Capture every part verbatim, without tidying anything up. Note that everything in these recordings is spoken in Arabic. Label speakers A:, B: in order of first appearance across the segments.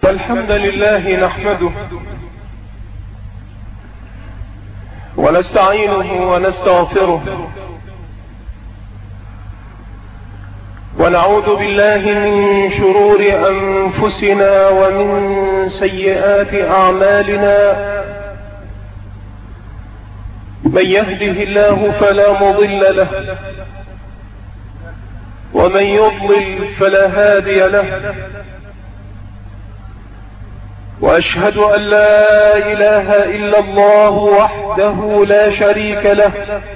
A: الحمد لله نحمده ونستعينه ونستغفره ونعوذ بالله من شرور أنفسنا ومن سيئات أعمالنا. من يهده الله فلا مضل له ومن يضلل فلا هادي له، وأشهد أن لا إله إلا الله وحده لا شريك له،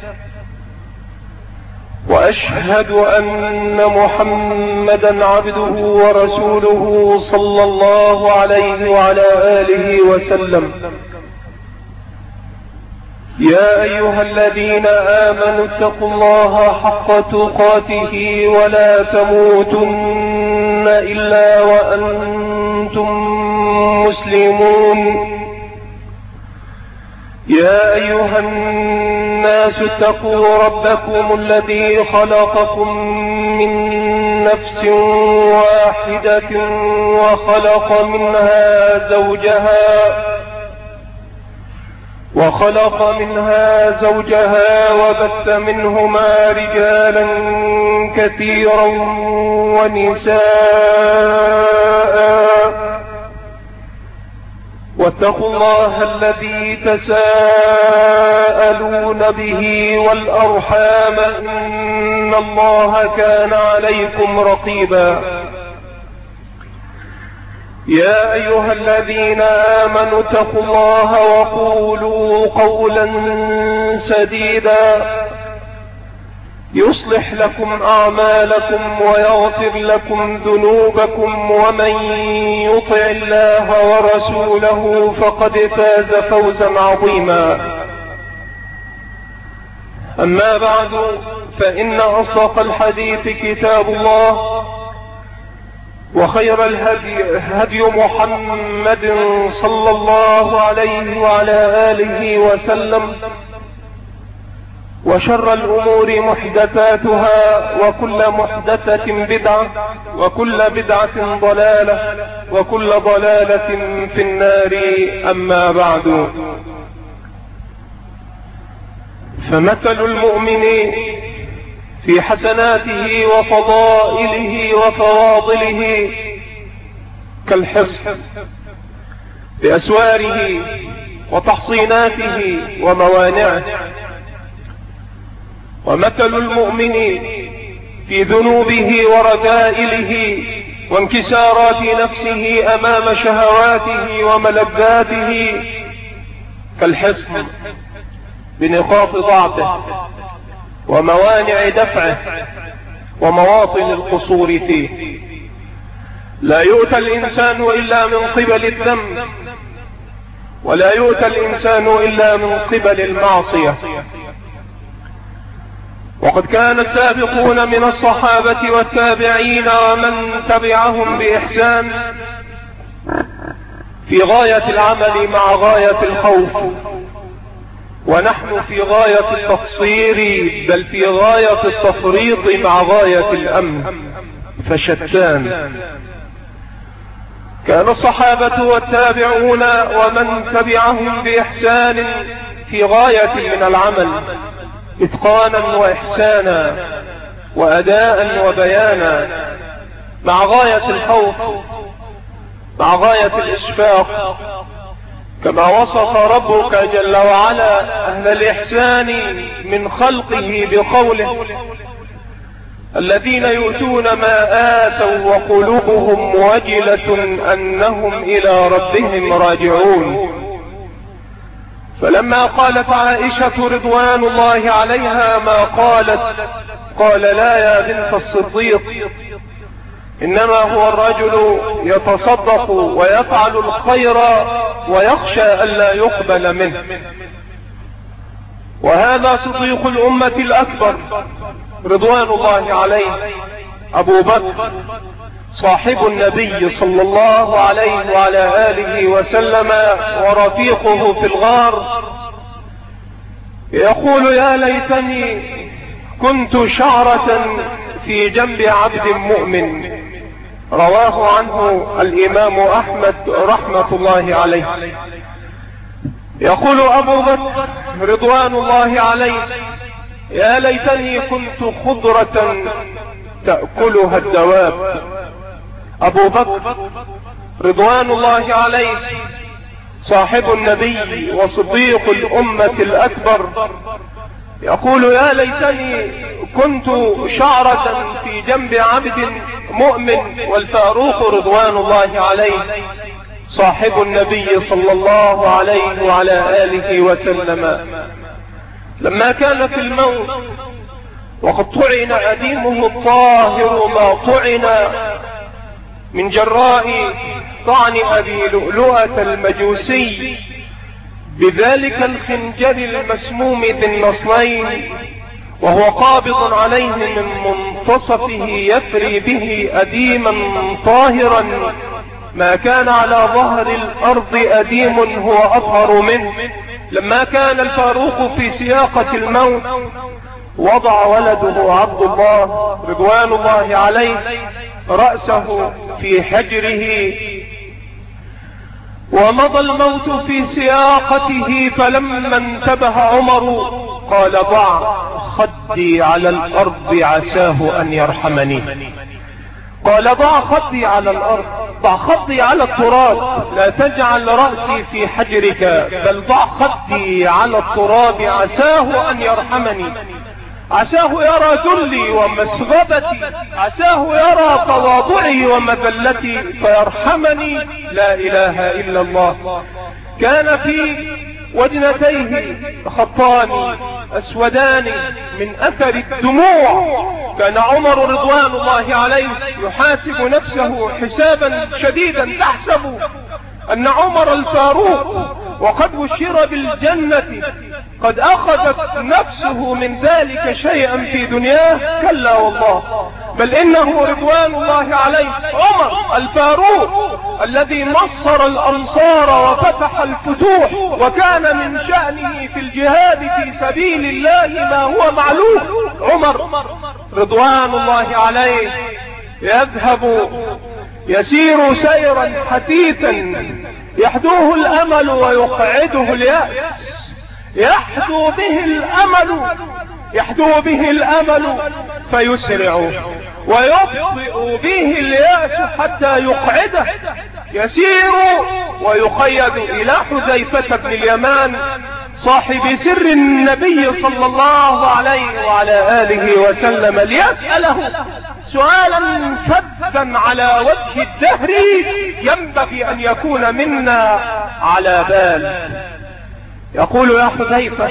A: وأشهد أن محمدا عبده ورسوله صلى الله عليه وعلى آله وسلم. يا أيها الذين آمنوا اتقوا الله حق تقاته ولا تموتن إلا وأنتم مسلمون. يا أيها الناس اتقوا ربكم الذي خلقكم من نفس واحدة وخلق منها زوجها وخلق منها زوجها وبث منهما رجالا كثيرا ونساء، واتقوا الله الذي تساءلون به والأرحام إن الله كان عليكم رقيبا. يا أيها الذين آمنوا اتقوا الله وقولوا قولا سديدا يصلح لكم أعمالكم ويغفر لكم ذنوبكم، ومن يطع الله ورسوله فقد فاز فوزا عظيما. أما بعد، فإن أصدق الحديث كتاب الله، وخير الهدي هدي محمد صلى الله عليه وعلى آله وسلم، وشر الأمور محدثاتها، وكل محدثة بدعة، وكل بدعة ضلالة، وكل ضلالة في النار. أما بعد، فمثل المؤمن في حسناته وفضائله وفواضله كالحصن بأسواره وتحصيناته وموانعه. ومثل المؤمن في ذنوبه ورذائله وانكسارات نفسه أمام شهواته وملذاته كالحصن بنقاط ضعفه وموانع دفعه ومواطن القصور فيه. لا يؤتى الإنسان إلا من قبل الذنب، ولا يؤتى الإنسان إلا من قبل المعصية. وقد كان السابقون من الصحابة والتابعين ومن تبعهم بإحسان في غاية العمل مع غاية الخوف، ونحن في غاية التقصير بل في غاية التفريط مع غاية الأمن، فشتان. كان الصحابة والتابعون ومن تبعهم بإحسان في غاية من العمل إتقانا وإحسانا وأداء وبيانا، مع غاية الخوف، مع غاية الإشفاق، كما وصف ربك جل وعلا أهل الإحسان من خلقه بقوله: الذين يؤتون ما آتوا وقلوبهم وجلة أنهم إلى ربهم راجعون. فلما قالت عائشة رضوان الله عليها ما قالت، قال: لا يا بنت الصديق، إنما هو الرجل يتصدق ويفعل الخير ويخشى ألا يقبل منه. وهذا صديق الأمة الأكبر رضوان الله عليه أبو بكر صاحب النبي صلى الله عليه وعلى آله وسلم ورفيقه في الغار، يقول: يا ليتني كنت شعرة في جنب عبد مؤمن رواه عنه الإمام أحمد رحمة الله عليه. يقول أبو بكر رضوان الله عليه: يا ليتني كنت خضرة تأكلها الدواب. أبو بكر رضوان الله عليه صاحب النبي وصديق الأمة الأكبر يقول: يا ليتني كنت شعرة في جنب عبد مؤمن. والفاروق رضوان الله عليه صاحب النبي صلى الله عليه وعلى آله وسلم لما كان في الموت وقد طعن أديمه الطاهر ما طعن من جراء طعن أبي لؤلؤة المجوسي بذلك الخنجر المسموم ذي النصلين، وهو قابض عليه من منتصفه يفري به أديما طاهرا ما كان على ظهر الأرض أديم هو أطهر منه. لما كان الفاروق في سياقة الموت وضع ولده عبد الله رضوان الله عليه رأسه في حجره، ومضى الموت في سياقته، فلما انتبه عمر قال: ضع خدي على الأرض عساه أن يرحمني. قال: ضع خدي على الأرض، ضع خدي على التراب، لا تجعل رأسي في حجرك، بل ضع خدي على التراب عساه أن يرحمني. عساه يرى ذلي ومسغبتي، عساه يرى تواضعي ومذلتي فيرحمني. لا إله إلا الله. كان في وجنتيه خطان أسودان من أثر الدموع. كان عمر رضوان الله عليه يحاسب نفسه حسابا شديدا، تحسب أن عمر الفاروق وقد بشر بالجنة قد أخذت نفسه من ذلك شيئا في دنياه. كلا والله، بل إنه رضوان الله عليه عمر الفاروق الذي نصر الأنصار وفتح الفتوح، وكان من شأنه في الجهاد في سبيل الله ما هو معلوم. عمر رضوان الله عليه يذهب يسير سيرا حثيثا يحدوه الأمل ويقعده اليأس، يحدو به الأمل يحدو به الأمل فيسرع، ويبطئ به اليأس حتى يقعده. يسير ويقيد إلى حذيفة بن اليمان صاحب سر النبي صلى الله عليه وعلى آله وسلم ليسأله سؤالا فذا على وجه الدهر ينبغي أن يكون منا على بال. يقول: يا حذيفة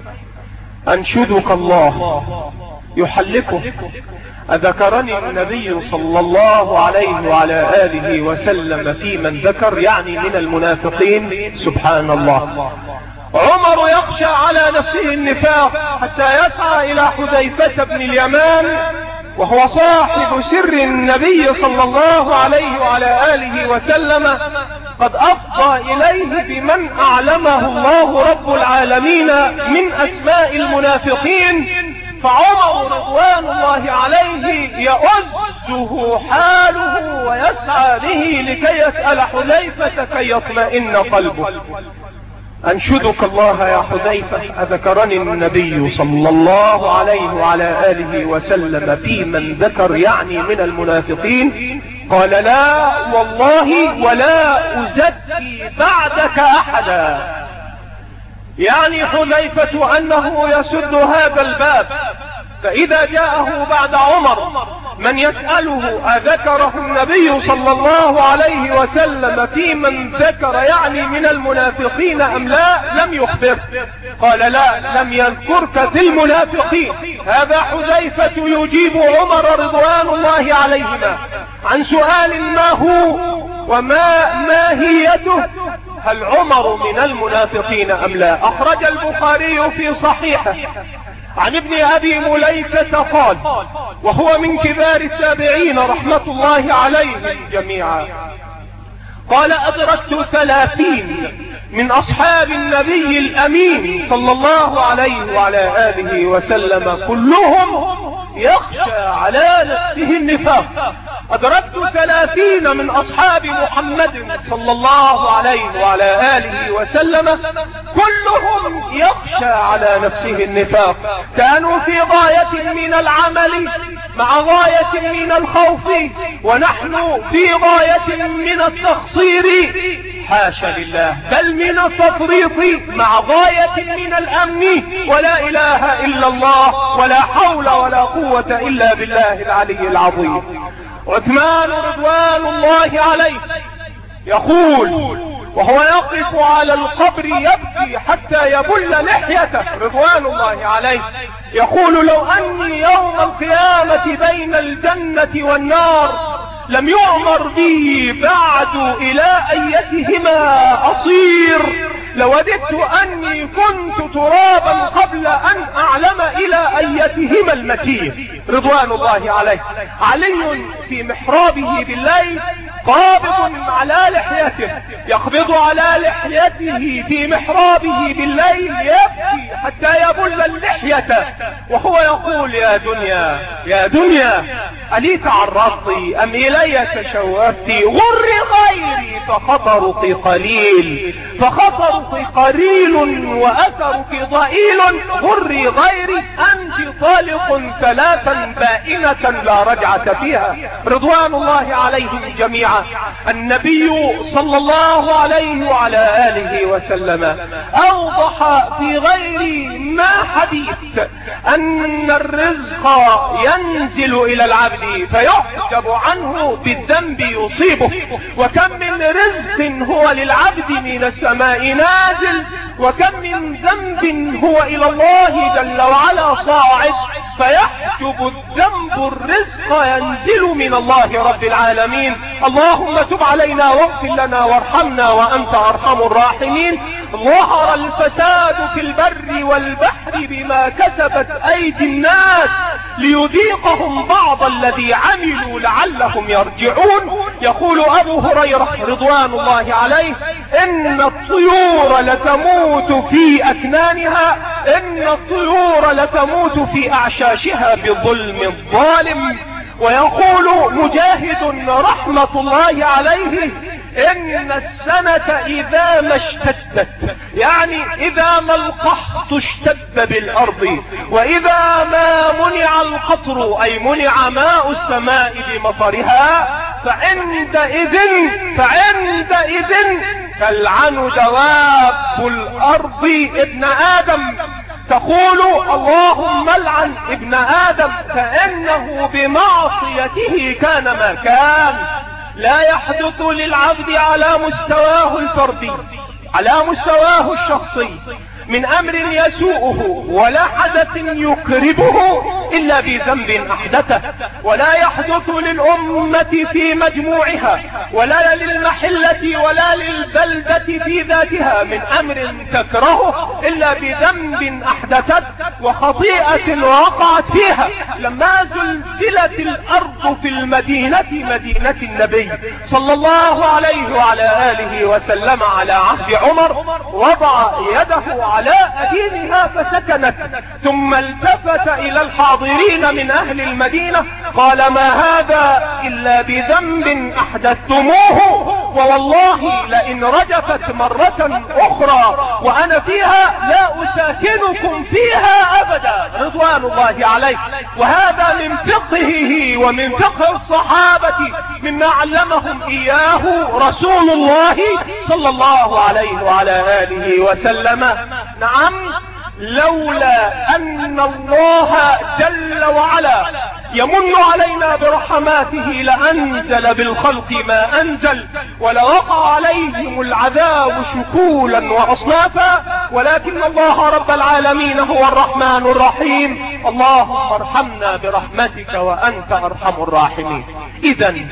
A: أنشدك الله، يحلفه: أذكرني النبي صلى الله عليه وعلى آله وسلم في من ذكر، يعني من المنافقين. سبحان الله. عمر يخشى على نفسه النفاق حتى يسعى إلى حذيفة بن اليمان وهو صاحب سر النبي صلى الله عليه وعلى آله وسلم، قد أفضى إليه بمن أعلمه الله رب العالمين من أسماء المنافقين. فعمر رضوان الله عليه يؤزه حاله ويسعى به لكي يسأل حذيفة كي يطمئن قلبه. أنشدك الله يا حذيفة، أذكرني النبي صلى الله عليه وعلى آله وسلم في من ذكر، يعني من المنافقين؟ قال: لا والله ولا أزكي بعدك أحدا. يعني حذيفة أنه يسد هذا الباب، فإذا جاءه بعد عمر من يسأله أذكره النبي صلى الله عليه وسلم في من ذكر، يعني من المنافقين أم لا، لم يخبر. قال: لا، لم يذكرك في المنافقين. هذا حذيفة يجيب عمر رضوان الله عليهما عن سؤال ما هو وما ماهيته، هل عمر من المنافقين أم لا؟ أخرج البخاري في صحيحه عن ابن أبي مليكة قال، وهو من كبار التابعين رحمة الله عليهم جميعا، قال: أدركت ثلاثين من أصحاب النبي الأمين صلى الله عليه وعلى آله وسلم كلهم يخشى على نفسه النفاق. أدركت ثلاثين من أصحاب محمد صلى الله عليه وعلى آله وسلم كلهم يخشى على نفسه النفاق، كانوا في غاية من العمل مع غاية من الخوف، ونحن في غاية من التقصير حاشا لله، بل من التفريط مع غاية من الأمن، ولا إله إلا الله ولا حول ولا قوة إلا بالله العلي العظيم. عثمان رضوان الله عليه يقول وهو يقف على القبر يبكي حتى يبل لحيته رضوان الله عليه، يقول لو أني يوم القيامة بين الجنة والنار لم يؤمر بي بعد إلى أيتهما أصير لوددت أني كنت ترابا قبل أن أعلم إلى أيتهما المسير رضوان الله عليه. علي في محرابه بالليل قابض على لحيته، يقبض على لحيته في محرابه بالليل يبكي حتى يبل اللحية، وهو يقول يا دنيا يا دنيا ألي تعرضت أم إلي تشوفت؟ غر غيري فخطرك قليل فخطرك قليل وأثرك ضئيل، غري غيري أنت طالق ثلاثا بائنة لا رجعة فيها رضوان الله عليهم جميعا. النبي صلى الله عليه وعلى آله وسلم أوضح في غير ما حديث أن الرزق ينزل إلى العبد فيحجب عنه بالذنب يصيبه، وكم من رزق هو للعبد من السماء نازل، وكم من ذنب هو إلى الله جل وعلا صاعد فيحجب الذنب الرزق ينزل من الله رب العالمين. اللهم تب علينا واغفر لنا وارحمنا وأنت أرحم الراحمين. ظهر الفساد في البر والبحر بما كسبت أيدي الناس ليذيقهم بعض الذي عملوا لعلهم يرجعون. يقول أبو هريرة رضوان الله عليه إن الطيور لتموت في أكنانها، إن الطيور لتموت في أعشاشها بظلم الظالم. ويقول مجاهد رحمة الله عليه إن السنة إذا ما اشتدت، يعني إذا ما القحط اشتد بالأرض، وإذا ما منع القطر أي منع ماء السماء بمطرها، فعندئذ فعندئذ تلعن دواب الأرض ابن آدم، تقول اللهم العن ابن آدم فإنه بمعصيته كان ما كان. لا يحدث للعبد على مستواه الفردي على مستواه الشخصي من أمر يسوءه ولا حدث يكربه إلا بذنب أحدثه، ولا يحدث للأمة في مجموعها ولا للمحلة ولا للبلدة في ذاتها من أمر تكرهه إلا بذنب أحدثت وخطيئة وقعت فيها. لما زلزلت الأرض في المدينة مدينة النبي صلى الله عليه وعلى آله وسلم على عهد عمر وضع يده على أدينها فسكنت، ثم التفت إلى الحاضرين من أهل المدينة قال ما هذا إلا بذنب أحدثتموه، ووالله لئن رجفت مرة أخرى وأنا فيها لا أساكنكم فيها أبدا رضوان الله عليه. وهذا من فقهه ومن فقه الصحابة مما علمهم إياه رسول الله صلى الله عليه وعلى آله وسلم. نعم، لولا أن الله جل وعلا يمن علينا برحماته لأنزل بالخلق ما أنزل ولوقع عليهم العذاب شكولا وأصنافا، ولكن الله رب العالمين هو الرحمن الرحيم. اللهم ارحمنا برحمتك وأنت أرحم الراحمين. إذن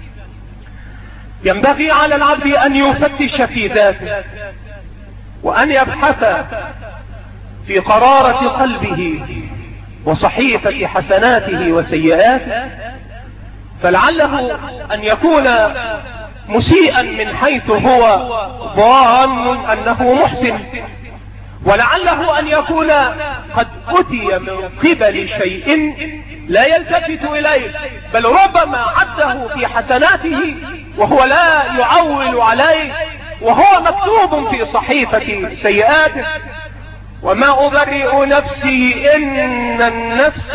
A: ينبغي على العبد أن يفتش في ذاته وأن يبحث في قرارة قلبه وصحيفة حسناته وسيئاته، فلعله أن يكون مسيئا من حيث هو ظان أنه محسن، ولعله أن يكون قد أتي من قبل شيء لا يلتفت إليه، بل ربما عده في حسناته وهو لا يعول عليه، وهو مكتوب في صحيفة سيئاته. وما أبرئ نفسي إن النفس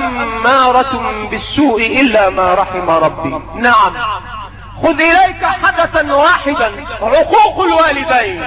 A: لأمارة بالسوء إلا ما رحم ربي. نعم، خذ إليك حدثا واحدا، عقوق الوالدين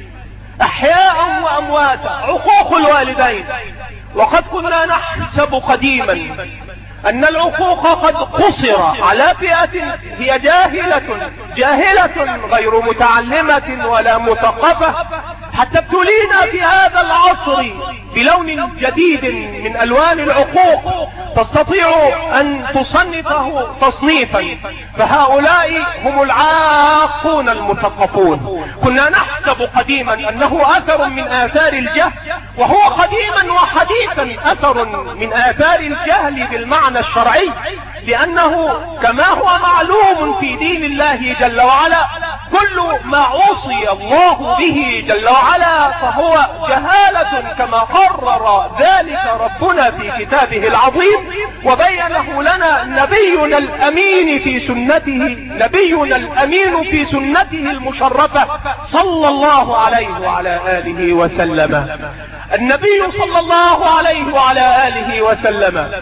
A: أحياء وأمواتا، عقوق الوالدين. وقد كنا نحسب قديما أن العقوق قد قصر على فئة هي جاهلة جاهلة غير متعلمة ولا مثقفة، حتى ابتلينا في هذا العصر بلون جديد من ألوان العقوق تستطيع أن تصنفه تصنيفا، فهؤلاء هم العاقون المثقفون. كنا نحسب قديما أنه أثر من آثار الجهل، وهو قديما وحديثا أثر من آثار الجهل بالمعنى الشرعي، لأنه كما هو معلوم في دين الله جل وعلا كل ما عصي الله به جل وعلا فهو جهالة، كما قرر ذلك ربنا في كتابه العظيم وبينه لنا نبينا الأمين في سنته نبينا الأمين في سنته المشرفة صلى الله عليه وعلى آله وسلم. النبي صلى الله عليه وعلى آله وسلم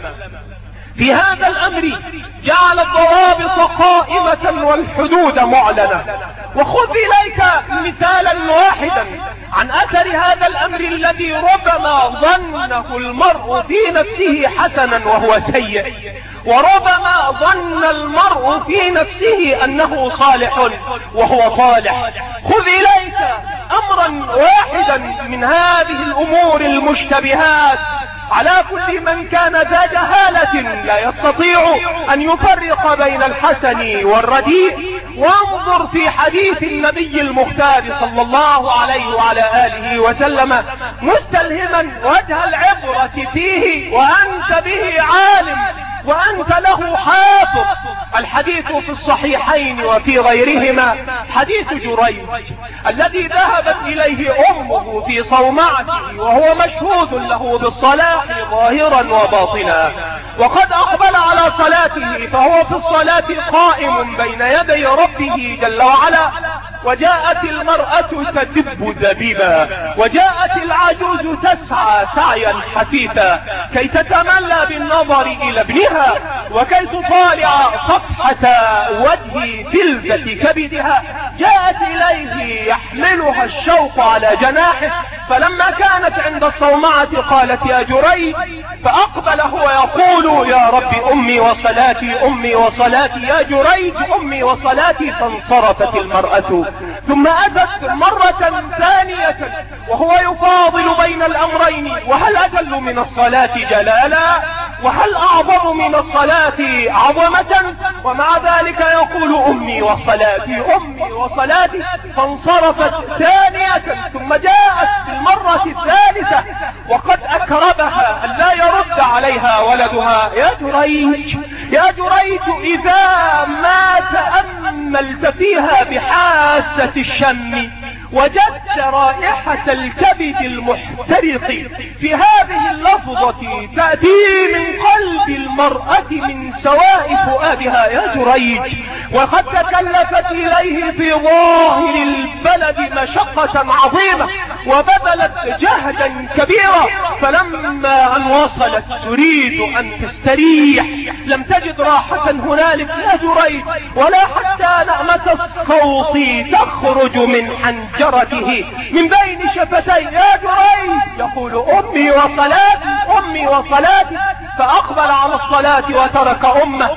A: في هذا الأمر جعل الضوابط قائمة والحدود معلنة. وخذ إليك مثالا واحدا عن أثر هذا الأمر الذي ربما ظنه المرء في نفسه حسنا وهو سيء، وربما ظن المرء في نفسه أنه صالح وهو طالح. خذ إليك أمرا واحدا من هذه الأمور المشتبهات على كل من كان ذا جهالة لا يستطيع أن يفرق بين الحسن والرديء، وانظر في حديث النبي المختار صلى الله عليه وعلى آله وسلم مستلهما وجه العبرة فيه وأنت به عالم وأنت له حافظ. الحديث في الصحيحين وفي غيرهما حديث جريج الذي ذهبت إليه أمه في صومعته وهو مشهود له بالصلاح ظاهرا وباطنا، وقد أقبل على صلاته فهو في الصلاة قائم بين يدي ربه جل وعلا، وجاءت المرأة تدب دبيبا، وجاءت العجوز تسعى سعيا حثيثا كي تتملى بالنظر إلى ابنها وكي تطالع صفحة وجه فلذة كبدها. جاءت إليه يحملها الشوق على جناحه، فلما كانت عند الصومعة قالت يا جريج، فأقبل هو يقول يا رب أمي وصلاتي أمي وصلاتي يا جريج أمي وصلاتي، فانصرفت المرأة. ثم أتت مرة ثانية وهو يفاضل بين الأمرين، وهل أجل من الصلاة جلالا وهل أعظم من الصلاة عظمة، ومع ذلك يقول أمي وصلاتي أمي وصلاتي، فانصرفت ثانية. ثم جاءت في المرة الثالثة وقد أكربها أن لا يرد عليها ولدها يا جريج يا جريج إذا ما تأملت فيها بحاسة الشم وجدت رائحة الكبد المحترق في هذه اللفظة تأتي من قلب المرأة من سواء فؤادها يا جريج، وقد تكلفت إليه في ظاهر البلد مشقة عظيمة وبذلت جهدا كبيرا، فلما أن وصلت تريد أن تستريح لم تجد راحة هنالك يا جريج، ولا حتى نعمة الصوت تخرج من حنجرته من بين شفتي يا جريج يقول أمي وصلاتي أمي وصلاتي. فأقبل على الصلاة وترك أمه،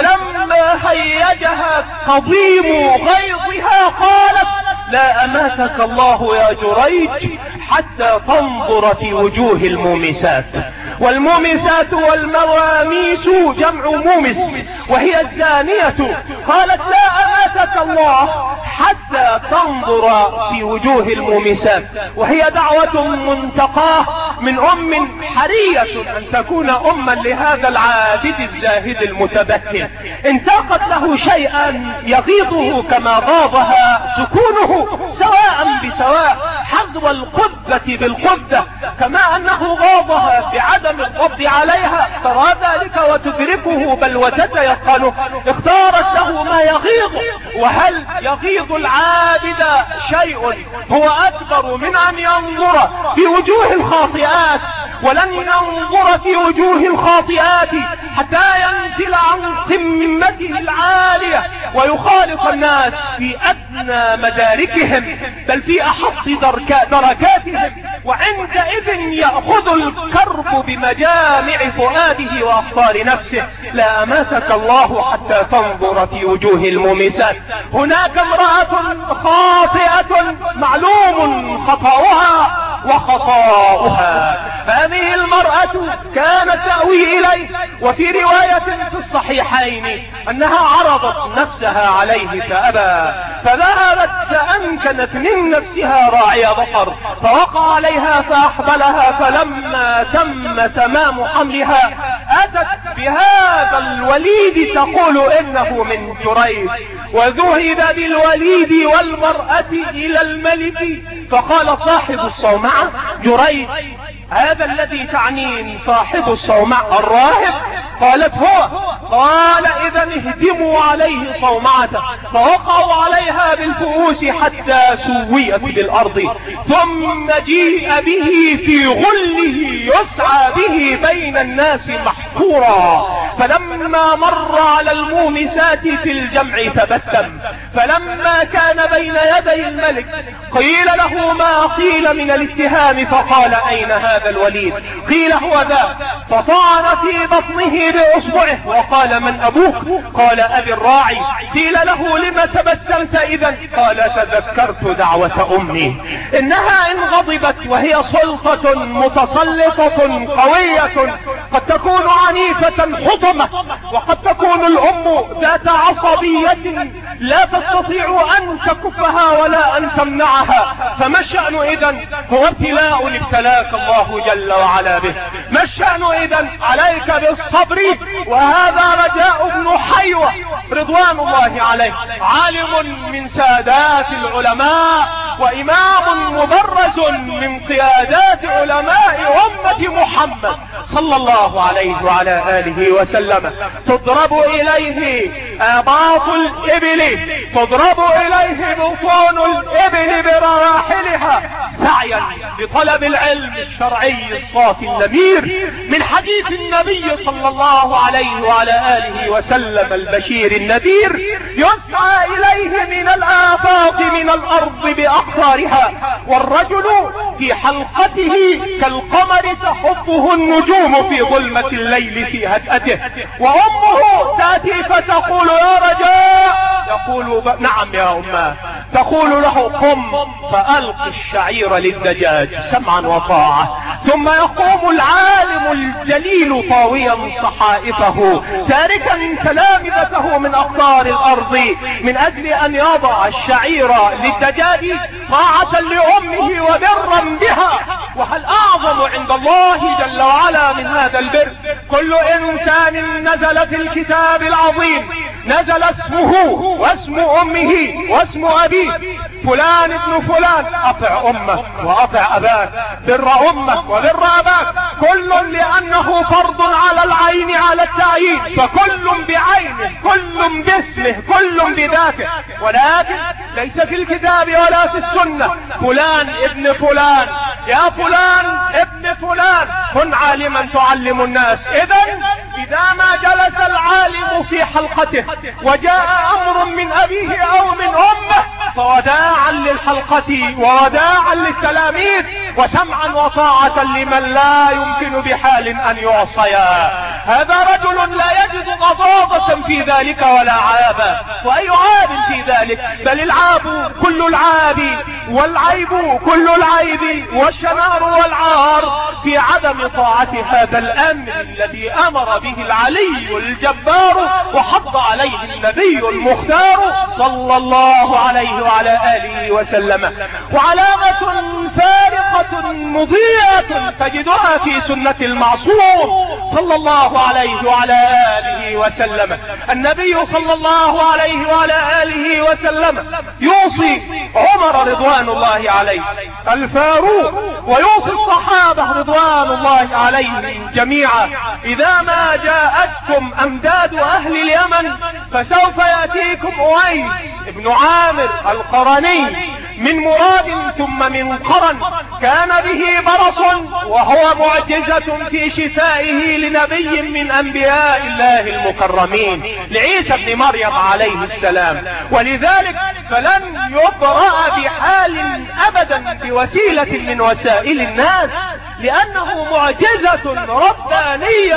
A: فلما هيجها قضيم غيظها قالت لا أماتك الله يا جريج حتى تنظر في وجوه المومسات. والمومسات والمواميس جمع مومس وهي الزانية. قالت لا أماتك الله حتى تنظر في وجوه المومسات، وهي دعوة منتقاه من أم حرية أن تكون أما لهذا العابد الزاهد المتبتل. انتقت له شيئا يغيظه كما غاضها سكونه سواء بسواء، حظ حذو القبة بالقبة، كما انه غاضها بعدم الضبط عليها ترى ذلك وتدركه بل وتتيقنه، اختارت له ما يغيظ. وهل يغيظ العابد شيء هو اكبر من ان ينظر في وجوه الخاطئات؟ ولن ينظر في وجوه الخاطئات حتى ينزل عن قمته العالية ويخالط الناس في ادنى مداركهم بل في احط دركاتهم، وعندئذ يأخذ الكرب بمجامع فؤاده واخطار نفسه. لا اماتك الله حتى تنظر في وجوه المومسات. هناك امرأة خاطئة معلوم خطأها وخطاؤها، هذه المرأة كانت تأوي إليه، وفي رواية في الصحيحين أنها عرضت نفسها عليه فأبى، فذهبت فأمكنت من نفسها راعي بقر فوقع عليها فأحبلها، فلما تم تمام حملها أتت بهذا الوليد تقول إنه من جريج، وذهب بالوليد والمرأة إلى الملك، فقال صاحب الصومعة جريج هذا الذي تعنين صاحب الصومعة الراهب؟ قالت هو. قال إذا اهدموا عليه صومعته، فوقعوا عليها بالفؤوس حتى سويت بالأرض، ثم جيء به في غله يسعى به بين الناس محقورا، فلما مر على المومسات في الجمع تبسم، فلما كان بين يدي الملك قيل له ما قيل من الاتهام، فقال أين هذا الوليد؟ قيل هو ذا، فطعن في بطنه بأصبعه وقال من أبوك؟ قال أبي الراعي. قيل له لما تبسمت إذا؟ قال تذكرت دعوة أمي، إنها إن غضبت وهي سلطة متسلطة قوية قد تكون عنيفة حطمة، وقد تكون الأم ذات عصبية لا تستطيع أن تكفها ولا أن تمنعها، فما الشأن إذن؟ هو ابتلاء ابتلاك الله جل وعلا به. ما الشأن إذن؟ عليك بالصبر. وهذا رجاء بن حيوة رضوان الله عليه، عالم من سادات العلماء وإمام مبرز من قيادات علماء أمة محمد صلى الله عليه وعلى آله وسلم. تضرب إليه آباط الإبل، تضرب إليه بطون الإبل براحلها سعيا بطلب العلم الشرعي الصافي النبير، من حديث النبي صلى الله عليه وعلى آله وسلم البشير النذير، يسعى إليه من الآفاق من الأرض بأقطارها، والرجل في حلقته كالقمر تحفه النجوم في ظلمة الليل في هدأته، وأمه تأتي فتقول يا رجاء، يقول ب... نعم يا أمه، تقول له قم فألق الشعير للدجاج سمعا وطاعة، ثم يقوم العالم الجليل طاويا صحائفه تاركا تلامذته من أقطار الأرض من أجل أن يضع الشعير للدجاج طاعة لأمه وبرا بها. وهل أعظم عند الله جل وعلا من هذا البر؟ كل إنسان نزل في الكتاب العظيم نزل اسمه واسم أمه واسم أبيه، فلان ابن فلان، أطع أمك وأطع أباك، بر أمك وبر أباك، كل لأنه فرض على العين على التعيين، فكل بعينه كل باسمه كل بذاته، ولكن ليس في الكتاب ولا في السنة فلان ابن فلان، يا فلان ابن فلان كن عالما تعلم الناس. إذن إذا ما جلس العالم في حلقته وجاء أمر من أبيه أو من أمه فوداعا للحلقة ووداعا للتلاميذ وسمعا وطاعة لمن لا يمكن بحال أن يعصيا. هذا رجل لا يجد غضاضة في ذلك ولا عابا، وأي عاب في ذلك؟ بل العاب كل العاب والعيب كل العيب والشنار والعار في عدم طاعة هذا الأمر الذي أمر به العلي الجبار وحض عليه النبي المختار صلى الله عليه وعلى آله وسلم. وعلامة فارقة مضيئة تجدها في سنة المعصوم صلى الله عليه وعلى آله وسلم. النبي صلى الله عليه وعلى آله وسلم يوصي عمر عمر رضوان الله عليه الفاروق، ويوصي الصحابة رضوان الله عليهم جميعا: إذا ما جاءتكم أمداد أهل اليمن فسوف يأتيكم أويس بن عامر القرني من مراد ثم من قرن، كان به برص وهو معجزة في شفائه لنبي من أنبياء الله المكرمين لعيسى بن مريم عليه السلام، ولذلك فلن يبرأ بحال أبدا بوسيلة من وسائل الناس، لأنه معجزة ربانية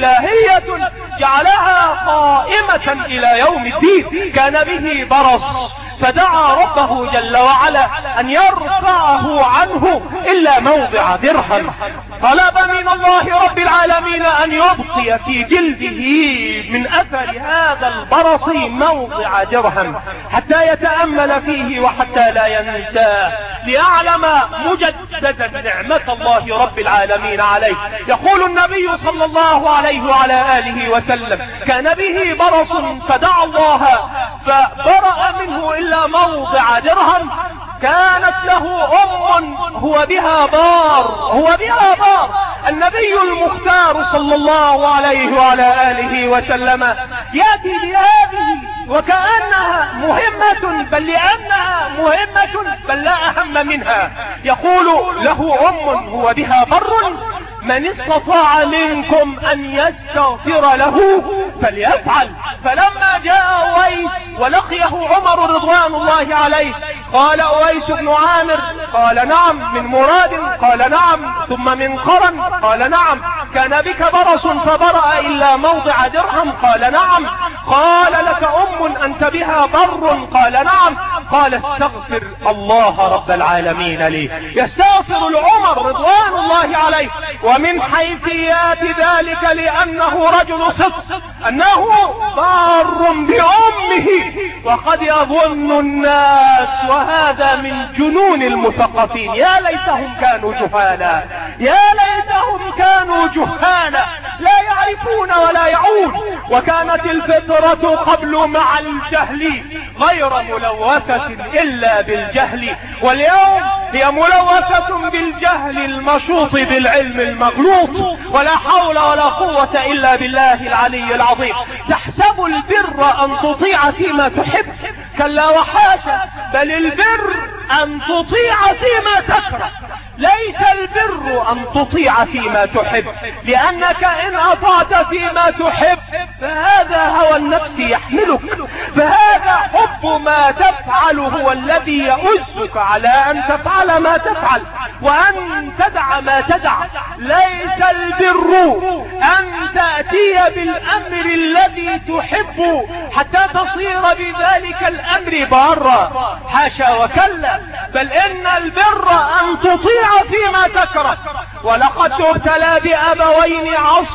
A: إلهية جعلها قائمة إلى يوم الدين. كان به برص فدعا ربه جل وعلا أن يرفعه عنه إلا موضع درهم، طلب من الله رب العالمين أن يبقي في جلده من أثر هذا البرص موضع درهم حتى يتأمل فيه وحتى لا ينساه، ليعلم مجددا نعمة الله رب العالمين عليه. يقول النبي صلى الله عليه وعلى آله وسلم: كان به برص فدعا الله فبرأ منه إلا موضع درهم، كانت له أم هو بها بار هو بها بار النبي المختار صلى الله عليه وعلى آله وسلم يأتي بهذه وكأنها مهمة، بل لأنها مهمة بل لا أهم منها. يقول له أم هو بها بر: من استطاع منكم أن يستغفر له فليفعل. فلما جاء أويس ولقيه عمر رضوان الله عليه قال: أويس بن عامر؟ قال: نعم. من مراد؟ قال: نعم. ثم من قرن؟ قال: نعم. كان بك برص فبرأ إلا موضع درهم؟ قال: نعم. قال: لك أم أنت بها بر؟ قال: نعم. قال: استغفر الله رب العالمين لي. يستغفر العمر رضوان الله عليه، ومن حيثيات ذلك لأنه رجل صدق أنه بار بأمه. وقد يظن الناس، وهذا من جنون المثقفين، يا ليتهم كانوا جهالا يا ليتهم كانوا جهالا لا يعرفون ولا يعون. وكانت الفطرة قبل مع الجهل غير ملوثة إلا بالجهل، واليوم هي ملوثة بالجهل المشوط بالعلم المغلوط. ولا حول ولا قوة إلا بالله العلي العظيم. تحسب البر أن تطيع فيما تحب، كلا وحاشا، بل البر أن تطيع فيما تكره. ليس البر أن تطيع فيما تحب، لأنك إن أطعت فيما تحب فهذا هوى النفس يحملك، فهذا حب ما تفعل هو الذي يؤزك على أن تفعل ما تفعل وأن تدع ما تدع. ليس البر أن تأتي بالأمر الذي تحب حتى تصير بذلك الأمر بارا، حاشا وكلا، بل إن البر أن تطيع فيما تكره. ولقد تبتلى بأبوين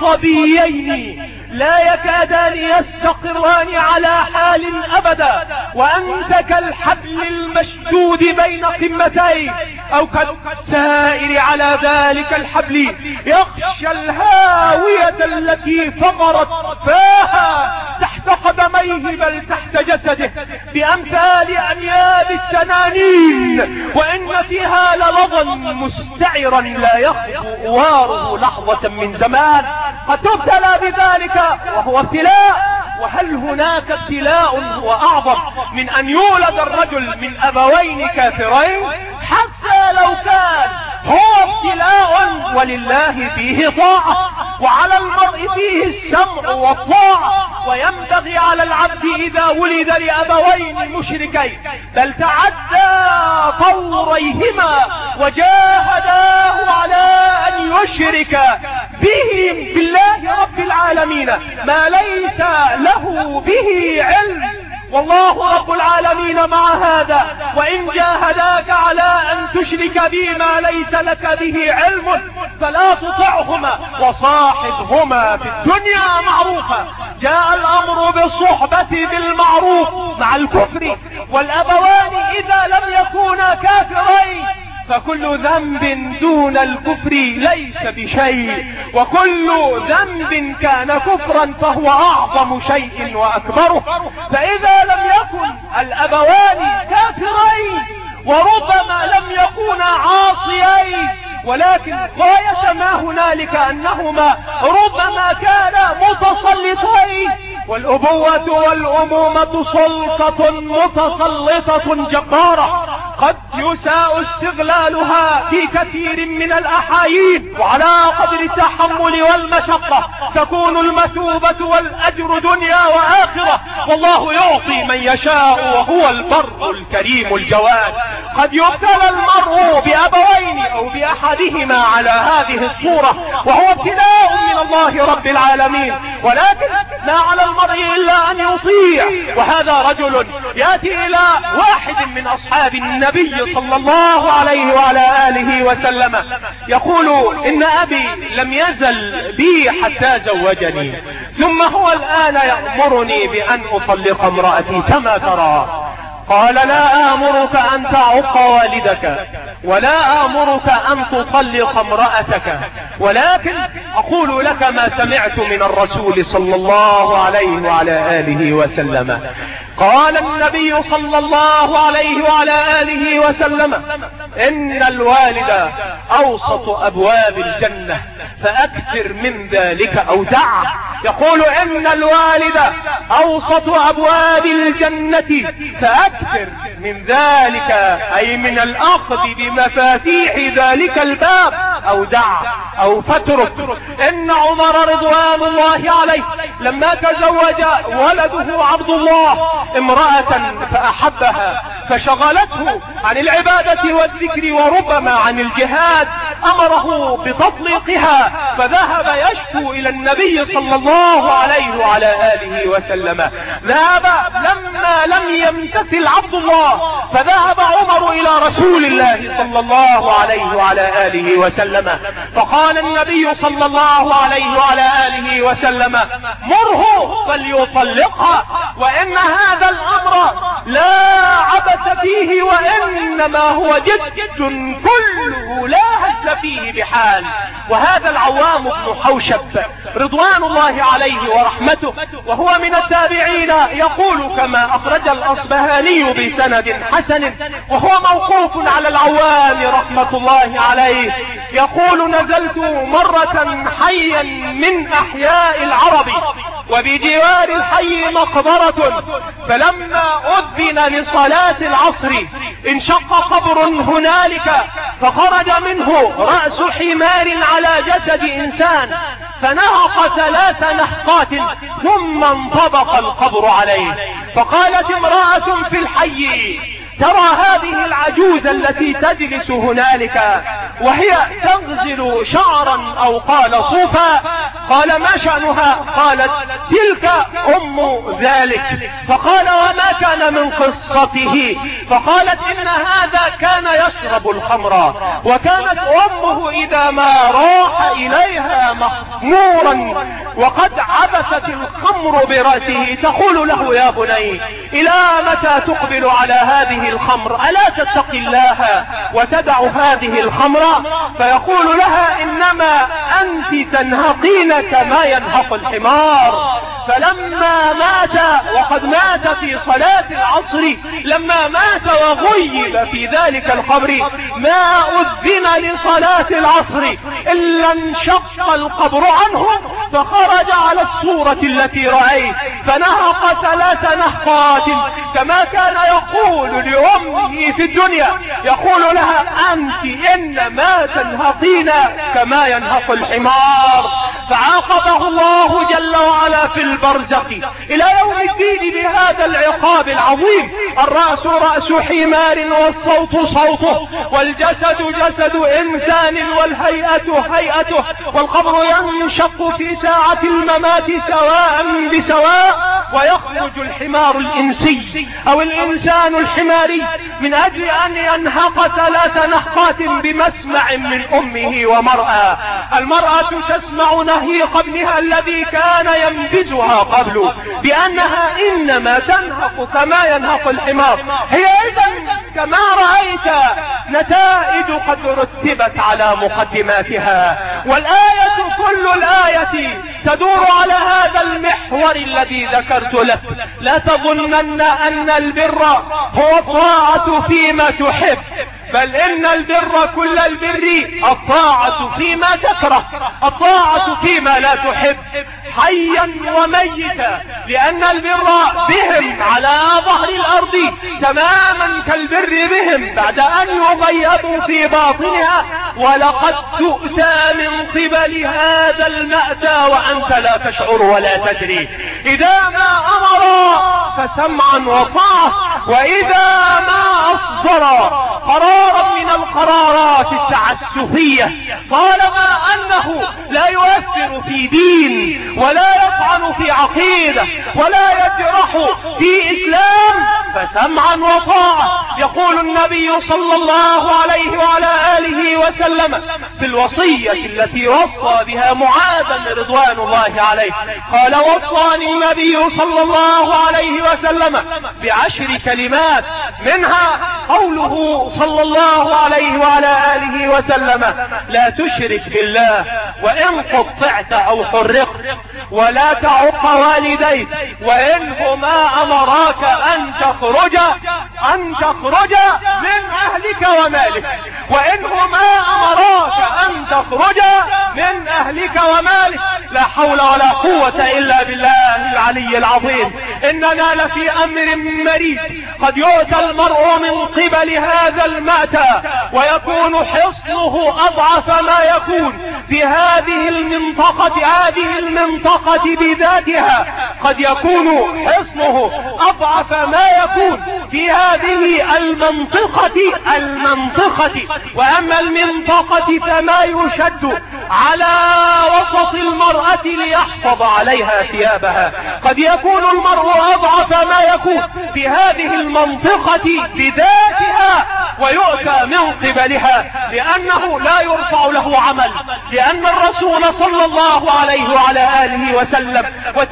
A: عصبيين لا يكادان يستقران على حال أبدا، وأنت كالحبل المشدود بين قمتين أو كالسائر على ذلك الحبل يخشى الهاوية التي فقرت فاها تحت قدميه بل تحت جسده بأمثال أنياب التنانين، وإن فيها للظا مستعرا لا يخفو أواره لحظة من زمان. قد تبتلى بذلك وهو ابتلاء، وهل هناك ابتلاء هو أعظم من أن يولد الرجل من أبوين كافرين؟ حتى لو كان هو ابتلاء ولله فيه طاعة، وعلى المرء فيه السمع والطاعة، وينبغي على العبد إذا ولد لأبوين مشركين بل تعدى طوريهما وجاهداه على أن يشرك به بالله رب العالمين ما ليس له به علم. والله رب العالمين مع هذا وإن جاهداك على أن تشرك بي ما ليس لك به علم فلا تطعهما وصاحبهما في الدنيا معروفا. جاء الأمر بالصحبة بالمعروف مع الكفر، والأبوان إذا لم يكونا كافرين فكل ذنب دون الكفر ليس بشيء، وكل ذنب كان كفرا فهو أعظم شيء وأكبره. فإذا لم يكن الأبوان كافرين وربما لم يكونا عاصيين، ولكن غاية ما هنالك أنهما ربما كانا متسلطين. والأبوة والأمومة سلطة متسلطة جبارة قد يساء استغلالها في كثير من الأحايين، وعلى قدر التحمل والمشقة تكون المثوبة والأجر دنيا وآخرة، والله يعطي من يشاء وهو البر الكريم الجواد. قد يبتلى المرء بأبوين أو بأحدهما على هذه الصورة، وهو ابتلاء من الله رب العالمين، ولكن ما على المرء إلا أن يطيع. وهذا رجل يأتي إلى واحد من أصحاب النبي صلى الله عليه وعلى آله وسلم يقول: إن أبي لم يزل بي حتى زوجني، ثم هو الآن يأمرني بأن أطلق امرأتي كما ترى. قال: لا آمرك أن تعق والدك، ولا آمرك أن تطلق امرأتك، ولكن أقول لك ما سمعت من الرسول صلى الله عليه وعلى آله وسلم. قال النبي صلى الله عليه وعلى آله وسلم: إن الوالد أوسط أبواب الجنة فأكثر من ذلك أو دع. يقول: إن الوالد أوسط أبواب الجنة فأكثر من ذلك، أي من الأخذ بمفاتيح ذلك الباب، أو دع أو فترك. إن عمر رضوان الله عليه لما تزوج ولده عبد الله امرأة فأحبها فشغلته عن العبادة والذكر وربما عن الجهاد، أمره بتطليقها، فذهب يشكو إلى النبي صلى الله عليه وعلى آله وسلم. ذهب لما لم يمتثل عبد الله، فذهب عمر إلى رسول الله صلى الله عليه وعلى آله وسلم، فقال النبي صلى الله عليه وعلى آله وسلم: مره فليطلقها، وإن هذا الأمر لا عبث فيه، وإنما هو جد كله لا هز فيه بحال. وهذا العوام بن حوشب رضوان الله عليه ورحمته وهو من التابعين يقول كما أخرج الأصبهاني بسند حسن، وهو موقوف على العوام رحمة الله عليه، يقول: نزلت مرة حيا من أحياء العرب، وبجوار الحي مقبرة، فلما أذن لصلاة العصر انشق قبر هنالك، فخرج منه رأس حمار على جسد إنسان، فنهق ثلاث نهقات ثم انطبق القبر عليه. فقالت امرأة في الحي: ترى هذه العجوز التي تجلس هنالك وهي تغزل شعرا أو قال صوفا؟ قال: ما شأنها؟ قالت: تلك أم ذلك. فقال: وما كان من قصته؟ فقالت: إن هذا كان يشرب الخمر، وكانت أمه إذا ما راح إليها مخمورا وقد عبثت الخمر برأسه تقول له: يا بني، إلى متى تقبل على هذه الخمر؟ ألا تتقي الله وتدع هذه الخمر؟ فيقول لها: إنما أنت تنهقين كما ينهق الحمار. فلما مات، وقد مات في صلاة العصر، لما مات وغيب في ذلك القبر، ما أذن لصلاة العصر إلا انشق القبر عنه، فخرج على الصورة التي رأيت، فنهق ثلاث نهقات كما كان يقول لأمه في الدنيا، يقول لها: أنت إنما تنهقين كما ينهق الحمار. فعاقبه الله جل وعلا في البرزخ إلى يوم الدين بهذا العقاب العظيم. الرأس رأس حمار، والصوت صوته، والجسد جسد إنسان، والهيئة هيئته، والقبر ينشق في ساعة الممات سواء بسواء، ويخرج الحمار الإنسي أو الإنسان الحماري من أجل أن ينهق ثلاث نهقات بمسمع من أمه ومرأة. المرأة تسمع نهيق ابنها الذي كان ينبزها قبل بأنها إنما تنهق كما ينهق الحمار، هي إذن ما رأيت نتائج قد رتبت على مقدماتها. والآية كل الآية تدور على هذا المحور الذي ذكرت لك. لا تظنن أن البر هو الطاعة فيما تحب، بل إن البر كل البر الطاعة فيما تكره، الطاعة فيما لا تحب، حيا وميتا، لأن البر بهم على ظهر الأرض تماما كالبر بهم بعد أن يغيبوا في باطنها. ولقد تؤتى من قبل هذا المأتى وأنت لا تشعر ولا تدري. إذا ما أمر فسمعا وطاعة، وإذا ما أصدر قرارا من القرارات التعسفية طالما أنه لا يؤثر في دين ولا يطعن في عقيدة ولا يجرح في إسلام فسمعا وطاعة. يقول النبي صلى الله عليه وعلى آله وسلم في الوصية التي وصى بها معاذا رضوان الله عليه، قال: وصاني النبي صلى الله عليه وسلم بعشر كلمات، منها قوله صلى الله عليه وعلى آله وسلم: لا تشرك بالله وإن قطعت أو حرقت، ولا تعق والديك، وإنهما أمراك أن تخرج أن تخرج من أهلك ومالك، وإنهما أمراك أن تخرج من أهلك ومالك. لا حول ولا قوة إلا بالله العلي العظيم. إننا لفي أمر مريض. قد يؤتى المرء من قبل هذا المأتى ويكون حصنه أضعف ما يكون في هذه المنطقة هذه المنطقة بذاتها. قد يكون حصنه أضعف ما يكون في هذه المنطقة المنطقة وأما المنطقة فما يشد على وسط المرأة ليحفظ عليها ثيابها. قد يكون المرء أضعف ما يكون في هذه المنطقة بذاتها ويؤتى من قبلها، لأنه لا يرفع له عمل، لأن الرسول صلى الله عليه وعلى آله وسلم: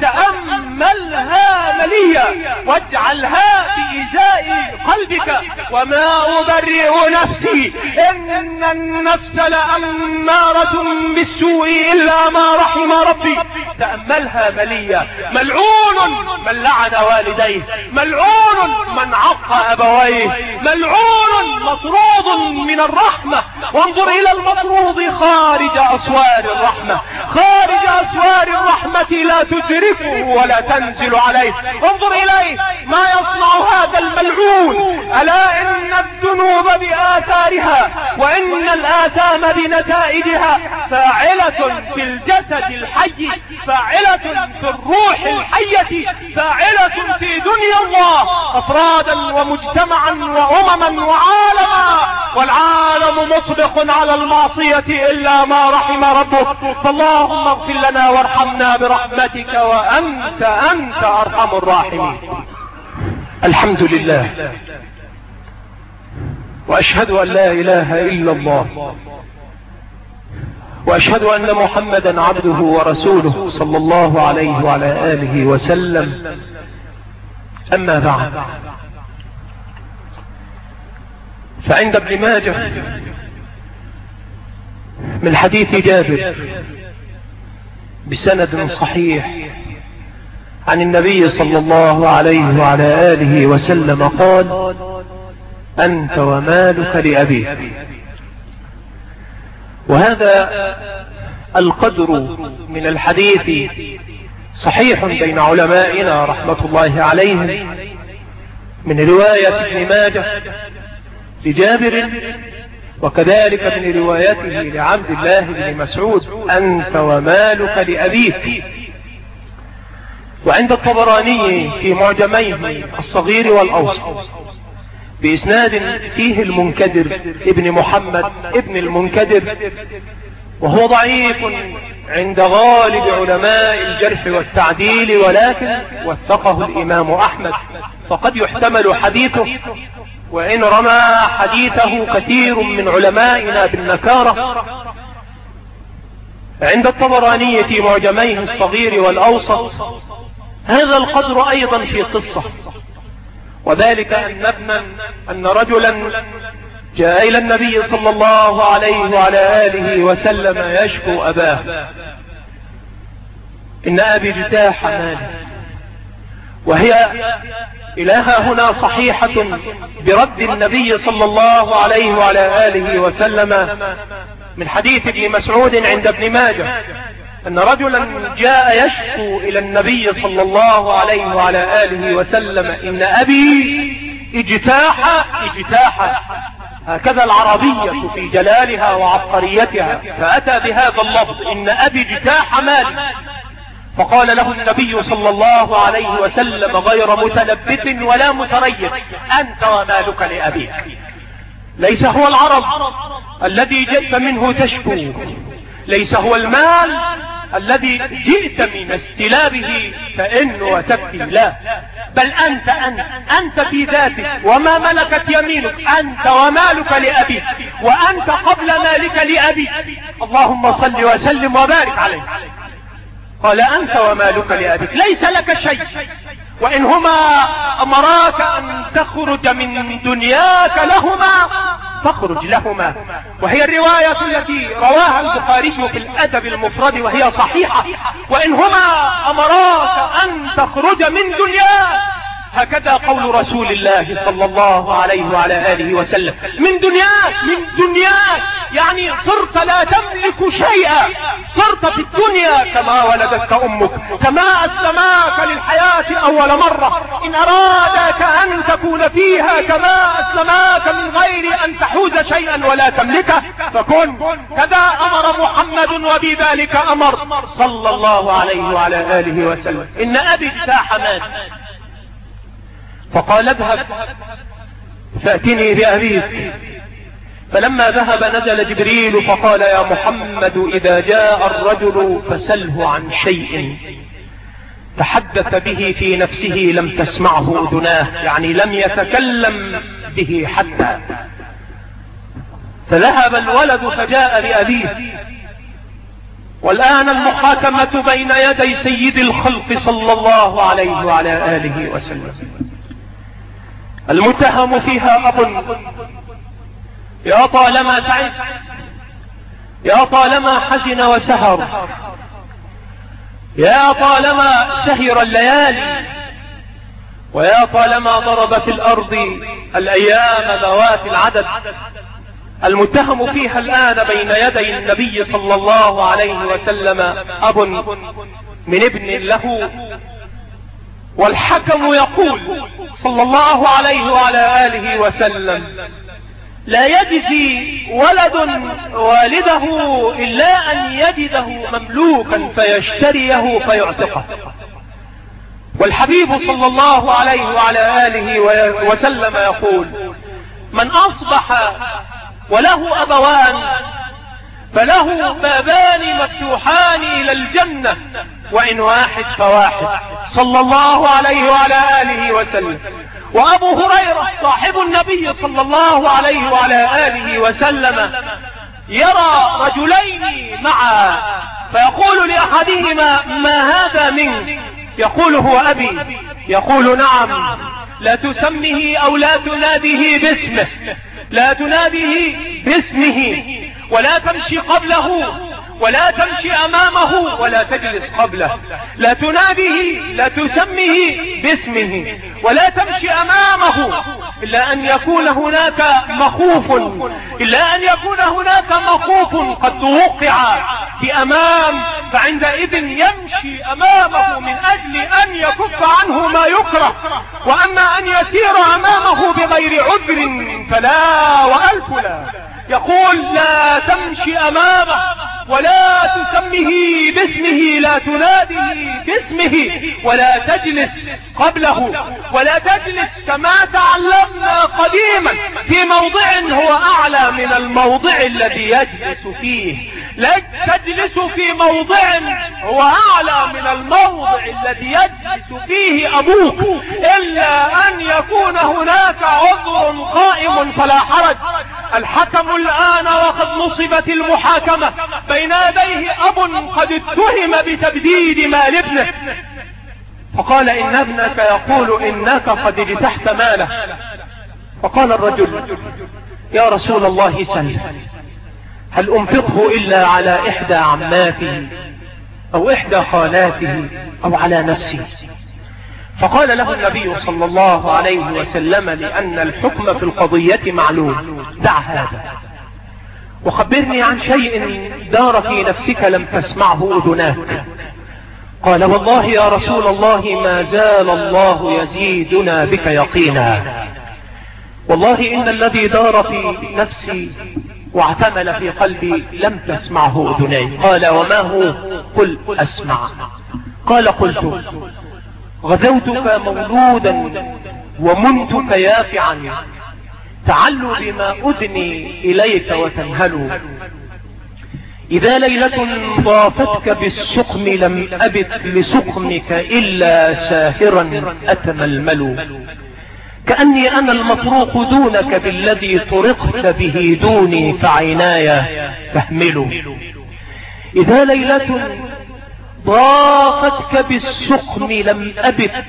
A: وتأملها مليا واجعلها في إزاء قلبك وما أبرئ نفسي إن النفس لأمارة بالسوء إلا ما رحم ربي. تأملها مليا. ملعون من لعن والديه، ملعون من عق أبويه، ملعون مطرود من الرحمة. وانظر إلى المطرود خارج أسوار الرحمة، خارج أسوار الرحمة لا تدركه ولا تنزل عليه. انظر إليه ما يصنع هذا الملعون. ألا إن الذنوب بآثارها وإن الآثام بنتائجها فاعلة في الجسد الحي، فاعلة في الروح الحية، فاعلة في دنيا الله أفرادا ومجتمعا وأمما وعالما. والعالم مطبق على المعصية إلا ما رحم ربك. فاللهم اغفر لنا وارحمنا برحمتك وأنت أنت أرحم الراحمين. الحمد لله، وأشهد أن لا إله إلا الله، وأشهد أن محمدا عبده ورسوله صلى الله عليه وعلى آله وسلم. أما بعد، فعند ابن ماجه من حديث جابر بسند صحيح عن النبي صلى الله عليه وعلى آله وسلم قال: أنت ومالك لأبيك. وهذا القدر من الحديث صحيح بين علمائنا رحمة الله عليهم من رواية ابن ماجه لجابر، وكذلك من روايته لعبد الله بن مسعود: أنت ومالك لأبيك. وعند الطبراني في معجميه الصغير والأوسط بإسناد فيه المنكدر ابن محمد ابن المنكدر، وهو ضعيف عند غالب علماء الجرح والتعديل، ولكن وثقه الإمام أحمد، فقد يحتمل حديثه، وإن رمى حديثه كثير من علمائنا بالنكارة. عند الطبراني في معجميه الصغير والأوسط هذا القدر أيضا في قصة، وذلك أن ابنا أن رجلا جاء إلى النبي صلى الله عليه وعلى آله وسلم يشكو أباه: إن أبي اجتاح مالي. وهي إلها هنا صحيحة برد النبي صلى الله عليه وعلى آله وسلم من حديث ابن مسعود عند ابن ماجه أن رجلا جاء يشكو إلى النبي صلى الله عليه وعلى آله وسلم: إن أبي اجتاح اجتاح، هكذا العربية في جلالها وعبقريتها، فأتى بهذا اللفظ: إن أبي اجتاح مالي. فقال له النبي صلى الله عليه وسلم غير متلبث ولا متريث: أنت ومالك لأبيك. ليس هو العرض الذي جئت منه تشكو، ليس هو المال الذي جئت من استلابه تئن وتبكي، لا، بل أنت أنت أنت في ذاتك وما ملكت يمينك، أنت ومالك لأبيك، وأنت قبل مالك لأبيك. اللهم صل وسلم وبارك عليه. قال: أنت ومالك لأبيك، ليس لك شيء، وإن هما أمراك أن تخرج من دنياك لهما فاخرج لهما. وهي الرواية التي رواها البخاري في الأدب المفرد وهي صحيحة: وإن هما أمراك أن تخرج من دنياك. هكذا قول رسول الله صلى الله عليه وعلى آله وسلم: من دنياك، من دنياك، يعني صرت لا تملك شيئا، صرت في الدنيا كما ولدتك أمك، كما أسلماك للحياة أول مرة، إن أرادك أن تكون فيها كما أسلماك من غير أن تحوز شيئا ولا تملكه فكن. كذا أمر محمد وبذلك أمر صلى الله عليه وعلى آله وسلم: إن أبي اجتاح مالي. فقال: اذهب فأتني بأبيك. فلما ذهب نزل جبريل فقال: يا محمد إذا جاء الرجل فسله عن شيء تحدث به في نفسه لم تسمعه أذناه، يعني لم يتكلم به حتى. فذهب الولد فجاء بأبيه. والآن المحاكمة بين يدي سيد الخلق صلى الله عليه وعلى آله وسلم. المتهم فيها أب: يا طالما تعب، يا طالما حزن وسهر، يا طالما سهر الليالي، ويا طالما ضرب في الأرض الأيام ذوات العدد. المتهم فيها الآن بين يدي النبي صلى الله عليه وسلم أب من ابن له، والحكم يقول صلى الله عليه وعلى آله وسلم: لا يجزي ولد والده إلا أن يجده مملوكا فيشتريه فيعتقه. والحبيب صلى الله عليه وعلى آله وسلم يقول: من أصبح وله أبوان فله بابان مفتوحان إلى الجنة، وإن واحد فواحد، صلى الله عليه وعلى آله وسلم. وأبو هريرة صاحب النبي صلى الله عليه وعلى آله وسلم يرى رجلين معا فيقول لأحدهما: ما هذا منك؟ يقول: هو أبي. يقول: نعم. لا تسمه أو لا تناديه باسمه، لا تناديه باسمه، ولا تمشي قبله ولا تمشي أمامه ولا تجلس قبله. لا تناديه، لا تسمه باسمه ولا تمشي أمامه إلا أن يكون هناك مخوف، إلا أن يكون هناك مخوف قد توقع في أمام، فعندئذ يمشي أمامه من أجل أن يكف عنه ما يكره. وأما أن يسير أمامه بغير عذر فلا وألف لا. يقول: لا تمشي أمامه ولا تسمه باسمه، لا تناديه باسمه، ولا تجلس قبله، ولا تجلس كما تعلمنا قديما في موضع هو أعلى من الموضع الذي يجلس فيه. لا تجلس في موضع هو أعلى من الموضع الذي يجلس فيه أبوك، إلا أن يكون هناك عذر قائم فلا حرج. الحكم الآن وقد نصبت المحاكمة بين يديه أب قد اتهم بتبديد مال ابنه، فقال إن ابنك يقول إنك قد اجتحت ماله. فقال الرجل يا رسول الله سل، هل أنفقه إلا على إحدى عماته أو إحدى خالاته أو على نفسي؟ فقال له النبي صلى الله عليه وسلم لأن الحكم في القضية معلوم، دع هذا وخبرني عن شيء دار في نفسك لم تسمعه أذناك. قال والله يا رسول الله ما زال الله يزيدنا بك يقينا، والله إن الذي دار في نفسي واعتمل في قلبي لم تسمعه أذني. قال وما هو؟ قل أسمع. قال قلت غزوتك مولودا ومنتك يافعا، تعلوا بما أدني إليك وتنهلوا، إذا ليلة ضافتك بالسقم لم أبت لسقمك إلا ساهرا أتململ، كأني أنا المطروق دونك بالذي طرقت به دوني فعيناي تهمل، إذا ليلة ضافتك بالسقم لم أبت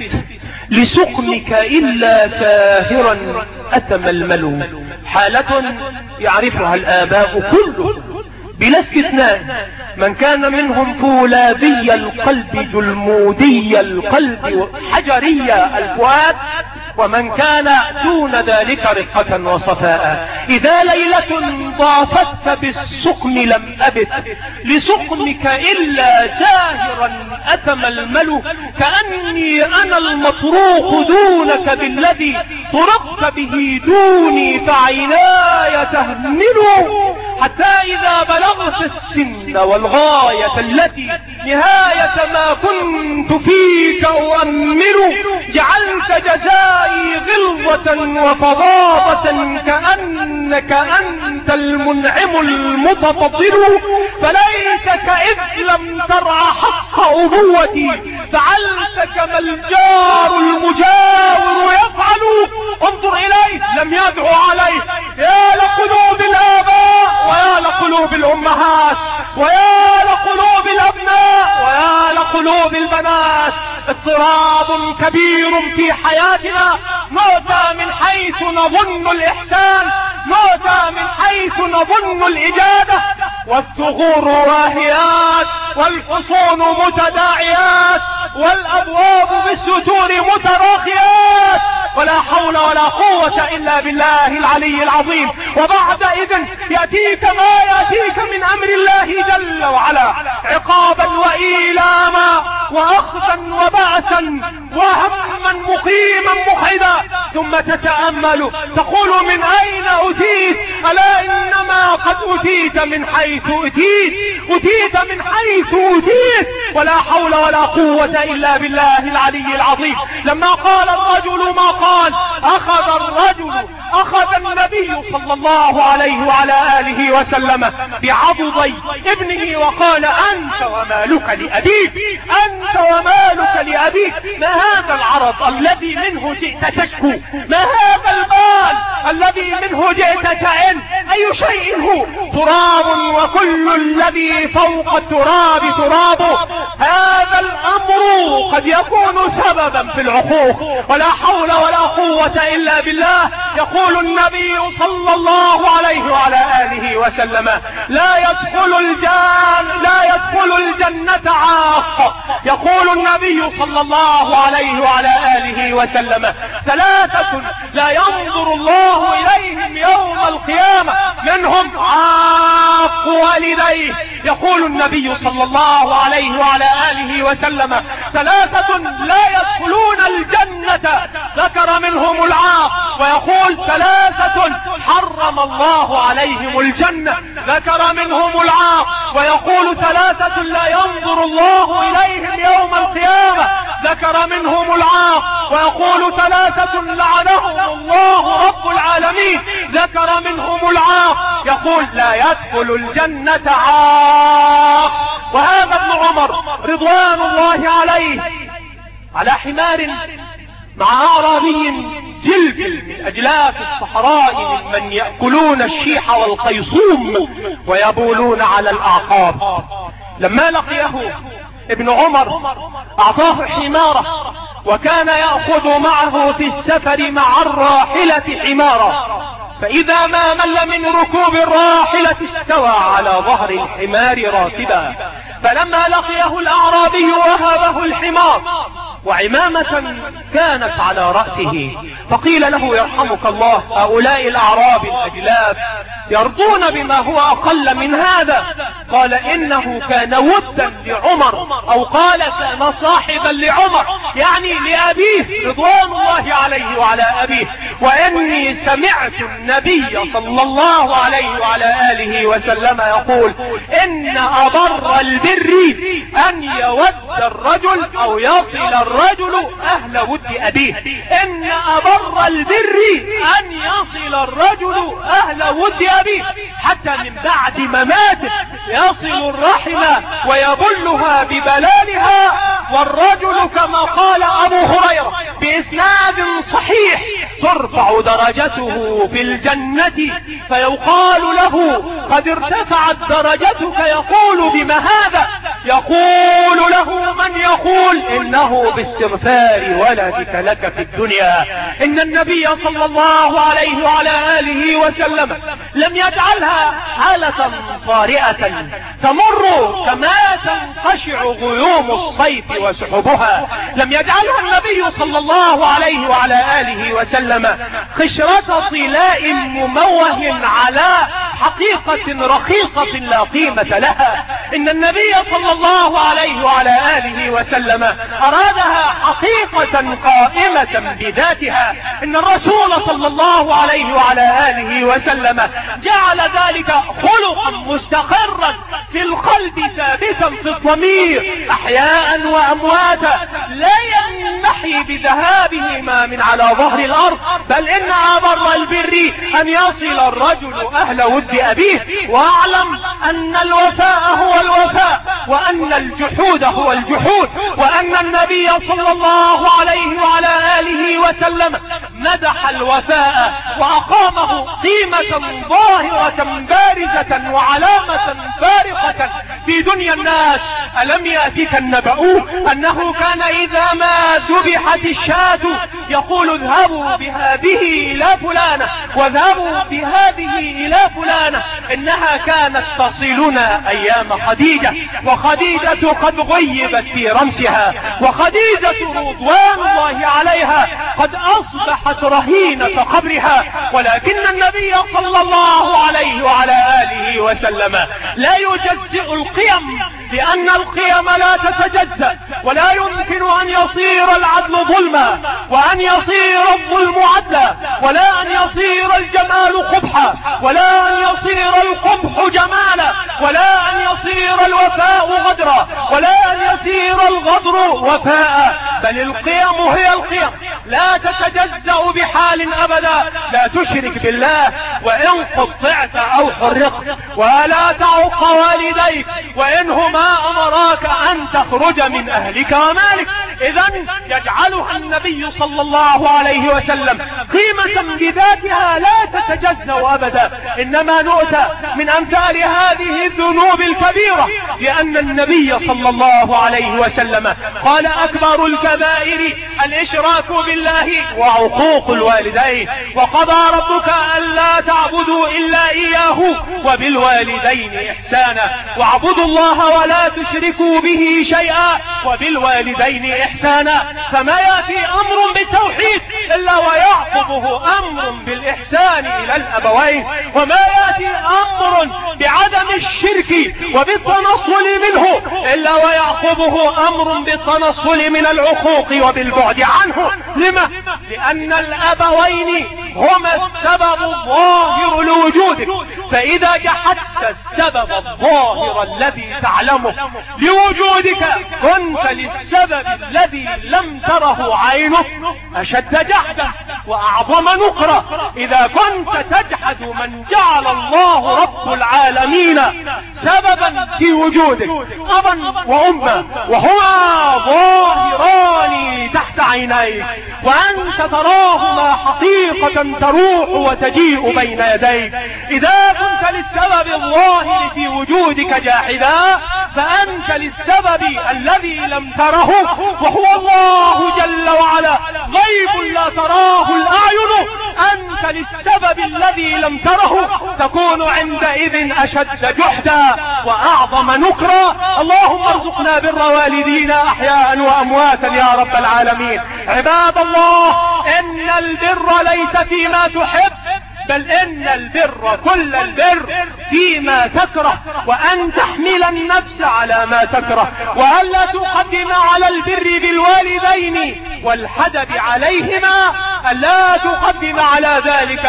A: لسقمك إلا ساهرا أتململ. حالة يعرفها الآباء كله بلا استثناء، من كان منهم فولاذي القلب جلمودي القلب حجري الفؤاد، ومن كان دون ذلك رقة وصفاء. إذا ليلة ضافتك بالسقم لم أبت لسقمك إلا ساهرا أتململ، كأني أنا المطروق دونك بالذي طرقت به دوني فعيناي تهمل، حتى إذا بلغت السن والغاية التي نهاية ما كنت فيك أؤمل، جعلت جزائي غلظة وفظاظة كأنك أنت المنعم المتفضل، فليتك إذ لم ترع حق أبوتي فعلت كما الجار المجاور يفعل. انظر إليه لم يدعو عليه. يا لقلوب الآباء ويا لقلوب الأمهات ويا لقلوب الأبناء ويا لقلوب البنات، اضطراب كبير في حياتنا، نؤتى من حيث نظن الإحسان، نؤتى من حيث نظن الإجابة، والثغور واهيات والحصون متداعيات والأبواب بالستور متراخيات، ولا حول ولا قوة إلا بالله العلي العظيم. وبعد إذن يأتيك ما يأتيك من أمر الله جل وعلا، عقابا وإيلاما وأخذا وبأسا وهما مقيما محدا، ثم تتأمل تقول من أين أتيت؟ ألا إنما قد أتيت من حيث أتيت، أتيت من حيث أتيت، ولا حول ولا قوة إلا بالله العلي العظيم. لما قال الرجل ما قال، أخذ الرجل أخذ النبي صلى الله عليه وعلى آله وسلم بعضدي ابنه وقال أنت ومالك لأبيك، أنت ومالك لأبيك. ما هذا العرض الذي منه جئت تشكو؟ ما هذا المال الذي منه جئت تعن؟ أي شيء هو؟ تراب وكل الذي فوق التراب ترابه. هذا الأمر قد يكون سببا في العقوق، ولا حول ولا قوة إلا بالله. يقول النبي صلى الله عليه وعلى آله وسلم لا يدخل الجنة لا يدخل الجنة عاق. يقول النبي صلى الله عليه وعلى آله وسلم ثلاثة لا ينظر الله إليهم يوم القيامة، منهم عاق والديه. يقول النبي صلى الله عليه وعلى آله وسلم ثلاثة لا يدخلون الجنة، ذكر منهم العاق، ويقول ثلاثة حرم الله عليهم الجنة، ذكر منهم العاق، ويقول ثلاثة لا ينظر الله إليهم يوم القيامة، ذكر منهم العاق، ويقول ثلاثة لعنهم الله رب العالمين، ذكر منهم العاق. يقول لا يدخل الجنة عاق. وهذا ابن عمر رضوان الله عليه على حمار مع أعرابي جلف من أجلاف الصحراء ممن يأكلون الشيح والقيصوم ويبولون على الأعقاب، لما لقيه ابن عمر اعطاه حمارة، وكان يأخذ معه في السفر مع الراحلة حمارة، فإذا ما مل من ركوب الراحلة استوى على ظهر الحمار راكبا، فلما لقيه الأعرابي وهبه الحمار وعمامة كانت على رأسه، فقيل له يرحمك الله هؤلاء الأعراب الأجلاف يرضون بما هو أقل من هذا؟ قال إنه كان ودا لعمر، أو قال كان صاحبا لعمر، يعني لأبيه رضوان الله عليه وعلى أبيه. وإني سمعت النبي صلى الله عليه وعلى آله وسلم يقول إن أبر البر أن يود الرجل أو يصل الرجل أهل ود أبيه، إن أبر البر أن يصل الرجل أهل ود أبيه، حتى من بعد مماته يصل الرحم ويبلها ببلالها. والرجل كما قال أبو هريرة بإسناد صحيح ترفع درجته في الجنة فيقال له قد ارتفعت درجتك، يقول بما هذا؟ يقول له من يقول إنه باستغفار ولدك لك في الدنيا. إن النبي صلى الله عليه وعلى آله وسلم لم يجعلها حالة طارئة تمر كما تنقشع غيوم الصيف وسحبها، لم يجعلها النبي صلى الله عليه وعلى آله وسلم خشرة طلاء مموه على حقيقة رخيصة لا قيمة لها. إن النبي صلى الله عليه وعلى آله وسلم أرادها حقيقة قائمة بذاتها. إن الرسول صلى الله عليه وعلى آله وسلم جعل ذلك خلقا مستقرا في القلب ثابتا في الضمير أحياء وأمواتا، لا ينمحي بذهابهما من على ظهر الأرض، بل إن أبر البر أن يصل الرجل أهل ود أبيه. واعلم أن الوفاء هو الوفاء، وأن الجحود هو الجحود، وأن النبي صلى الله عليه وعلى آله وسلم مدح الوفاء وأقامه قيمة ظاهرة بارزة وعلامة فارقة في دنيا الناس. ألم يأتك النبأ أنه كان إذا ما ذبحت الشاة يقول اذهبوا بهذه إلى فلانة واذهبوا بهذه إلى فلانة، إنها كانت تصلنا أيام خديجة، وخديجة قد غيبت في رمسها، وخديجة رضوان الله عليها قد أصبحت رهينة قبرها. ولكن النبي صلى الله عليه وعلى آله وسلم لا يجزئ القيم، لأن القيم لا تتجزأ، ولا يمكن أن يصير العدل ظلما، وأن يصير الظلم عدلا، ولا أن يصير الجمال قبحا، ولا أن يصير القبح جمالا، ولا أن يصير الوفاء غدرا، ولا أن يصير الغدر وفاء، بل القيم هي القيم لا تتجزأ بحال أبدا. لا تشرك بالله وإن قطعت أو حرقت، ولا تعق والديك وإنهما أمراك أن تخرج من أهلك ومالك. إذن يجعلها النبي صلى الله عليه وسلم قيمة بذاتها لا تتجزأ أبدا. إنما نؤتى من أمثال هذه الذنوب الكبيرة لأن النبي صلى الله عليه وسلم قال أكبر الكبائر الإشراك بالله وعقوق الوالدين، وقضى ربك ألا تعبدوا إلا إياه وبالوالدين إحسانا، واعبدوا الله ولا تشركوا به شيئا وبالوالدين إحسانا. فما يأتي أمر بالتوحيد إلا ويعقبه أمر بالإحسان إلى الأبوين، وما يأتي أمر بعدم الشرك وبالتنصل منه إلا ويعقبه أمر بالتنصل من العقوق وبالبعد عنه. لما؟ لأن الأبوين هما السبب الظاهر لوجودك، فإذا جحدت السبب الظاهر الذي تعلمه لوجودك كنت للسبب الذي لم تره عينك أشد جحدا وأعظم نقرة. إذا كنت تجحد من جعل الله رب العالمين العالمين سببا في وجودك، أبا وأما، وهما ظاهران تحت عينيك، وأنت تراهما حقيقة تروح وتجيء بين يديك. إذا كنت للسبب الظاهر في وجودك جاحدا، فأنت للسبب الذي لم تره، وهو الله جل وعلا غيب لا تراه الأعين، أنت للسبب الذي لم تره تكون عندئذ أشد جحدا وأعظم نكرا. اللهم ارزقنا بر والدينا أحياء وأمواتا يا رب العالمين. عباد الله، إن البر ليس فيما تحب، بل إن البر كل البر فيما تكره، وأن تحمل النفس على ما تكره، وألا تقدم على البر بالوالدين والحدب عليهما، ألا تقدم على ذلك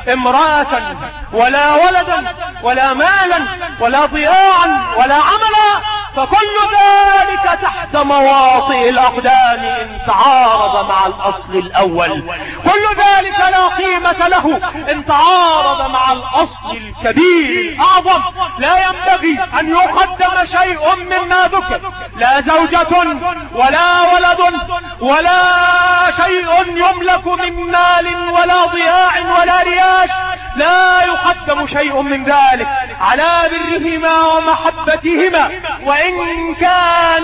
A: امرأة ولا ولدا ولا مالا ولا ضياعا ولا عملا، فكل ذلك تحت مواطئ الأقدام إن تعارض مع الأصل الأول. كل ذلك لا قيمة له إن تعارض مع الأصل الكبير الأعظم. لا ينبغي أن يقدم شيء مما ذكر، لا زوجة ولا ولد ولا شيء يملك من مال ولا ضياع ولا رياش، لا يقدم شيء من ذلك على برهما ومحبتهما، وإن كان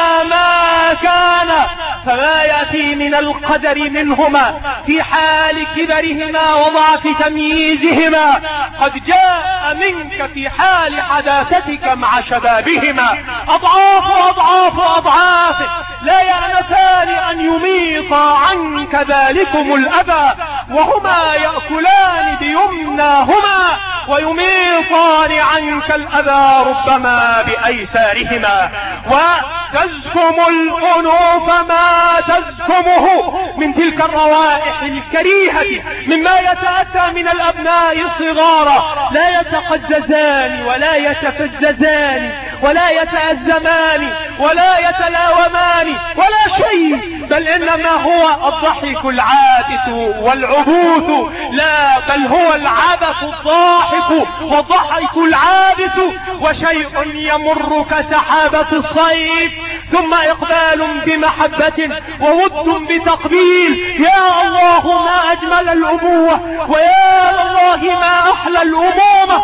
A: ما كان فما يأتي من القدر منهما في حال كبرهما وضعف تمييزهما قد جاء منك في حال حداثتك مع شبابهما أضعاف أضعاف أضعاف، لا يأنفان أن يميط عنك ذلكم الأبى، وهما يأكلان بيمناهما ويميطان عنك الأذى ربما بأيسارهما، وتزكم الأنوف ما تزكمه من تلك الروائح الكريهة مما يتأتى من الأبناء صغارا، لا يتقززان ولا يتفززان ولا يتأزمان ولا يتلاومان ولا شيء، بل إنما هو الضحك العابث والعبوث، لا بل هو العبث الضاحك والضحك العابث، وشيء يمر كسحابة الصيف ثم إقبال بمحبة وود بتقبيل. يا الله ما أجمل الأبوة، ويا الله ما أحلى الأمومة،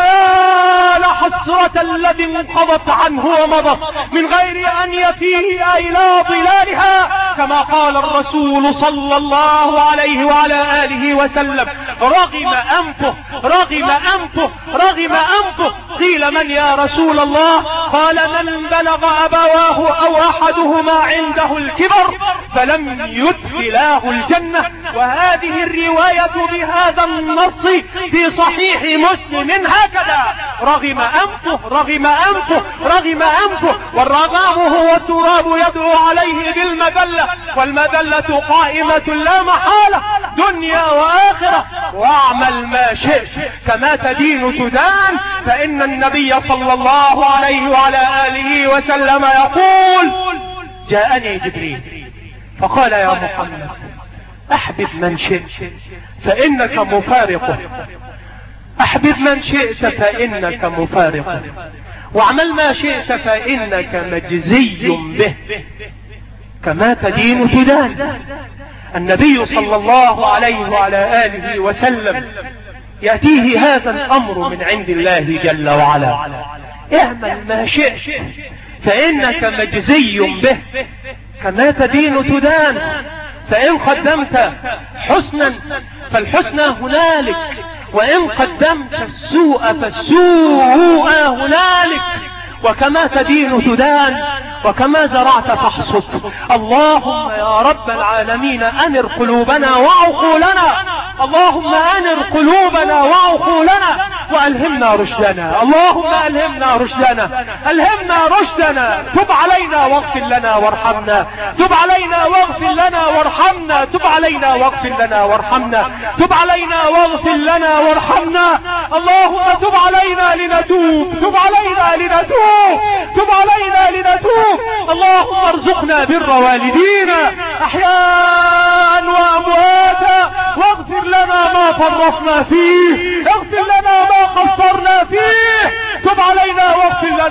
A: ويا لحسرة الذي انقضت عنه ومضت من غير أن يفيه إلى ظلالها، كما قال الرسول صلى الله عليه وعلى آله وسلم: رغم أنفه رغم أنفه رغم أنفه. قيل: من يا رسول الله؟ قال: من بلغ أبواه أو أحدهما عنده الكبر فلم يدخلاه الجنة. وهذه الرواية بهذا النص في صحيح مسلم هكذا: رغم أنفه رغم أنفه رغم أنفه. والرغام هو التراب يدعو عليه بالمذلة، والمذلة قائمة لا محالة دنيا وآخرة. واعمل ما شئت كما تدين تدان، فإن النبي صلى الله عليه وعلى آله وسلم يقول: جاءني جبريل فقال: يا محمد أحبب من شئت فإنك مفارقه، أحبب من شئت فإنك مفارقه، واعمل ما شئت فإنك مجزي به، كما تدين تدان. النبي صلى الله عليه وعلى آله وسلم يأتيه هذا الأمر من عند الله جل وعلا: اعمل ما شئت فإنك مجزي به، كما تدين تدان. فإن قدمت حسنا فالحسنى هنالك، وإن قدمت السوء فالسوء هنالك، وكما تدين تدان، وكما زرعت فاحصد. اللهم يا رب العالمين أنر قلوبنا وعقولنا، اللهم أنر قلوبنا وعقولنا وألهمنا رشدنا، اللهم ألهمنا رشدنا ألهمنا رشدنا. تب علينا واغفر لنا وارحمنا، تب علينا واغفر لنا وارحمنا، تب علينا واغفر لنا وارحمنا، تب علينا واغفر لنا وارحمنا. اللهم تب علينا لنتوب، تب علينا لنتوب، تب علينا لنتوب. اللهم ارزقنا بر والدينا أحياء وأمواتا، واغفر لنا ما فرطنا فيه، اغفر لنا ما قصرنا فيه.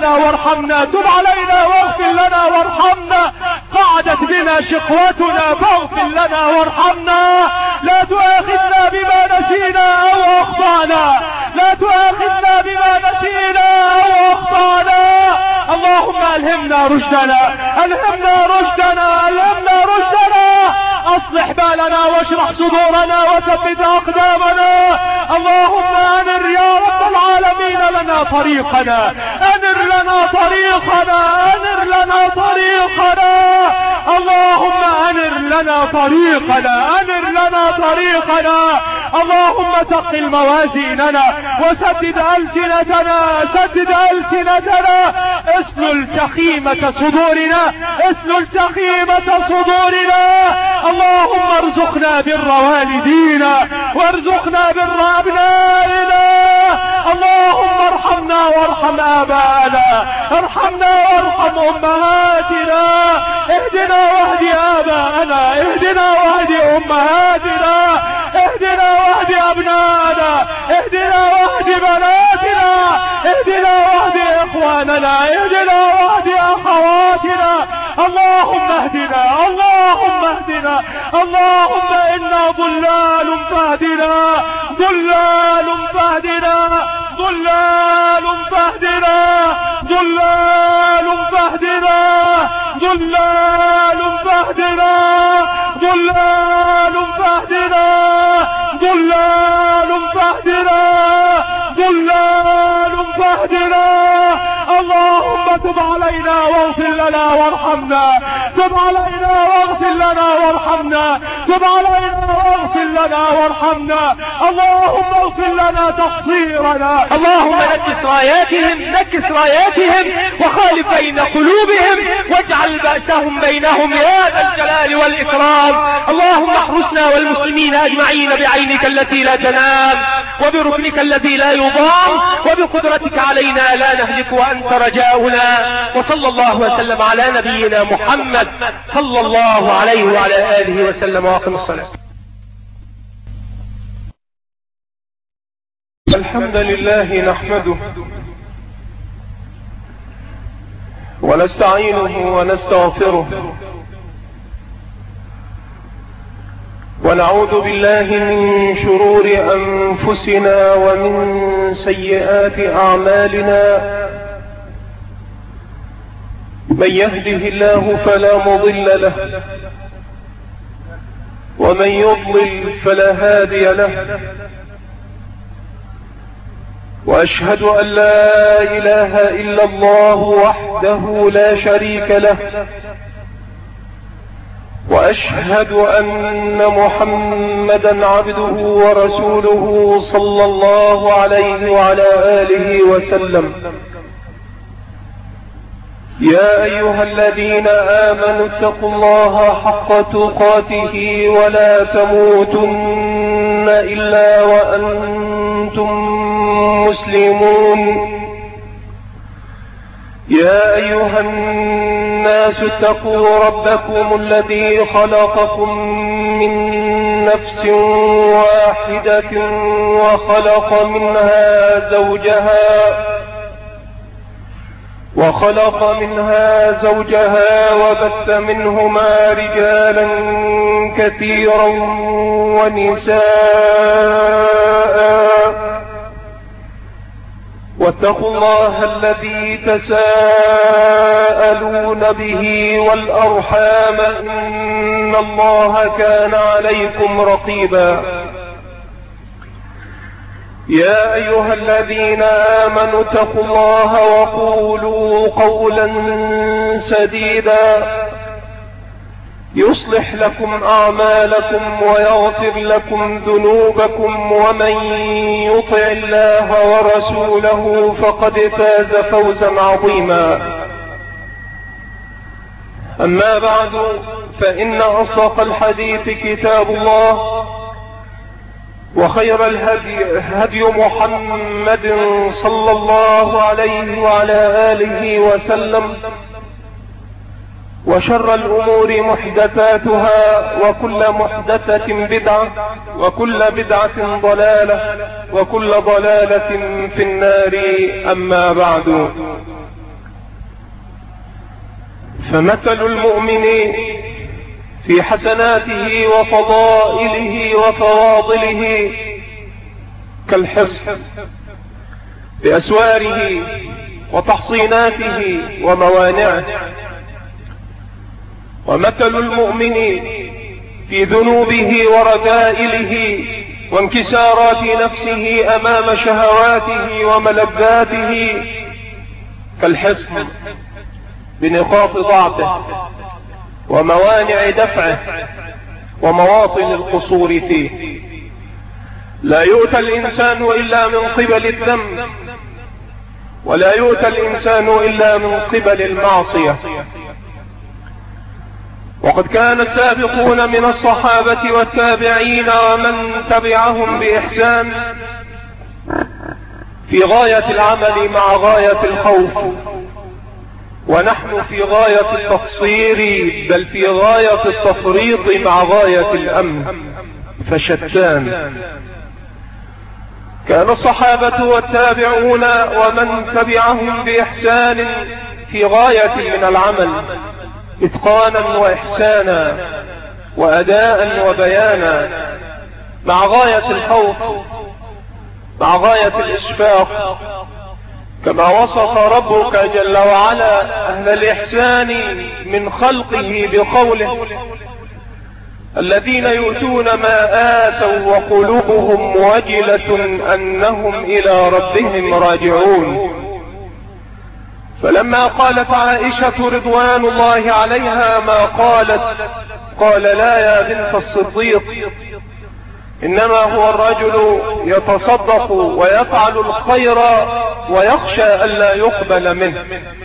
B: لنا وارحمنا، تب علينا واغفر لنا وارحمنا، قعدت بنا شقوتنا فاغفر لنا وارحمنا، لا تؤاخذنا بما نسينا او اخطأنا، لا تؤاخذنا بما نسينا او اخطأنا. اللهم الهمنا رشدنا، الهمنا رشدنا، الهمنا رشدنا، اصلح بالنا واشرح صدورنا وثبت اقدامنا. اللهم انر يا رب العالمين لنا طريقنا، انر لنا طريقنا، انر لنا طريقنا. اللهم انر لنا طريقنا، انر لنا طريقنا. اللهم ثقل موازيننا وسدد ألسنتنا، سدد ألسنتنا، اسلل سخيمة صدورنا، اسلل سخيمة صدورنا. اللهم ارزقنا بر والدينا وارزقنا بر أبنائنا. اللهم ارحمنا وارحم آباءنا، ارحمنا وارحم أمهاتنا، اهدنا واهد آباءنا، اهدنا واهد أمهاتنا، اهدنا واهد أبنائنا، اهدنا واهد بناتنا، اهدنا واهد إخواننا، اهدنا واهد أخواتنا. اللهم اهدنا، اللهم اهدنا، اللهم إنا ضلال فاهدنا، ضلال فاهدنا، ضلال فاهدنا، ضلال فاهدنا، ضلال فاهدنا، ضلال فاهدنا، ضلال فاهدنا، ضلال فاهدنا. اللهم تب علينا واغفر لنا وارحمنا، تب علينا واغفر لنا وارحمنا، تب علينا واغفر لنا وارحمنا. اللهم اغفر لنا تقصيرنا.
A: اللهم نكس راياتهم، نكس راياتهم وخالف بين قلوبهم واجعل بأسهم بينهم يا ذا الجلال والإكرام. اللهم احرسنا والمسلمين أجمعين بعينك التي لا تنام وبركنك الذي لا يضام وبقدرتك علينا لا نهلك وأنت رجاؤنا. وصلى الله وسلم على نبينا محمد صلى الله عليه وعلى آله وسلم. واقم الصلاة. الحمد لله نحمده ونستعينه ونستغفره ونعوذ بالله من شرور أنفسنا ومن سيئات أعمالنا. من يهده الله فلا مضل له ومن يضلل فلا هادي له. وأشهد أن لا إله إلا الله وحده لا شريك له، وأشهد أن محمدا عبده ورسوله صلى الله عليه وعلى آله وسلم. يا أيها الذين آمنوا اتقوا الله حق تقاته ولا تموتن إلا وأنتم مسلمون. يا أيها الناس اتقوا ربكم الذي خلقكم من نفس واحدة وخلق منها زوجها وخلق منها زوجها وبث منهما رجالا كثيرا ونساء. واتقوا الله الذي تساءلون به والأرحام إن الله كان عليكم رقيبا. يا أيها الذين آمنوا اتقوا الله وقولوا قولا سديدا يصلح لكم أعمالكم ويغفر لكم ذنوبكم، ومن يطع الله ورسوله فقد فاز فوزا عظيما. أما بعد، فإن أصدق الحديث كتاب الله، وخير الهدي هدي محمد صلى الله عليه وعلى آله وسلم، وشر الأمور محدثاتها، وكل محدثة بدعة، وكل بدعة ضلالة، وكل ضلالة في النار. أما بعد، فمثل المؤمن في حسناته وفضائله وفواضله كالحصن بأسواره وتحصيناته وموانعه، ومثل المؤمن في ذنوبه ورذائله وانكسارات نفسه أمام شهواته وملذاته كالحصن بنقاط ضعفه وموانع دفعه ومواطن القصور فيه. لا يؤتى الإنسان إلا من قبل الذنب، ولا يؤتى الإنسان إلا من قبل المعصية. وقد كان السابقون من الصحابة والتابعين ومن تبعهم بإحسان في غاية العمل مع غاية الخوف، ونحن في غاية التقصير بل في غاية التفريط مع غاية الأمن، فشتان. كان الصحابة والتابعون ومن تبعهم بإحسان في غاية من العمل إتقانا وإحسانا وأداء وبيانا مع غاية الخوف مع غاية الإشفاق، كما وصف ربك جل وعلا أهل الإحسان من خلقه بقوله: الذين يؤتون ما آتوا وقلوبهم وجلة أنهم إلى ربهم راجعون. فلما قالت عائشة رضوان الله عليها ما قالت، قال: لا يا بنت الصديق، إنما هو الرجل يتصدق ويفعل الخير ويخشى ألا يقبل منه.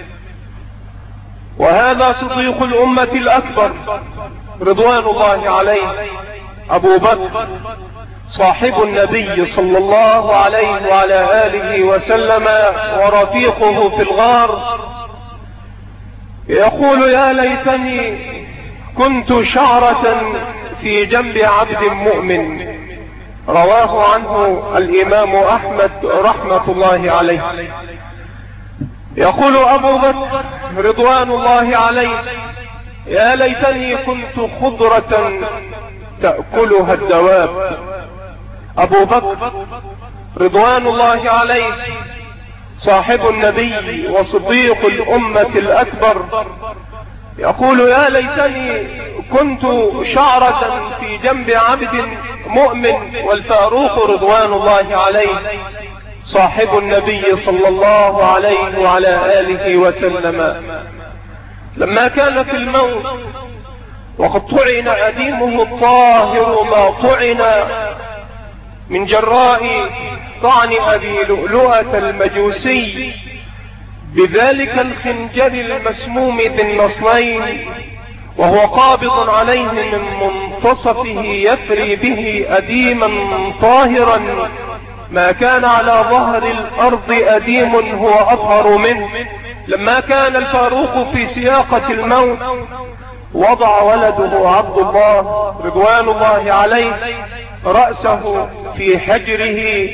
A: وهذا صديق الأمة الأكبر رضوان الله عليه أبو بكر صاحب النبي صلى الله عليه وعلى آله وسلم ورفيقه في الغار، يقول: يا ليتني كنت شعرة في جنب عبد مؤمن. رواه عنه الإمام أحمد رحمة الله عليه. يقول أبو بكر رضوان الله عليه: يا ليتني كنت خضرة تأكلها الدواب. أبو بكر رضوان الله عليه صاحب النبي وصديق الأمة الأكبر يقول: يا ليتني كنت شعرة في جنب عبد مؤمن. والفاروق رضوان الله عليه صاحب النبي صلى الله عليه وعلى آله وسلم لما كان في الموت وقد طعن أديمه الطاهر ما طعن من جراء طعن أبي لؤلؤة المجوسي بذلك الخنجر المسموم ذي النصلين، وهو قابض عليه من منتصفه يفري به أديما طاهرا ما كان على ظهر الأرض أديم هو أطهر منه. لما كان الفاروق في سياقة الموت وضع ولده عبد الله رضوان الله عليه رأسه في حجره،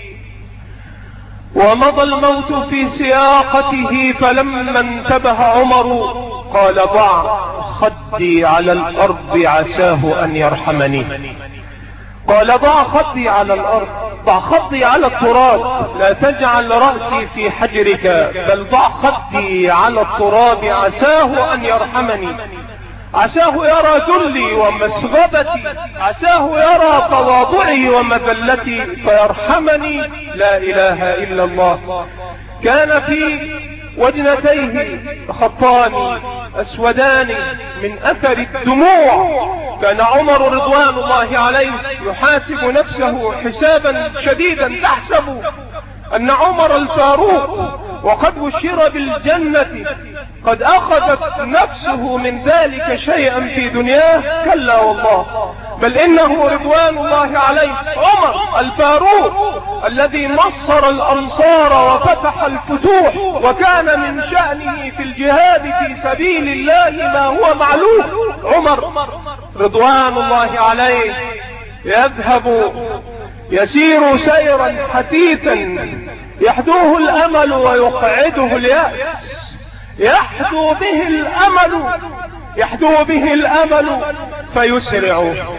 A: ومضى الموت في سياقته. فلما انتبه عمر قال: ضع خدي على الأرض عساه أن يرحمني. قال: ضع خدي على الأرض، ضع خدي على التراب، لا تجعل رأسي في حجرك، بل ضع خدي على التراب عساه أن يرحمني. عساه يرى ذلي ومسغبتي، عساه يرى تواضعي ومذلتي فيرحمني. لا إله إلا الله. كان في وجنتيه خطان أسودان من أثر الدموع. كان عمر رضوان الله عليه يحاسب نفسه حسابا شديدا، تحسب أن عمر الفاروق وقد بشر بالجنة قد أخذت نفسه من ذلك شيئا في دنياه. كلا والله، بل إنه رضوان الله عليه عمر الفاروق الذي نصر الأنصار وفتح الفتوح، وكان من شأنه في الجهاد في سبيل الله ما هو معلوم. عمر رضوان الله عليه يذهب يسير سيرا حثيثا يحدوه الأمل ويقعده اليأس، يحدو به الامل يحدو به الامل فيسرع،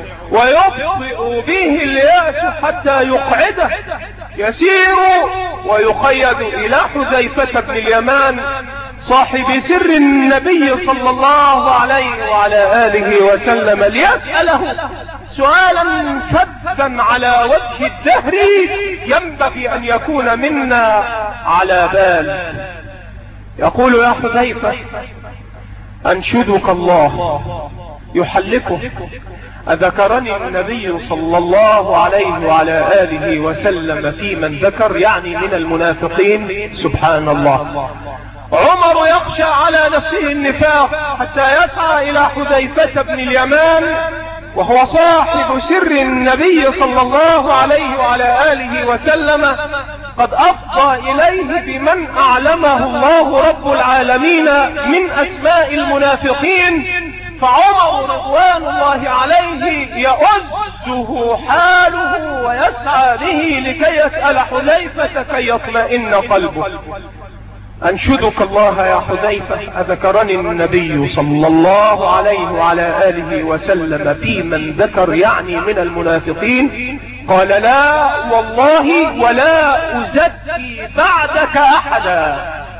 A: ويبطئ به الياس حتى يقعده. يسير ويقيد الى حذيفة بن اليمان صاحب سر النبي صلى الله عليه وعلى آله وسلم ليسأله سؤالا فذا على وجه الدهر ينبغي ان يكون منا على بال. يقول: يا حذيفة، انشدك الله يحلفه، أذكرني النبي صلى الله عليه وعلى آله وسلم في من ذكر، يعني من المنافقين؟ سبحان الله. عمر يخشى على نفسه النفاق حتى يسعى إلى حذيفة بن اليمان وهو صاحب سر النبي صلى الله عليه وعلى آله وسلم، قد أفضى إليه بمن أعلمه الله رب العالمين من أسماء المنافقين. فعمر رضوان الله عليه يؤزه حاله ويسعى به لكي يسأل حذيفة كي يطمئن قلبه. أنشدك الله يا حذيفة، أذكرني النبي صلى الله عليه وعلى آله وسلم في من ذكر، يعني من المنافقين؟ قال: لا والله ولا أزكي بعدك أحدا.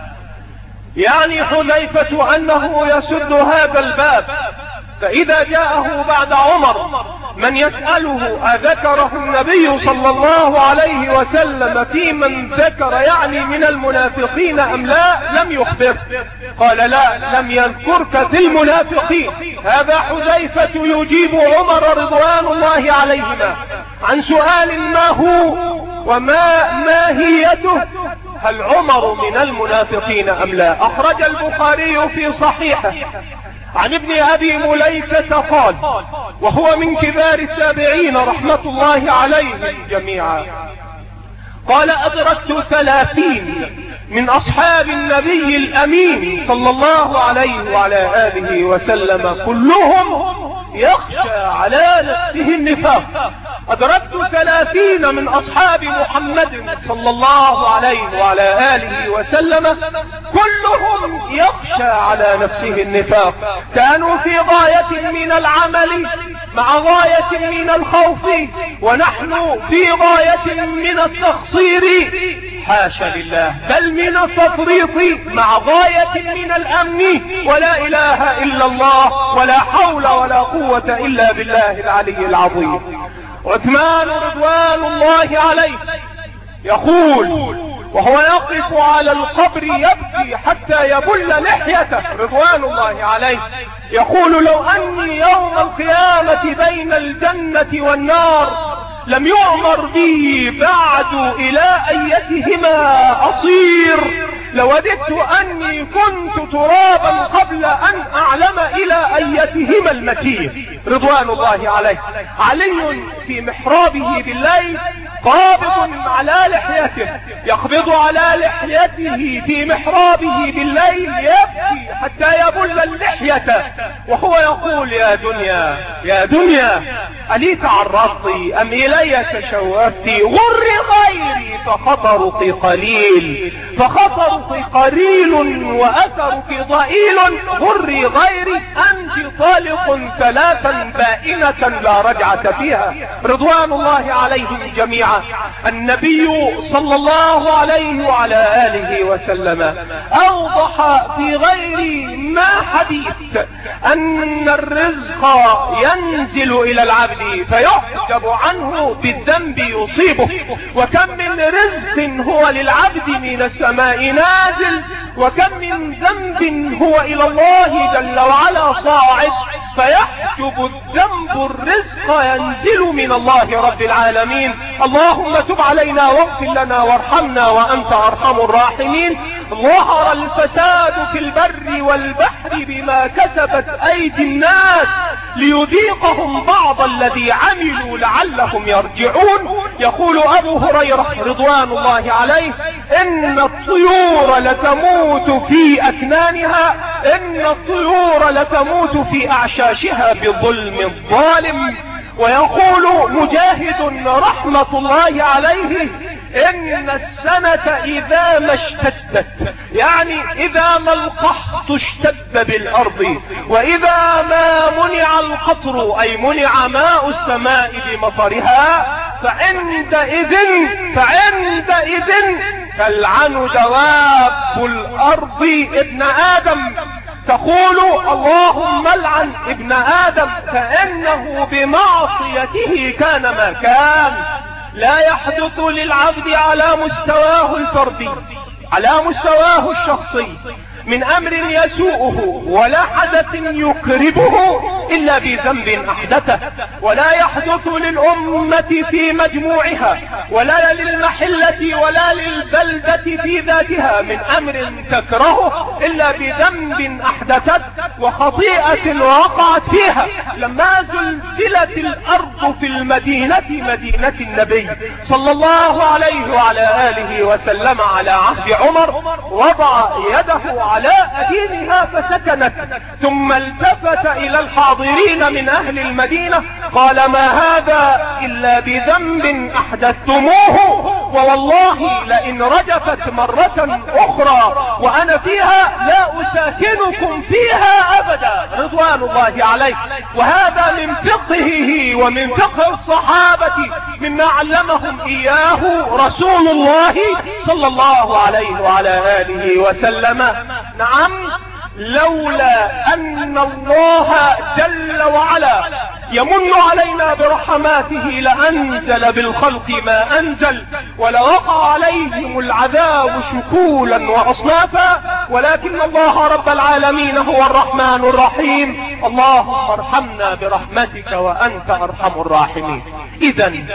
A: يعني حذيفة أنه يسد هذا الباب، فإذا جاءه بعد عمر من يسأله أذكره النبي صلى الله عليه وسلم في من ذكر، يعني من المنافقين أم لا، لم يخبر. قال: لا، لم يذكرك في المنافقين. هذا حذيفة يجيب عمر رضوان الله عليهما عن سؤال ما هو وما ماهيته، هل عمر من المنافقين أم لا؟ أخرج البخاري في صحيحه عن ابن أبي مليكة قال، وهو من كبار التابعين رحمة الله عليهم جميعا، قال: أدركت ثلاثين من أصحاب النبي الأمين صلى الله عليه وعلى آله وسلم كلهم يخشى على نفسه النفاق. أدركت ثلاثين من أصحاب محمد صلى الله عليه وعلى آله وسلم كلهم يخشى على نفسه النفاق، كانوا في غاية من العمل مع غاية من الخوف، ونحن في غاية من التقصير حاشا لله، بل من التفريط مع غاية من الأمن، ولا إله إلا الله ولا حول ولا قوة إلا بالله العلي العظيم. عثمان رضوان الله عليه يقول وهو يقف على القبر يبكي حتى يبل لحيته رضوان الله عليه، يقول: لو أني يوم القيامة بين الجنة والنار لم يؤمر بي بعد إلى أيتهما أصير، لوددت أني كنت ترابا قبل أن أعلم إلى أيتهما المسير رضوان الله عليه. علي في محرابه بالليل قابض على لحيته، يقبض على لحيته في محرابه بالليل يبكي حتى يبل اللحية، وهو يقول: يا دنيا يا دنيا ألي تعرضت أم إلي تشوفت؟ غر غيري فخطرك قليل فخطرك قليل وأثرك ضئيل، غري غيري أنت طالق ثلاثا بائنة لا رجعة فيها رضوان الله عليهم جميعا. النبي صلى الله عليه وعلى آله وسلم أوضح في غير ما حديث أن الرزق ينزل إلى العبد فيحجب عنه بالذنب يصيبه، وكم من رزق هو للعبد من السماء نازل، وكم من ذنب هو إلى الله جل وعلا صاعد فيحجب الذنب الرزق ينزل من الله رب العالمين. اللهم تب علينا واغفر لنا وارحمنا وأنت أرحم الراحمين. ظهر الفساد في البر والبحر بما كسبت أيدي الناس ليذيقهم بعض الذي عملوا لعلهم يرجعون. يقول أبو هريرة رضوان الله عليه: إن الطيور لتموت في أكنانها، إن الطيور لتموت في أعشاشها بظلم الظالم. ويقول مجاهد رحمة الله عليه: ان السنة اذا ما اشتدت، يعني اذا ما القحط اشتد بالارض، واذا ما منع القطر اي منع ماء السماء بمطرها، فعندئذ فعندئذ تلعن دواب الارض ابن ادم، تقول اللهم العن ابن ادم فانه بمعصيته كان ما كان. لا يحدث للعبد على مستواه الفردي، على مستواه الشخصي، من امر يسوءه ولا حدث يكربه الا بذنب احدثه، ولا يحدث للامة في مجموعها ولا للمحلة ولا للبلدة في ذاتها من امر تكرهه الا بذنب احدثت وخطيئة وقعت فيها. لما زلزلت الارض في المدينة، مدينة النبي صلى الله عليه وعلى اله وسلم على عهد عمر، وضع يده على أديمها فسكنت، ثم التفت إلى الحاضرين من أهل المدينة قال ما هذا إلا بذنب أحدثتموه، ووالله لئن رجفت مرة أخرى وأنا فيها لا أساكنكم فيها أبدا رضوان الله عليه. وهذا من فقهه ومن فقه الصحابة مما علمهم إياه رسول الله صلى الله عليه وعلى آله وسلم. نعم، لولا ان الله جل وعلا يمن علينا برحماته لانزل بالخلق ما انزل، ولوقع عليهم العذاب شكولا واصنافا، ولكن الله رب العالمين هو الرحمن الرحيم. اللهم ارحمنا برحمتك وانت ارحم الراحمين. اذن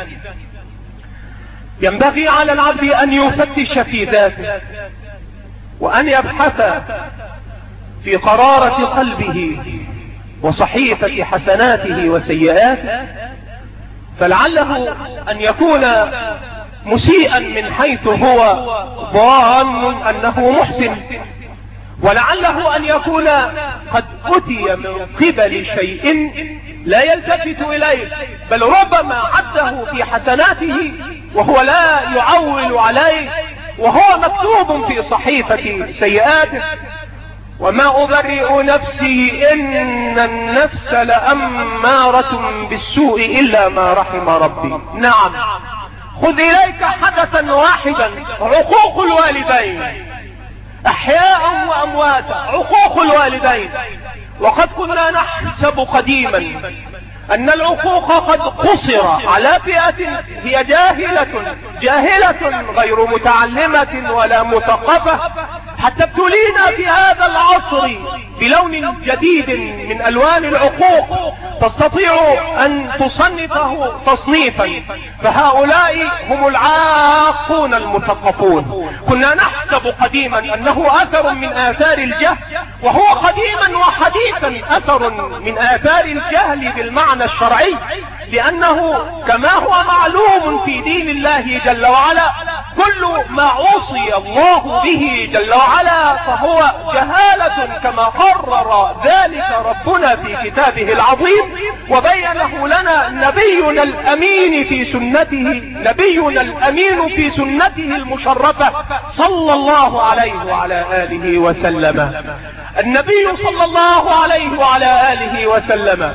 A: ينبغي على العبد ان يفتش في ذاته وأن يبحث في قرارة قلبه وصحيفة حسناته وسيئاته، فلعله أن يكون مسيئا من حيث هو ظان أنه محسن، ولعله أن يكون قد أتي من قبل شيء لا يلتفت إليه، بل ربما عده في حسناته وهو لا يعول عليه، وهو مكتوب في صحيفة سيئاته. وما أبرئ نفسي إن النفس لأمارة بالسوء إلا ما رحم ربي. نعم، خذ إليك حدثا واحدا، عقوق الوالدين أحياء وأمواتا، عقوق الوالدين. وقد كنا نحسب قديما أن العقوق قد قصر على فئة هي جاهلة جاهلة غير متعلمة ولا مثقفة، حتى ابتلينا في هذا العصر بلون جديد من ألوان العقوق تستطيع أن تصنفه تصنيفا، فهؤلاء هم العاقون المثقفون. كنا نحسب قديما أنه أثر من آثار الجهل، وهو قديما وحديثا أثر من آثار الجهل بالمعنى الشرعي، لأنه كما هو معلوم في دين الله جل وعلا كل ما عصي الله به جل وعلا فهو جهالة، كما قرر ذلك ربنا في كتابه العظيم وبينه لنا نبينا الأمين في سنته نبينا الأمين في سنته المشرفة صلى الله عليه وعلى آله وسلم. النبي صلى الله عليه وعلى آله وسلم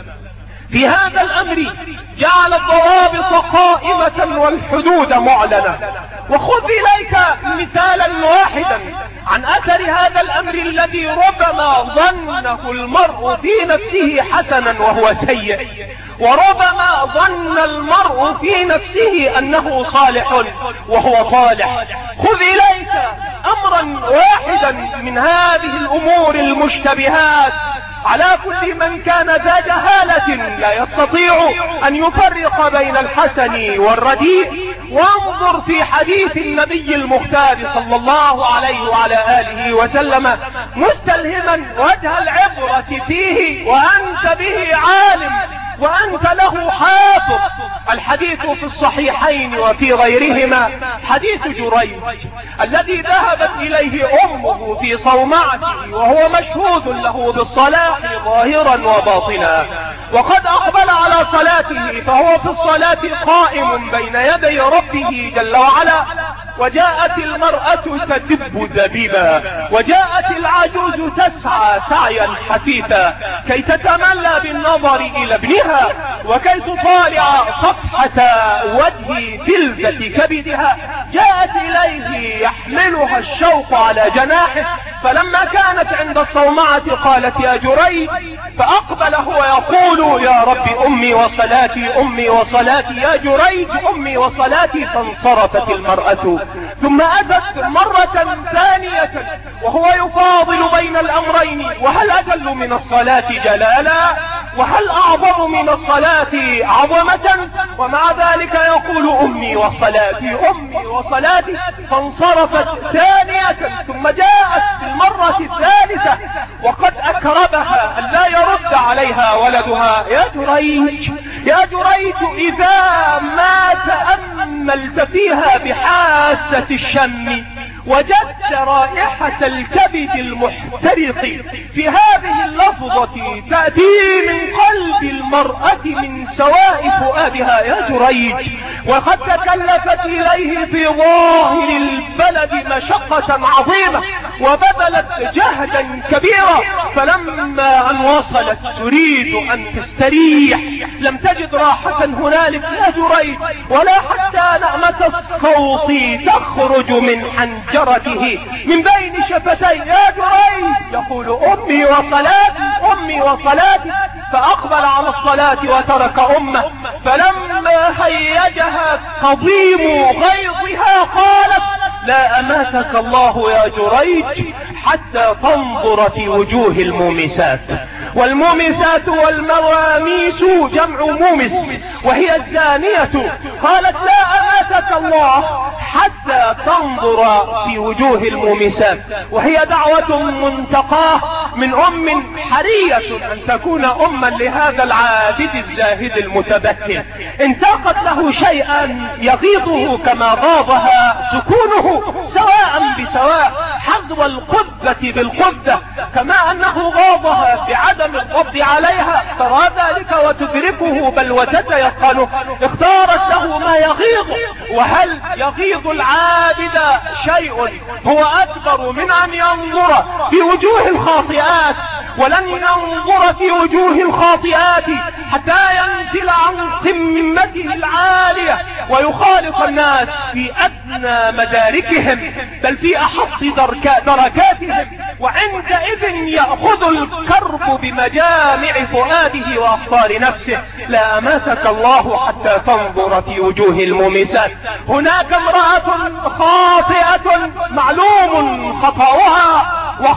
A: في هذا الأمر جعل الضوابط قائمة والحدود معلنة. وخذ إليك مثالا واحدا عن أثر هذا الأمر الذي ربما ظنه المرء في نفسه حسنا وهو سيء، وربما ظن المرء في نفسه أنه صالح وهو طالح. خذ إليك أمرا واحدا من هذه الأمور المشتبهات على كل من كان ذا جهالة لا يستطيع أن يفرق بين الحسن والرديء، وانظر في حديث النبي المختار صلى الله عليه وعلى آله وسلم مستلهما وجه العبرة فيه وأنت به عالم. وأنت له حافظ. الحديث في الصحيحين وفي غيرهما حديث جريج الذي ذهبت إليه أمه في صومعته وهو مشهود له بالصلاح ظاهرا وباطنا، وقد أقبل على صلاته فهو في الصلاة قائم بين يدي ربه جل وعلا، وجاءت المرأة تدب دبيبا، وجاءت العجوز تسعى سعيا حثيثا كي تتملى بالنظر إلى ابنها وكي تطالع صفحة وجه تلذة كبدها. جاءت إليه يحملها الشوق على جناحه، فلما كانت عند الصومعة قالت يا جريج، فأقبل هو يقول يا رب أمي وصلاتي أمي وصلاتي يا جريج أمي وصلاتي. فانصرفت المرأة ثم أتت مرة ثانية وهو يفاضل بين الأمرين، وهل أجل من الصلاة جلالا وهل أعظم من الصلاة عظمة، ومع ذلك يقول أمي وصلاتي أمي وصلاتي. فانصرفت ثانية ثم جاءت المرة الثالثة وقد أكربها أن لا يرد عليها ولدها. يا جريج يا جريج إذا ما تأملت فيها بحاسة الشم وجدت رائحة الكبد المحترق في هذه اللفظة تأتي من قلب المرأة من سواء فؤادها يا جريج، وقد تكلفت إليه في ظاهر البلد مشقة عظيمة وبذلت جهدا كبيرا، فلما أن وصلت تريد أن تستريح لم تجد راحة هنالك يا جريج ولا حتى نعمة الصوت تخرج من حنجرته من بين شفتي. يا جريج يقول أمي وصلاتي أمي وصلاتي. فأقبل على الصلاة وترك أمه، فلما هيجها قضيم غيظها قالت لا أماتك الله يا جريج حتى تنظر في وجوه المومسات. والمومسات والمواميس جمع مومس وهي الزانية. قالت لا أماتك الله حتى تنظر في وجوه المومسات، وهي دعوة منتقاه من أم حرية أن تكون أما لهذا العابد الزاهد المتبتل. انتقت له شيئا يغيظه كما غاضها سكونه سواء بسواء، حذو القذة بالقذة، كما أنه غاضها بعدم القبض عليها ترى ذلك وتدركه بل وتتيقنه. اختارت له ما يغيظ، وهل يغيظ العابد شيء هو أكبر من أن ينظر في وجوه الخاطئات؟ ولن ينظر في وجوه الخاطئات حتى ينزل عن قمته العالية ويخالط الناس في أدنى مداركهم بل في أحط دركاتهم، وعندئذ يأخذ الكرب بمجامع فؤاده وأخطار نفسه. لا أماتك الله حتى تنظر في وجوه المومسات. هناك امرأة خاطئة معلوم خطأها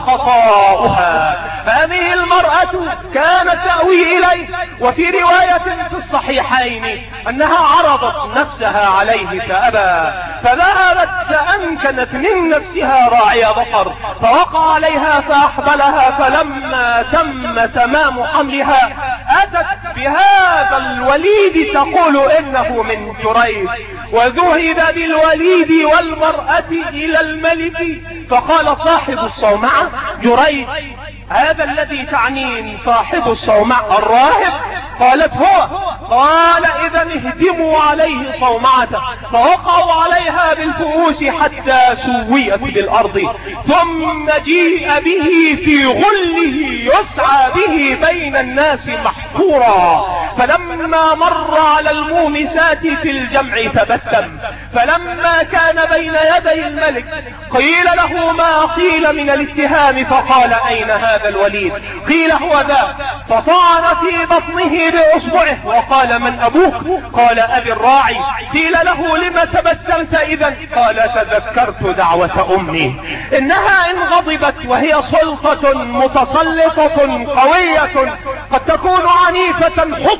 A: وخطاؤها، هذه المرأة كانت تأوي إليه، وفي رواية في الصحيحين أنها عرضت نفسها عليه فأبى، فذهبت فأمكنت من نفسها راعي بقر فوقع عليها فأحبلها، فلما تم تمام حملها أتت بهذا الوليد تقول إنه من جريج، وذهب بالوليد والمرأة إلى الملك فقال صاحب الصومعة جريج. هذا الذي تعنين صاحب الصومعة الراهب؟ قالت هو. قال إذا اهدموا عليه صومعته، فوقعوا عليها بالفؤوس حتى سويت بالأرض، ثم جيء به في غله يسعى به بين الناس محكورا، فلما مر على المومسات في الجمع تبسم، فلما كان بين يدي الملك قيل له ما قيل من الاتهام فقال أين هذا الوليد؟ قيل هو ذا، فطعن في بطنه بأصبعه وقال من أبوك؟ قال أبي الراعي. قيل له لم تبسمت إذا؟ قال تذكرت دعوة أمي، إنها إن غضبت وهي سلطة متسلطة قوية قد تكون عنيفة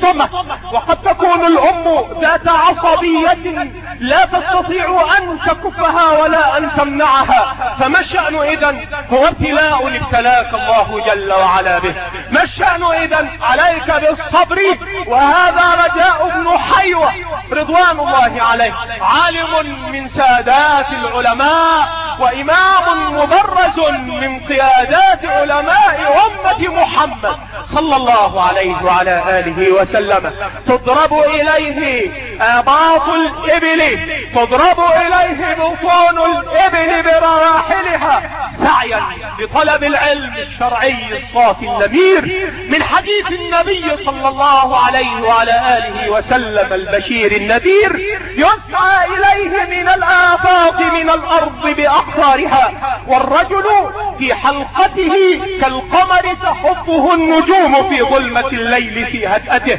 A: فطمة. وقد تكون الام ذات عصبية لا تستطيع ان تكفها ولا ان تمنعها، فما الشأن اذن؟ هو ابتلاء ابتلاك الله جل وعلا به. ما الشأن اذن؟ عليك بالصبر. وهذا رجاء ابن حيوة رضوان الله عليه، عالم من سادات العلماء وامام مبرز من قيادات علماء امة محمد صلى الله عليه وعلى آله وسلم. تضرب اليه اباط الابل، تضرب اليه بطون الابل برواحلها سعيا بطلب العلم الشرعي الصافي النبير من حديث النبي صلى الله عليه وعلى آله وسلم البشير النذير. يسعى اليه من الآفاق من الارض باقطارها، والرجل في حلقته كالقمر تحفه النجوم في ظلمة الليل في هدأته،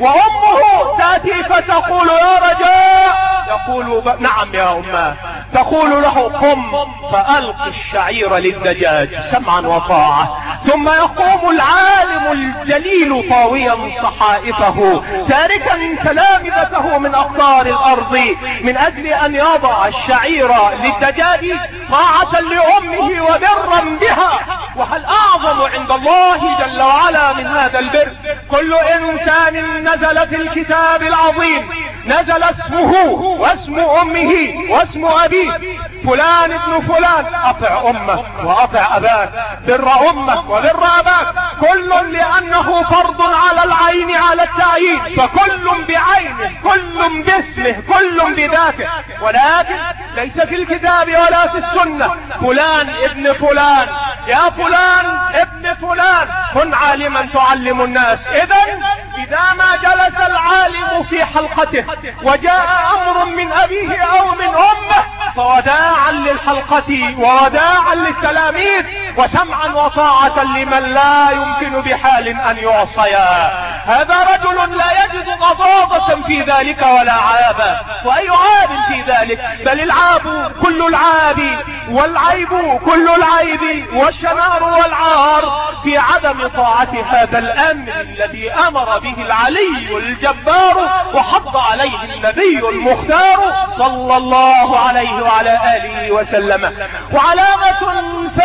A: وامه تأتي فتقول يا رجاء، يقول ب... نعم يا امه، تقول له قم فألق الشعير للدجاج سمعا وطاعة. ثم يقوم العالم الجليل طاويا صحائفه تاركا تلامذته من اقطار الارض من اجل ان يضع الشعير للدجاج طاعة لامه وبرا بها. وهل اعظم عند الله جل وعلا من هذا البر؟ كل انسان نزل في الكتاب العظيم نزل اسمه واسم امه واسم ابيه، فلان ابن فلان، اطع امك واطع اباك، بر امك وبر اباك، كل لانه فرض على العين على التعيين، فكل بعينه، كل باسمه، كل بذاته. ولكن ليس في الكتاب ولا في السنة فلان ابن فلان، يا فلان ابن فلان كن عالما تعلم الناس. اذن اذا ما جلس العالم في حلقته وجاء امر من ابيه او من امه فوداعا للحلقة ووداعا للتلاميذ وسمعا وطاعة لمن لا يمكن بحال ان يعصيا. هذا رجل لا يجد غضاضة في ذلك ولا عابا، واي عاب في ذلك؟ بل العاب كل العاب والعيب كل العيب والشنار والعار في عدم طاعة هذا الامر الذي امر به العلي الجبار وحض عليه النبي المختار صلى الله عليه وعلى آله وسلم. وعلامة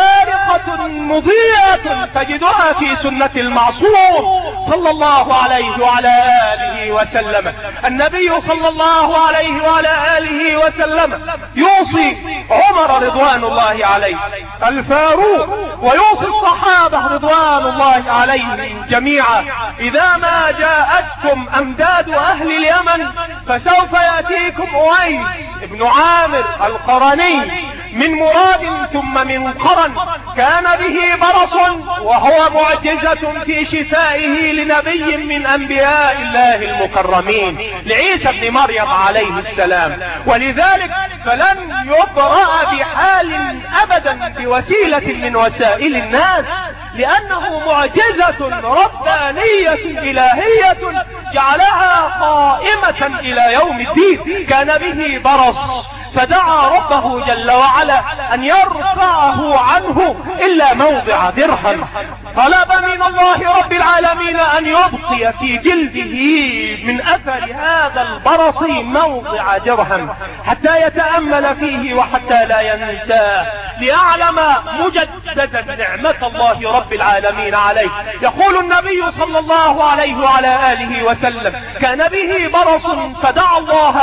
A: فارقة مضيئة تجدها في سنة المعصوم صلى الله عليه وعلى آله وسلم. النبي صلى الله عليه وعلى آله وسلم يوصي عمر رضوان الله عليه الفاروق، ويوصي الصحابة رضوان الله عليهم جميعا: إذا ما جاءتكم أمداد أهل اليمن فسوف يأتيكم أويس ابن عامر القرني من مراد ثم من قرن، كان به برص وهو معجزة في شفائه لنبي من أنبياء الله المكرمين لعيسى ابن مريم عليه السلام. ولذلك فلن يبرأ بحال أبدا بوسيلة من وسائل الناس، لأنه معجزة ربانية إلهية جعلها قائمة إلى يوم الدين. كان به برص فدعا ربه جل وعلا أن يرفعه عنه إلا موضع درهم، طلب من الله رب العالمين أن يبقي في جلده من أثر هذا البرص موضع درهم حتى يتأمل فيه وحتى لا ينساه، ليعلم مجددا نعمة الله رب العالمين عليه. يقول النبي صلى الله عليه وعلى آله وسلم: كان به برص فدعا الله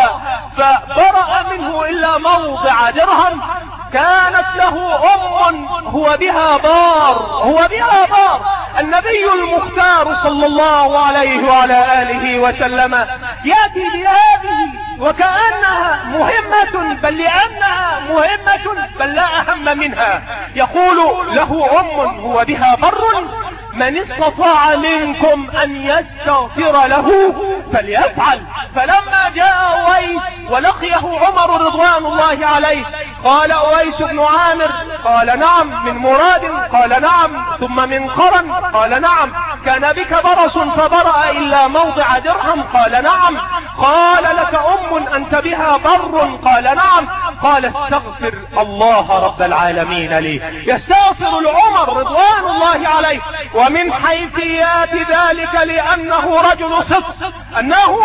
A: فبرأ منه إلا موضع درهم، كانت له أم هو بها بار، هو بها بار. النبي المختار صلى الله عليه وعلى آله وسلم يأتي بهذه وكأنها مهمة، بل لأنها مهمة بل لا أهم منها. يقول له أم هو بها بر: من استطاع منكم أن يستغفر له فليفعل. فلما جاء أويس ولقيه عمر رضوان الله عليه قال: أويس بن عامر؟ قال: نعم. من مراد؟ قال: نعم. ثم من قرن؟ قال: نعم. كان بك برص فبرأ إلا موضع درهم؟ قال نعم. قال لك أم أنت بها بر؟ قال نعم. قال استغفر الله رب العالمين لي. يستغفر العمر رضوان الله عليه. ومن حيثيات ذلك لأنه رجل صدق أنه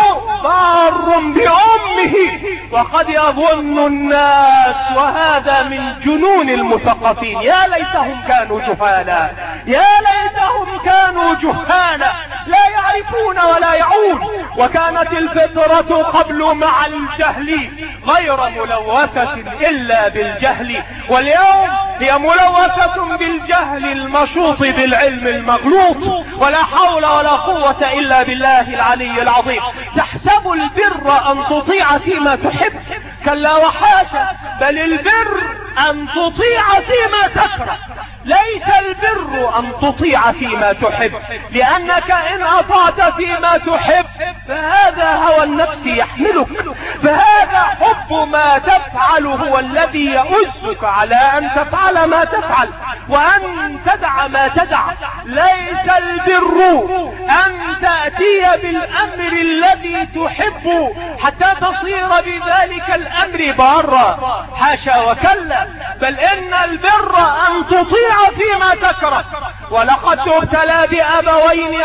A: بار بأمه. وقد يظن الناس، وهذا من جنون المثقفين، يا ليتهم كانوا جهالا، يا ليتهم كانوا جهالا لا يعرفون ولا يعون. وكانت الفطرة قبل مع الجهل غير ملوثة إلا بالجهل، واليوم هي ملوثة بالجهل المشوط بالعلم المغلوط. ولا حول ولا قوة إلا بالله العلي العظيم. تحسب البر أن تطيع فيما تحب، كلا وحاشا، بل البر أن تطيع فيما تكره. ليس البر أن تطيع فيما تحب، لأنك إن أطعت فيما تحب فهذا هوى النفس يحملك، فهذا حب ما تفعل هو الذي يؤزك على أن تفعل ما تفعل وأن تدع ما تدع. ليس البر أن تأتي بالأمر الذي تحب حتى تصير بذلك الأمر بارا، حاشا وكلا، بل إن البر أن تطيع فيما تكره. ولقد تبتلى بأبوين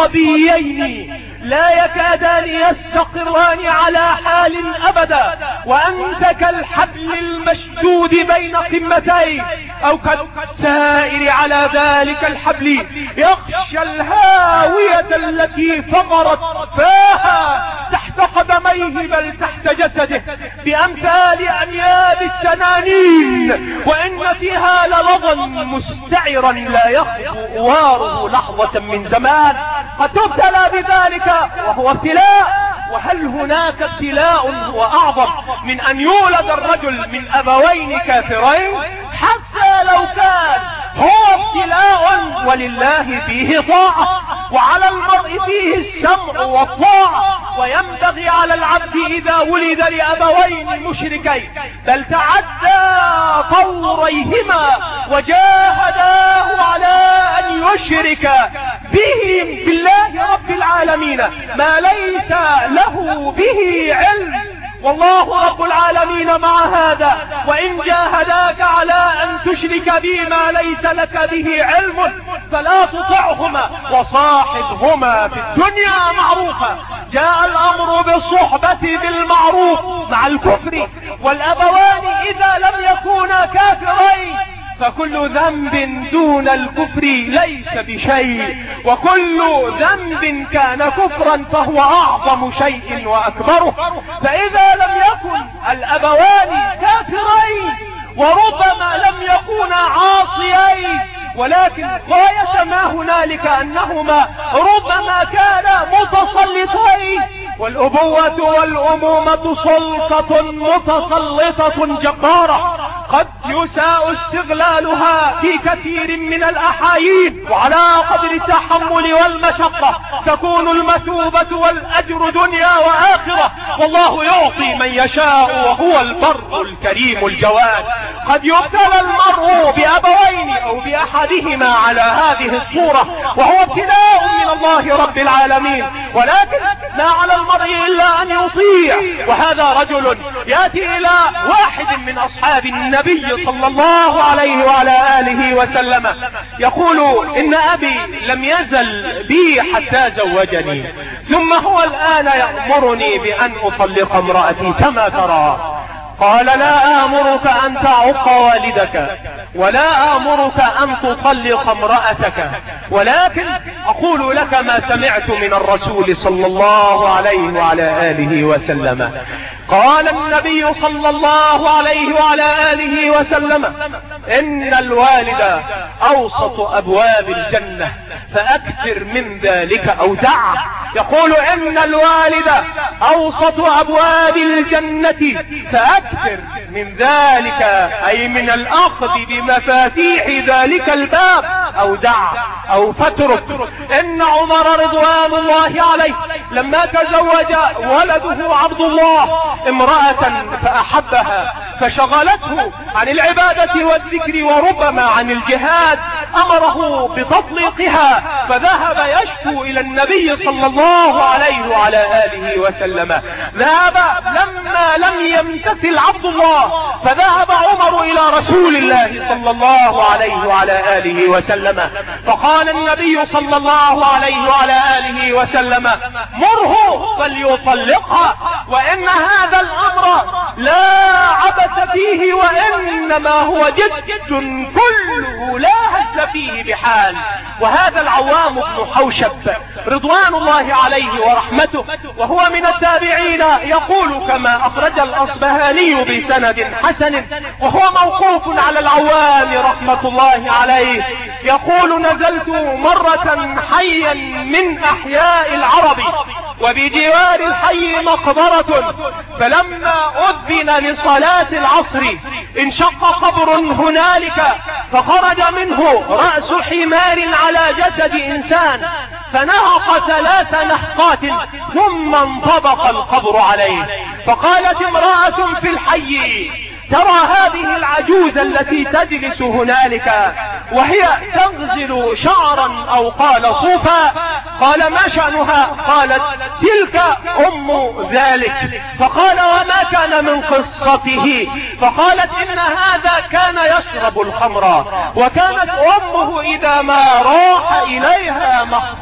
A: عصبيين لا يكادان يستقران على حال أبدا، وأنت كالحبل المشدود بين قمتين أو كالسائر على ذلك الحبل يخشى الهاوية التي فقرت فاها تحت قدميه بل تحت جسده بأمثال أنياب التنانين، وإن فيها للظا مستعرا لا يخفو أواره لحظة من زمان. قد تبتلى بذلك وهو ابتلاء، وهل هناك ابتلاء هو أعظم من أن يولد الرجل من أبوين كافرين؟ حتى لو كان هو ابتلاء ولله فيه طاعة، وعلى المرء فيه السمع والطاعة. وينبغي على العبد إذا ولد لأبوين مشركين بل تعدى طوريهما وجاهداه على أن يشرك به بالله رب العالمين ما ليس له به علم، والله رب العالمين مع هذا. وإن جاهداك على أن تشرك بي ما ليس لك به علم فلا تطعهما وصاحبهما في الدنيا معروفا. جاء الأمر بالصحبة بالمعروف مع الكفر، والأبوان إذا لم يكونا كافرين فكل ذنب دون الكفر ليس بشيء، وكل ذنب كان كفرا فهو أعظم شيء وأكبره. فإذا لم يكن الأبوان كافرين وربما لم يكونا عاصيين، ولكن غاية ما هنالك أنهما ربما كانا متسلطين، والأبوة والأمومة سلطة متسلطة جبارة قد يساء استغلالها في كثير من الأحايين، وعلى قدر التحمل والمشقة تكون المثوبة والأجر دنيا وآخرة، والله يعطي من يشاء وهو البر الكريم الجواد. قد يبتلى المرء بأبوين أو بأحدهما على هذه الصورة وهو ابتلاء من الله رب العالمين، ولكن ما على المرء إلا أن يطيع. وهذا رجل يأتي إلى واحد من أصحاب النبي صلى الله عليه وعلى آله وسلم يقول إن أبي لم يزل بي حتى زوجني، ثم هو الآن يأمرني بأن أطلق امرأتي كما ترى. قال لا آمرك أن تعق والدك ولا آمرك أن تطلق امرأتك، ولكن أقول لك ما سمعت من الرسول صلى الله عليه وعلى آله وسلم. قال النبي صلى الله عليه وعلى آله وسلم إن الوالد أوسط أبواب الجنة فأكثر من ذلك أو دع. يقول إن الوالد أوسط أبواب الجنة فأكثر من ذلك، أي من الأخذ بمفاتيح ذلك الباب أو دع. او فترك. ان عمر رضوان الله عليه لما تزوج ولده عبد الله امرأة فاحبها فشغلته عن العبادة والذكر وربما عن الجهاد، امره بتطليقها، فذهب يشكو الى النبي صلى الله عليه وعلى آله وسلم. ذهب لما لم يمتثل عبد الله فذهب عمر الى رسول الله صلى الله عليه وعلى آله وسلم، فقال النبي صلى الله عليه وعلى آله وسلم: مره فليطلقها، وان هذا الامر لا عبث فيه وانما هو جد كله لا هز فيه بحال. وهذا العوام بن حوشب رضوان الله عليه ورحمته وهو من التابعين يقول كما اخرج الاصبهاني بسند حسن وهو موقوف على العوام رحمة الله عليه، يقول: نزلت مرة حيا من احياء العرب وبجوار الحي مقبرة، فلما اذن لصلاة العصر انشق قبر هنالك فخرج منه رأس حمار على جسد انسان فنهق ثلاث نهقات ثم انطبق القبر عليه. فقالت امرأة في الحي: ترى هذه العجوز التي تجلس هنالك وهي تغزل شعرا او قال صوفا؟ قال: ما شأنها؟ قالت: تلك ام ذلك. فقال: وما كان من قصته؟ فقالت: ان هذا كان يشرب الخمر، وكانت امه اذا ما راح اليها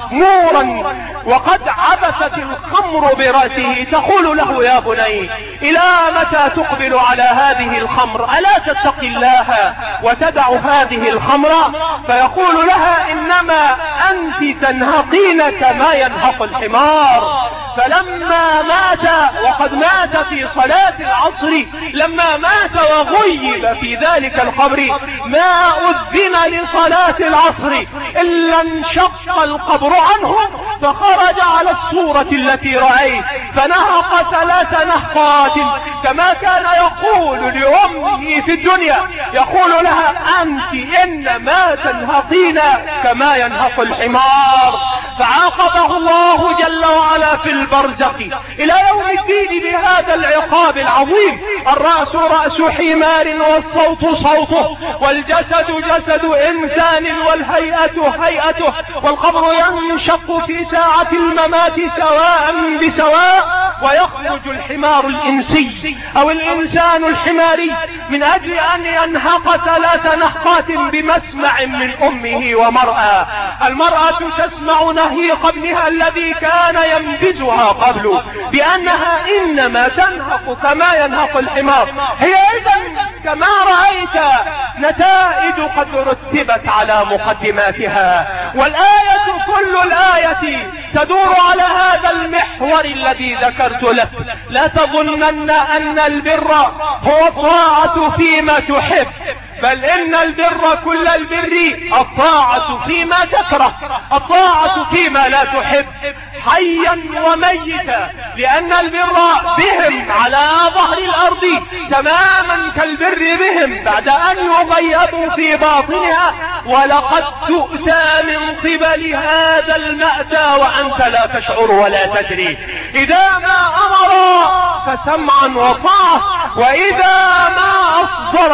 A: مخمورا وقد عبثت الخمر برأسه تقول له: يا بني، الى متى تقبل على هذه الخمر؟ ألا تتقي الله وتدع هذه الخمر؟ فيقول لها: إنما أنت تنهقين كما ينهق الحمار. فلما مات وقد مات في صلاة العصر، لما مات وغيب في ذلك القبر ما أذن لصلاة العصر إلا انشق القبر عنه فخرج على الصورة التي رأيت فنهق ثلاث نهقات كما كان يقول لأمه في الدنيا، يقول لها: أنت إنما تنهقين كما ينهق الحمار. فعاقبه الله جل وعلا في البرزخ إلى يوم الدين بهذا العقاب العظيم. الرأس رأس حمار والصوت صوته والجسد جسد إنسان والهيئة هيئته، والقبر ينشق في ساعة الممات سواء بسواء، ويخرج الحمار الإنسي أو الإنسان الحماري من أجل أن ينهق ثلاث نهقات بمسمع من أمه ومرأة. المرأة تسمع نهيق ابنها الذي كان ينبزها قبل بأنها إنما تنهق كما ينهق الحمار. هي إذن كما رأيت نتائج قد رتبت على مقدماتها، والآية كل الآية تدور على هذا المحور الذي ذكرت لك. لا تظنن أن البر هو الطاعة فيما تحب، بل ان البر كل البر الطاعة فيما تكره، الطاعة فيما لا تحب، حيا وميتا، لان البر بهم على ظهر الارض تماما كالبر بهم بعد ان يغيبوا في باطنها، ولقد تؤتى من قبل هذا المأتى وانت لا تشعر ولا تدري. اذا ما امر فسمعا وطاعة، واذا ما اصدر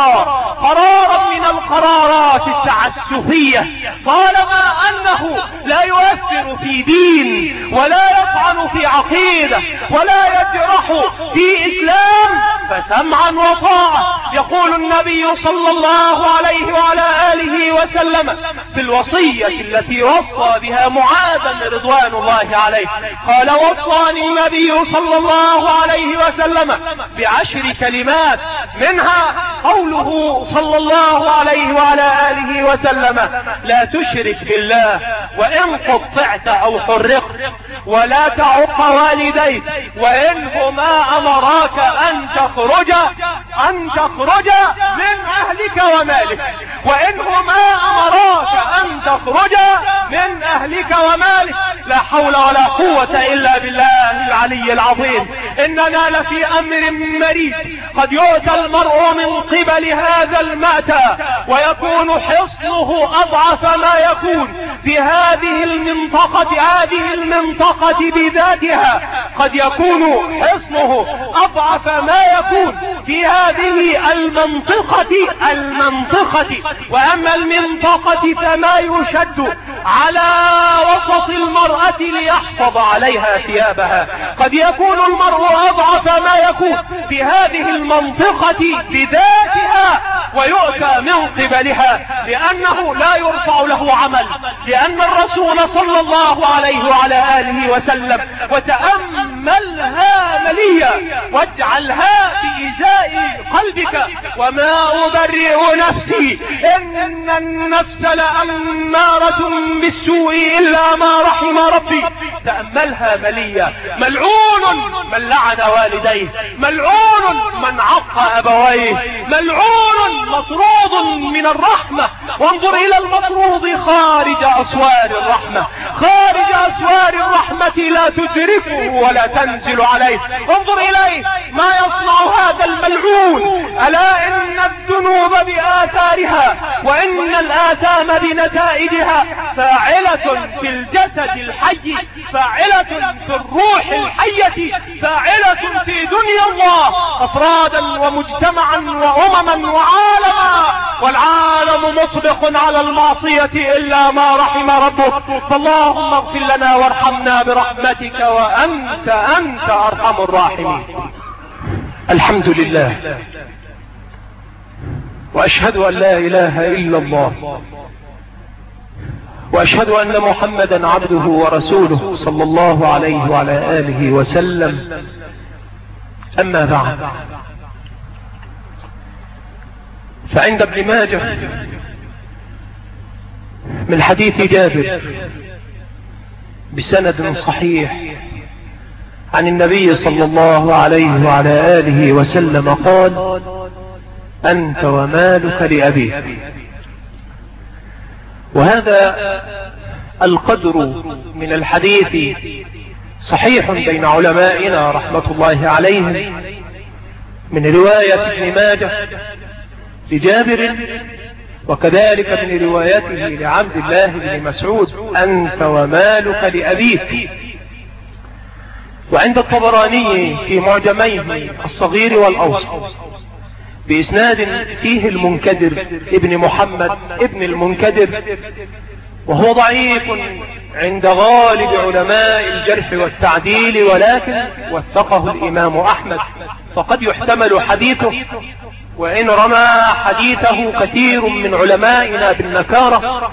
A: قرارا من القرارات التعسفية طالما انه لا يؤثر في دين ولا يطعن في عقيدة ولا يجرح في اسلام فسمعا وطاعة. يقول النبي صلى الله عليه وعلى آله وسلم في الوصية التي وصى بها معاذا رضوان الله عليه، قال: وصاني النبي صلى الله عليه وسلم بعشر كلمات، منها قوله صلى الله عليه وعلى آله وسلم: لا تشرك بالله وإن قطعت أو حرقت، ولا تعق والديك، وإنهما أمراك أن تخرج أن تخرج من أهلك ومالك، وإنهما أمراك أن تخرج من اهلك ومالك. لا حول ولا قوة الا بالله العلي العظيم. اننا لفي امر مريض. قد يؤتى المرء من قبل هذا المأتى ويكون حصنه اضعف ما يكون في هذه المنطقة هذه المنطقة بذاتها. قد يكون حصنه اضعف ما يكون في هذه المنطقة المنطقة واما المنطقة فما يشد على وسط المرأة ليحفظ عليها ثيابها. قد يكون المرء اضعف ما يكون في هذه المنطقة بذاتها ويؤتى من قبلها لانه لا يرفع له عمل، لان الرسول صلى الله عليه وعلى آله وسلم وتأملها مليا واجعلها في إزاء قلبك وما أبرئ نفسي إن النفس لأمارة بالسوء إلا ما رحم ربي. تأملها مليا. ملعون من لعن والديه، ملعون من عق أبويه، ملعون مطرود من الرحمة. وانظر إلى المطرود خارج أسوار الرحمة، خارج أسوار الرحمة لا تدركه ولا تنزل عليه. انظر إليه ما يصنع هذا الملعون. ألا إن الذنوب بآثارها وإن الآثام بنتائجها فاعلة في الجسد الحي، فاعلة في الروح الحية، فاعلة في دنيا الله أفرادا ومجتمعا وأمما وعالما. والعالم مطبق على المعصية إلا ما رحم ربك. فاللهم اغفر لنا وارحمنا برحمتك وأنت أنت أرحم الراحمين. الحمد لله وأشهد أن لا إله إلا الله وأشهد أن محمدا عبده ورسوله صلى الله عليه وعلى آله وسلم. أما بعد، فعند ابن ماجه من حديث جابر بسند صحيح عن النبي صلى الله عليه وعلى آله وسلم قال: أنت ومالك لأبيك. وهذا القدر من الحديث صحيح بين علمائنا رحمة الله عليهم من رواية ابن ماجه لجابر، وكذلك من روايته لعبد الله بن مسعود: أنت ومالك لأبيك. وعند الطبراني في معجميه الصغير والأوسط بإسناد فيه المنكدر ابن محمد ابن المنكدر، وهو ضعيف عند غالب علماء الجرح والتعديل، ولكن وثقه الإمام أحمد، فقد يحتمل حديثه، وإن رمى حديثه كثير من علمائنا بالنكارة.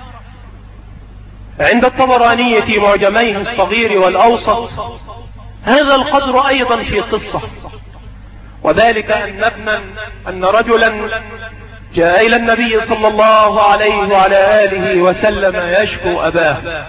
A: عند الطبراني في معجميه الصغير والأوسط هذا القدر أيضا في قصة، وذلك أن ابنا أن رجلا جاء إلى النبي صلى الله عليه وعلى آله وسلم يشكو أباه: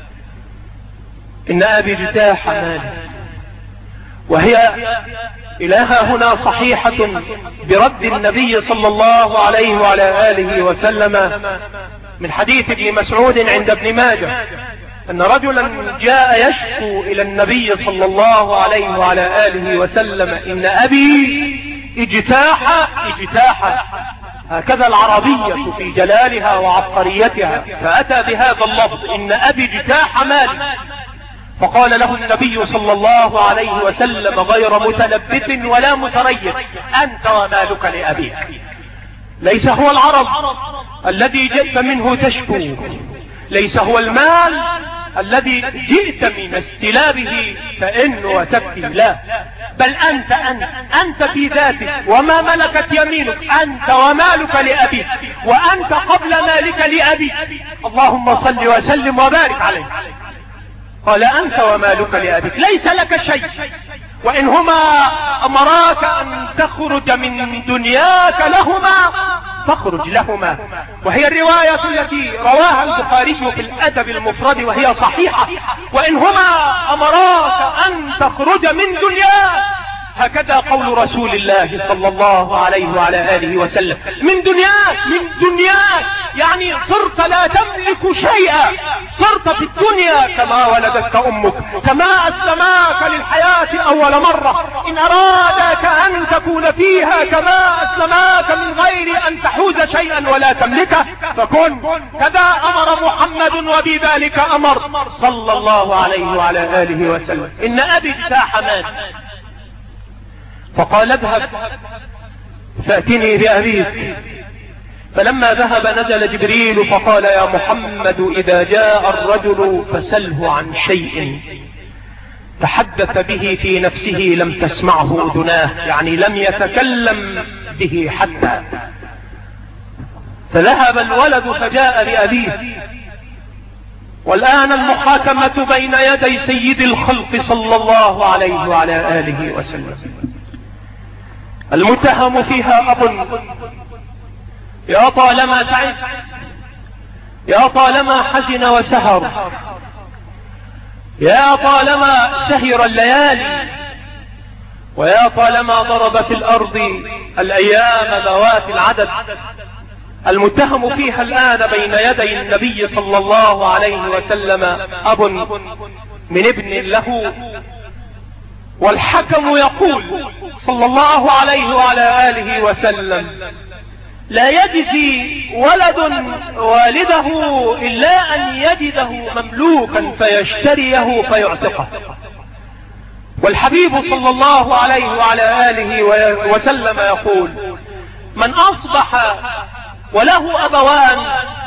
A: إن أبي اجتاح مالي. وهي إلها هنا صحيحة برد النبي صلى الله عليه وعلى آله وسلم من حديث ابن مسعود عند ابن ماجه أن رجلا جاء يشكو إلى النبي صلى الله عليه وعلى آله وسلم: إن أبي اجتاح اجتاح. هكذا العربية في جلالها وعبقريتها، فأتى بهذا اللفظ: إن أبي اجتاح مالي. فقال له النبي صلى الله عليه وسلم غير متلبث ولا متريث: أنت ومالك لأبيك. ليس هو العرض الذي جئت منه تشكو، ليس هو المال الذي جئت من استلابه فإن وتبكي، لا، بل أنت أنت أنت في ذاتك وما ملكت يمينك، أنت ومالك لأبيك، وأنت قبل مالك لأبيك. اللهم صل وسلم وبارك عليه. قال: أنت ومالك لأبيك، ليس لك شيء، وإن هما أمراك أن تخرج من دنياك لهما فاخرج لهما. وهي الرواية التي رواها البخاري في الأدب المفرد وهي صحيحة: وإن هما أمراك أن تخرج من دنياك هكذا قول رسول الله صلى الله عليه وعلى آله وسلم: من دنياك من دنياك يعني صرت لا تملك شيئا، صرت في الدنيا كما ولدتك أمك، كما أسلماك للحياة أول مرة، إن أرادك أن تكون فيها كما أسلماك من غير أن تحوز شيئا ولا تملكه فكن. كذا أمر محمد وبذلك أمر صلى الله عليه وعلى آله وسلم. إن أبي اجتاح مات فقال: اذهب فأتني بأبيك. فلما ذهب نزل جبريل فقال: يا محمد إذا جاء الرجل فسله عن شيء تحدث به في نفسه لم تسمعه أذناه، يعني لم يتكلم به حتى. فذهب الولد فجاء بأبيه، والآن المحاكمة بين يدي سيد الخلق صلى الله عليه وعلى آله وسلم. المتهم فيها أب يا طالما تعب، يا طالما حزن وسهر، يا طالما سهر الليالي، ويا طالما ضرب في الأرض الأيام ذوات العدد. المتهم فيها الآن بين يدي النبي صلى الله عليه وسلم أب من ابن له، والحكم يقول صلى الله عليه وعلى آله وسلم: لا يجزي ولد والده إلا أن يجده مملوكا فيشتريه فيعتقه. والحبيب صلى الله عليه وعلى آله وسلم يقول: من أصبح وله أبوان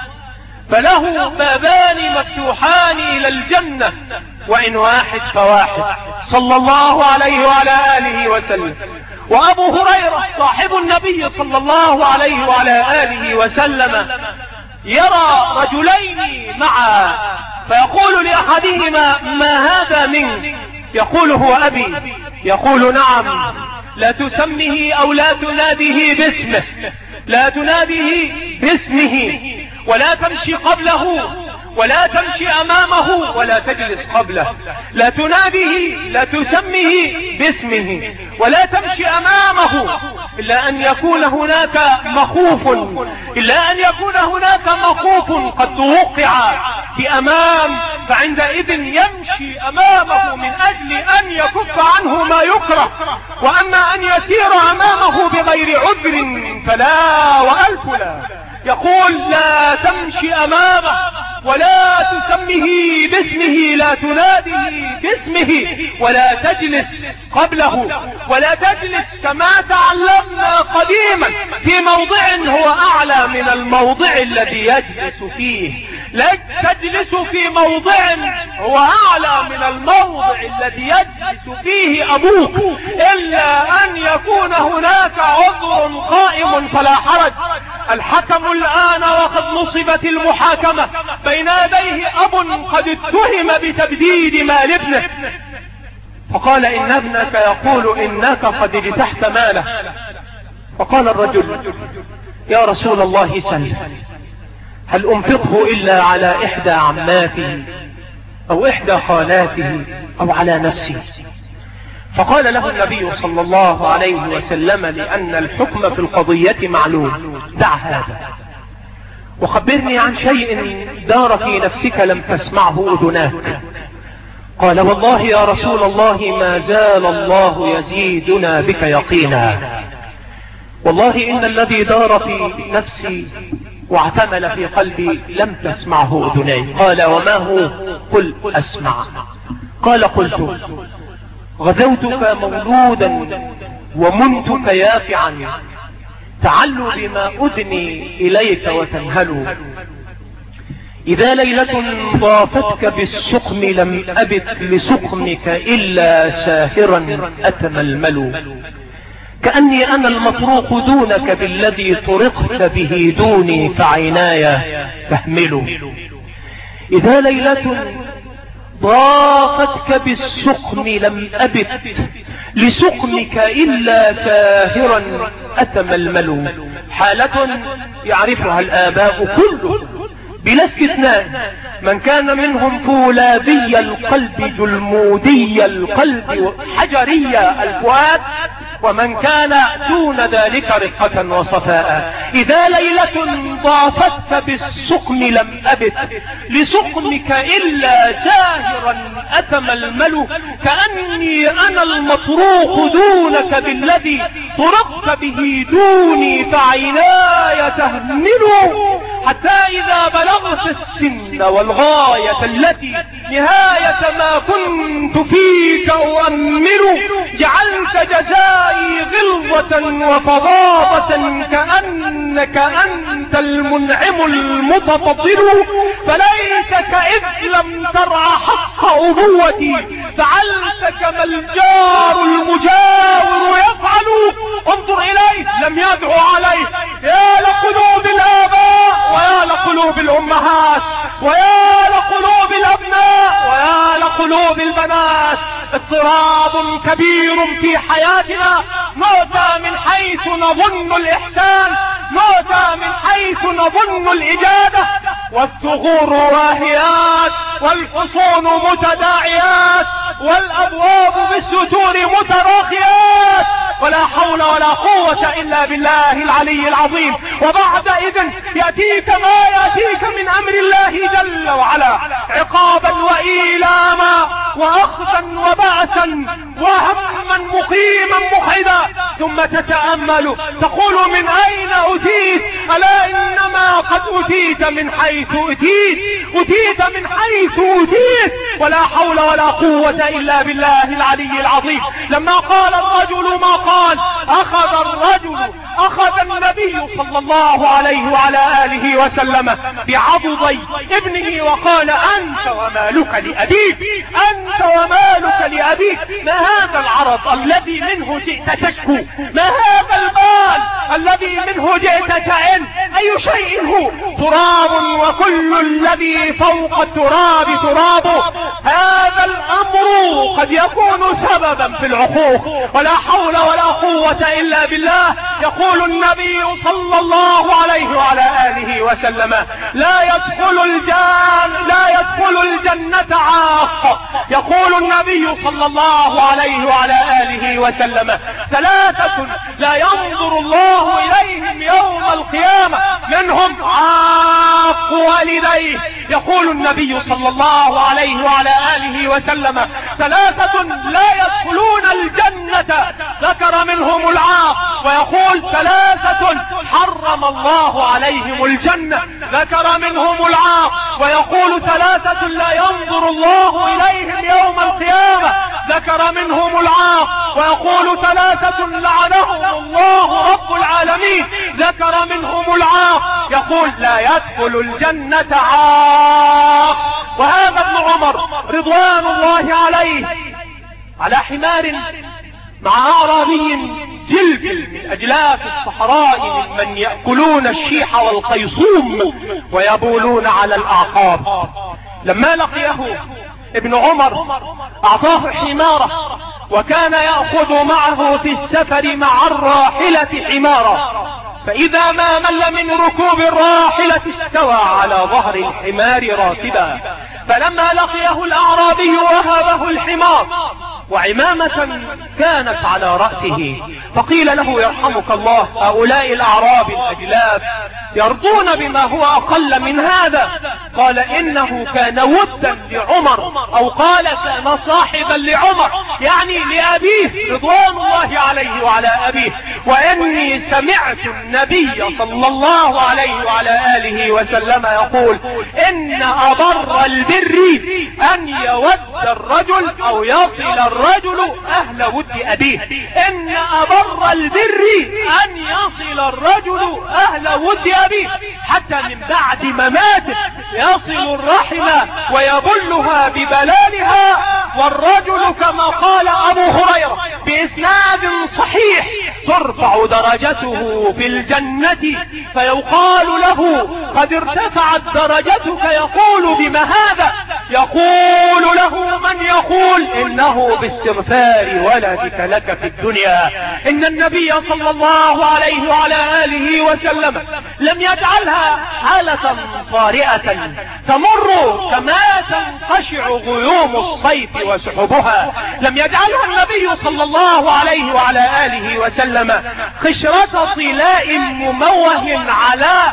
A: فله بابان مفتوحان إلى الجنة وإن واحد فواحد، صلى الله عليه وعلى آله وسلم. وأبو هريرة صاحب النبي صلى الله عليه وعلى آله وسلم يرى رجلين معا فيقول لأحدهما: ما هذا منك؟ يقول: هو أبي. يقول: نعم. لا تسمه أو لا تناديه باسمه، لا تناديه باسمه، ولا تمشي قبله ولا تمشي أمامه ولا تجلس قبله. لا تناديه، لا تسمه باسمه ولا تمشي أمامه إلا أن يكون هناك مخوف، إلا أن يكون هناك مخوف قد توقع بأمام، فعندئذ يمشي أمامه من أجل أن يكف عنه ما يكره. وأما أن يسير أمامه بغير عذر فلا وألف لا. يقول: لا تمشي أمامه ولا تسمه باسمه، لا تناديه باسمه ولا تجلس قبله، ولا تجلس كما تعلمنا قديما في موضع هو أعلى من الموضع الذي يجلس فيه. لا تجلس في موضع هو أعلى من الموضع الذي يجلس فيه أبوك إلا أن يكون هناك عذر قائم فلا حرج. الحكم الآن وقد نصبت المحاكمة بين يديه أب قد اتهم بتبديد مال ابنه، فقال: إن ابنك يقول إنك قد اجتحت ماله. فقال الرجل: يا رسول الله سل، هل أنفقه إلا على إحدى عماته أو إحدى خالاته أو على نفسي؟ فقال له النبي صلى الله عليه وسلم: لأن الحكم في القضية معلوم، دع هذا وخبرني عن شيء دار في نفسك لم تسمعه أذناك. قال: والله يا رسول الله ما زال الله يزيدنا بك يقينا، والله إن الذي دار في نفسي واعتمل في قلبي لم تسمعه أذناي. قال: وما هو؟ قل أسمع. قال: قلت: غزوتك مولودا ومنتك يافعا، تعل بما أدني إليك وتنهل. إذا ليلة ضافتك بالسقم لم أبت لسقمك إلا ساهرا أتململ. كأني أنا المطروق دونك بالذي طرقت به دوني فعيناي تهمل. إذا ليلة ضافتك بالسقم لم أبت لسقمك إلا ساهرا أتململ. حالة يعرفها الآباء كلهم بلا استثناء، من كان منهم فولاذي القلب جلمودي القلب حجري الفؤاد، ومن كان دون ذلك رقة وصفاء. إذا ليلة ضافتك بالسقم لم أبت لسقمك إلا ساهرا أتململ، كأني أنا المطروق دونك بالذي طرقت به دوني فعيناي تهمل، حتى إذا بلغت السن والغاية التي نهاية ما كنت فيك أؤمل، جعلت جزائي غلظة وفظاظة كأنك أنت المنعم المتفضل، فليتك إذ لم ترع حق أبوتي فعلت كما الجار المجاور يفعل. انظر إليه لم يدعو عليه. يا لقلوب الآباء ويا لقلوب الأمهات ويا لقلوب الأبناء ويا لقلوب البنات، اضطراب كبير في حياتنا. نؤتى من حيث نظن الإحسان، نؤتى من حيث نظن الإجابة، والثغور واهيات والحصون متداعيات والأبواب بالستور متراخيات، ولا حول ولا قوة إلا بالله العلي العظيم. وبعد إذن يأتيك ما يأتيك من أمر الله جل وعلا، عقابا وإيلاما وأخذا وبأسا وهما مقيما مخيدا، ثم تتأمل تقول من أين أتيت؟ ألا إنما قد أتيت من حيث أتيت، أتيت من حيث أتيت، ولا حول ولا قوة إلا بالله العلي العظيم. لما قال الرجل ما قال، أخذ الرجل أخذ النبي صلى الله عليه وعلى آله وسلم بعضضي ابنه وقال أنت ومالك لأبيك، أنت ومالك لأبيك. ما هذا العرض الذي منه جئت تشكو؟ ما هذا المال الذي منه جئت تئن؟ أي شيء هو؟ تراب، وكل الذي فوق التراب ترابه. هذا الأمر قد يكون سببا في العقوق، ولا حول ولا قوة إلا بالله. يقول النبي صلى الله عليه وعلى آله وسلم لا يدخل الجنة لا يدخل الجنة عاق. يقول النبي صلى الله عليه وعلى آله وسلم ثلاثة لا ينظر الله إليهم يوم القيامة، منهم عاق والديه. يقول النبي صلى الله عليه وعلى آله وسلم ثلاثة لا يدخلون الجنة، ذكر منهم العاق، ويقول ثلاثة حرم الله عليهم الجنة، ذكر منهم العاق، ويقول ثلاثة لا ينظر الله إليهم يوم القيامة، ذكر منهم العاق، ويقول ثلاثة لعنهم الله رب العالمين، ذكر منهم العاق. يقول لا يدخل الجنة عاق. وهذا ابن عمر رضوان الله عليه على حمار مع أعرابي جلف من أجلاف الصحراء ممن يأكلون الشيح والقيصوم ويبولون على الأعقاب. لما لقيه ابن عمر أعطاه حمارة، وكان يأخذ معه في السفر مع الراحلة حمارة، فإذا ما مل من ركوب الراحلة استوى على ظهر الحمار راكبا. فلما لقيه الأعرابي وهبه الحمار وعمامة كانت على رأسه، فقيل له يرحمك الله هؤلاء الأعراب الأجلاف يرضون بما هو أقل من هذا؟ قال إنه كان ودا لعمر، أو قال كان صاحبا لعمر، يعني لأبيه رضوان الله عليه وعلى أبيه. وإني سمعت النبي صلى الله عليه وعلى آله وسلم يقول إن أبر البر أن يود الرجل أو يصل الرجل أهل ود أبيه. إن أبر البر أن يصل الرجل أهل ود أبيه، حتى من بعد مماته يصل الرحم ويبلها ببلالها. والرجل كما قال أبو هريرة بإسناد صحيح ترفع درجته في الجنة فيقال له قد ارتفعت درجتك، يقول بما هذا؟
B: يقول له من يقول إنه باستغفار ولدك لك في الدنيا. إن النبي صلى الله عليه وعلى آله وسلم لم يجعلها حالة طارئة تمر كما تنقشع غيوم الصيف وسحبها. لم يجعلها النبي صلى الله عليه وعلى آله وسلم خشرة طلاء مموه على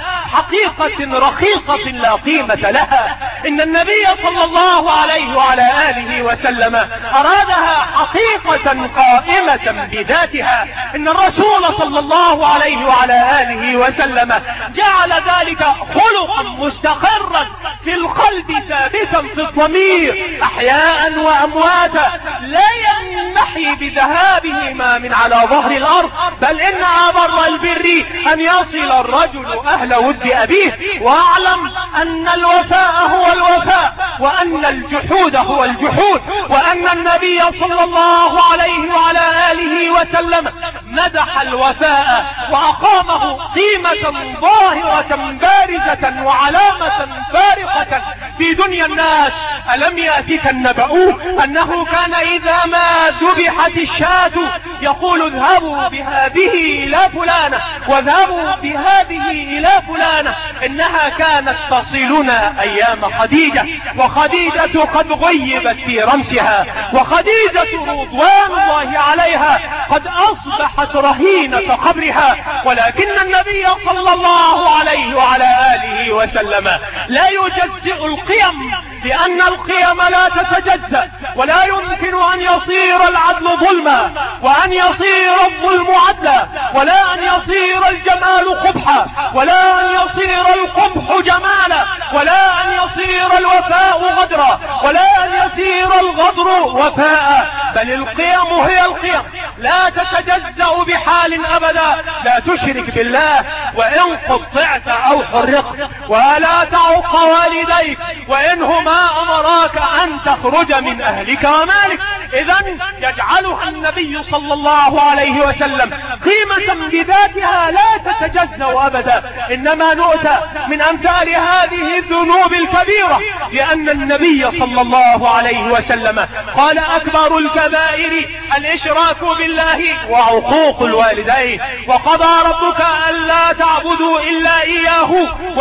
B: حقيقة رخيصة لا قيمة لها. إن النبي صلى الله عليه وعلى آله وسلم أرادها حقيقة قائمة بذاتها. إن الرسول صلى الله عليه وعلى آله وسلم جعل ذلك خلقا مستقرا في القلب ثابتا في الضمير أحياء وأمواتا لا ينمحي بذهابهما من على ظهر الأرض، بل إن أبر البر أن يصل الرجل أهل ود أبيه. واعلم أن الوفاء هو الوفاء، وأن الجحود هو الجحود، وأن النبي صلى الله عليه وعلى آله وسلم مدح الوفاء وأقامه قيمة ظاهرة بارزة وعلامة فارقة في دنيا الناس. ألم يأتك النبأ أنه كان إذا ما ذبحت الشاة يقول اذهبوا بهذه إلى فلانة واذهبوا بهذه إلى فلانة، إنها كانت تصلنا أيام خديجة، وخديجة قد غيبت في رمسها، وخديجة رضوان الله عليها قد أصبحت رهينة قبرها. ولكن النبي صلى الله عليه وعلى آله وسلم لا يجزئ القيم، لأن القيم لا تتجزأ، ولا يمكن أن يصير العدل ظلما، وأن يصير الظلم عدلا، ولا أن يصير الجمال قبحا، ولا أن يصير القبح جمالا، ولا أن يصير الوفاء غدرا، ولا أن يصير الغدر وفاء، بل القيم هي القيم لا تتجزأ بحال أبدا. لا تشرك بالله وإن قطعت أو حرقت، ولا تعق والديك وإنهما أمراك أن تخرج من أهلك ومالك. إذن يجعلها النبي صلى الله عليه وسلم قيمة بذاتها لا تتجزأ أبدا. إنما نؤتى من أمثال هذه الذنوب الكبيرة لأن النبي صلى الله عليه وسلم قال أكبر الكبائر الإشراك بالله وعقوق الوالدين، وقضى ربك ألا تعبدوا إلا إياه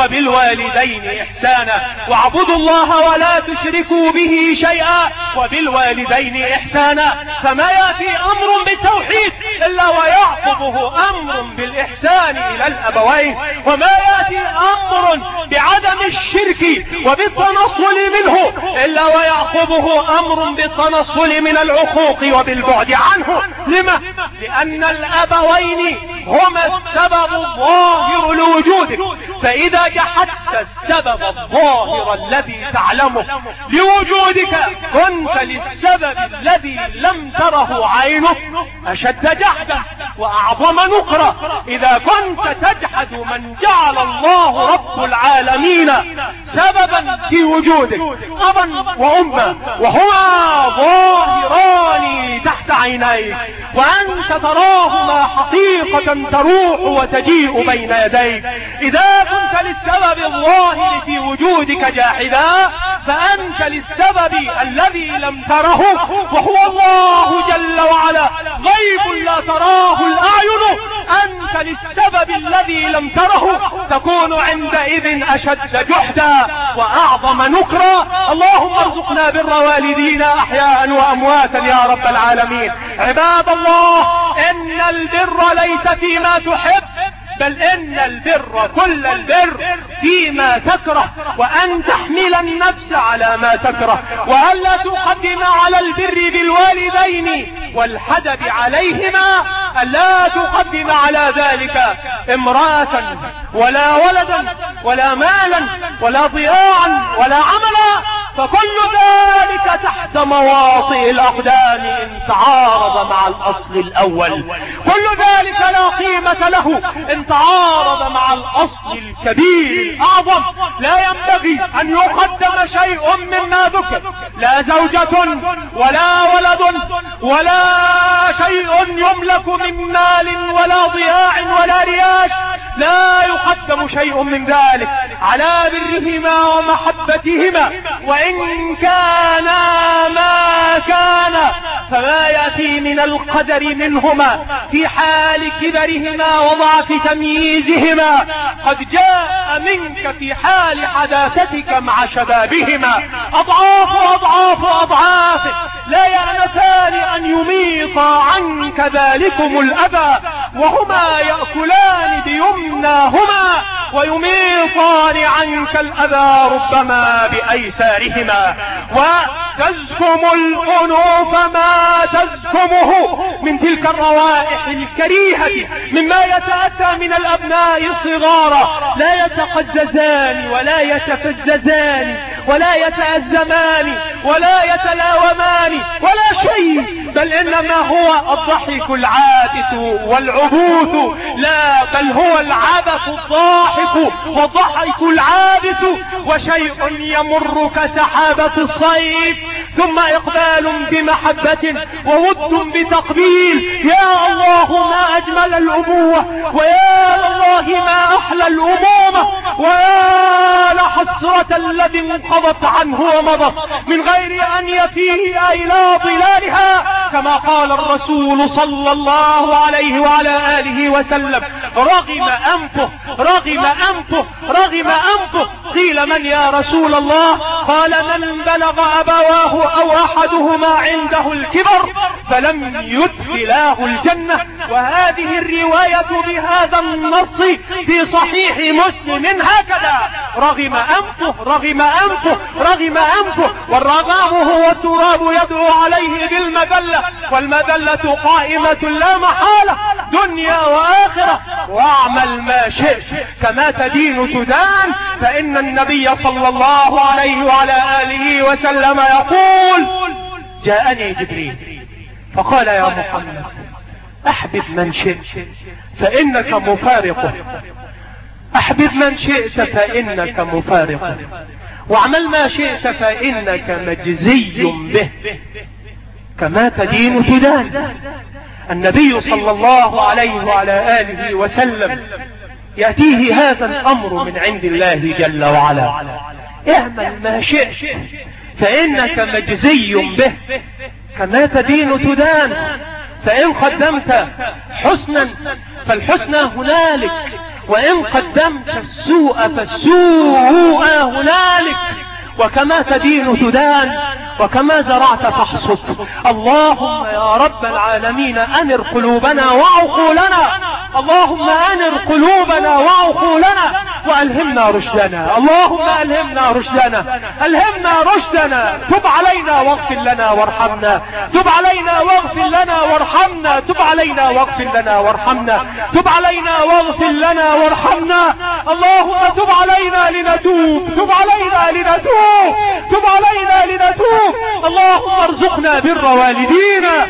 B: وبالوالدين إحسانا، واعبدوا الله ولا تشركوا به شيئا وبالوالدين إحسانا. فما يأتي أمر بالتوحيد إلا ويعقبه أمر بالإحسان إلى الأبوين، وما يأتي أمر بعدم الشرك وبالتنصل منه إلا ويعقبه أمر بالتنصل من العقوق وبالبعد عنه. لما؟ لأن الأبوين هما السبب الظاهر لوجودك، فإذا جحدت السبب الظاهر الذي تعلمه لوجودك كنت للسبب الذي لم تره عينك أشد جحدا وأعظم نقرة. إذا كنت تجحد من جعل الله رب العالمين سببا في وجودك، أبا وأما، وهما ظاهران تحت عينيك، وأنت تراهما حقيقة تروح وتجيء بين يديك. إذا كنت للسبب الظاهر في وجودك جاحدا فأنت للسبب الذي لم تره، وهو الله جل وعلا غيب لا تراه الأعين. أنت للسبب الذي لم تره تكون عندئذ أشد جحدا وأعظم نكرا. اللهم ارزقنا بر والدينا أحياء وأمواتا يا رب العالمين. عباد الله، إن البر ليس فيما تحب، بل إن البر كل البر فيما تكره، وأن تحمل النفس على ما تكره، وألا تقدم على البر بالوالدين والحدب عليهما، ألا تقدم على ذلك امرأة ولا ولدا ولا مالا ولا ضياعا ولا عملا، فكل ذلك تحت مواطئ الأقدام إن تعارض مع الأصل الأول. كل ذلك لا قيمة له إن تعارض مع الأصل الكبير الأعظم. لا ينبغي أن يقدم شيء مما ذكر، لا زوجة ولا ولد ولا شيء يملك من مال ولا ضياع ولا رياش، لا يقدم شيء من ذلك على برهما ومحبتهما، وإن كان ما كان فما يأتي من القدر منهما في حال كبرهما وضعف تمييزهما قد جاء منك في حال حداثتك مع شبابهما. أضعاف أضعاف أضعاف لا يأنفان أن يميط عنك ذلكم الأبى، وهما يأكلان بيمناهما ويميطان عنك الأذى ربما بأيسارهما. وتزكم الأنوف ما تزكمه من تلك الروائح الكريهة مما يتأتى من الأبناء صغارا، لا يتقززان ولا يتفززان ولا يتأزمان ولا يتلاومان ولا شيء، بل إنما هو الضحك العابث والعبوث، لا بل هو العبث الضاحك والضحك العابث، وشيء يمر كسحابة الصيف ثم إقبال بمحبة وود بتقبيل. يا الله ما أجمل الأبوة، ويا الله ما أحلى الأمومة، ويا لحسرة الذي انقضت عنه ومضت من غير أن يفيه إلى ظلالها، كما قال الرسول صلى الله عليه وعلى آله وسلم: رغم أنفه رغم أنفه رغم أنفه. قيل: من يا رسول الله؟ قال: من بلغ أبواه أو أحدهما عنده الكبر فلم يدخلاه الجنة. وهذه الرواية بهذا النص في صحيح مسلم هكذا: رغم أنفه رغم أنفه رغم أنفه. والرغام هو التراب يدعو عليه بالمذلة، والمذلة قائمة لا محالة دنيا وآخرة. واعمل ما شئت كما تدين تدان، فإن النبي صلى الله عليه وعلى آله وسلم يقول: جاءني جبريل فقال: يا محمد أحبب من شئت فإنك مفارقه، أحبب من شئت فإنك مفارقه، واعمل ما شئت فإنك مجزي به، كما تدين تدان. النبي صلى الله عليه وعلى آله وسلم يأتيه هذا الأمر من عند الله جل وعلا: اعمل ما شئت فإنك مجزي به، كما تدين تدان. فإن قدمت حسنا فالحسنى هنالك، وإن قدمت السوء فالسوء هنالك، وكما تدين تدان، وكما زرعت فاحصد. اللهم يا رب العالمين أنر قلوبنا وعقولنا، اللهم أنر قلوبنا وعقولنا وألهمنا رشدنا، اللهم ألهمنا رشدنا ألهمنا رشدنا. تب علينا واغفر لنا وارحمنا، تب علينا واغفر لنا وارحمنا، تب علينا واغفر لنا وارحمنا، تب علينا واغفر لنا وارحمنا. اللهم تب علينا لنتوب، تب علينا لنتوب، تب علينا لنتوب. اللهم ارزقنا بر والدينا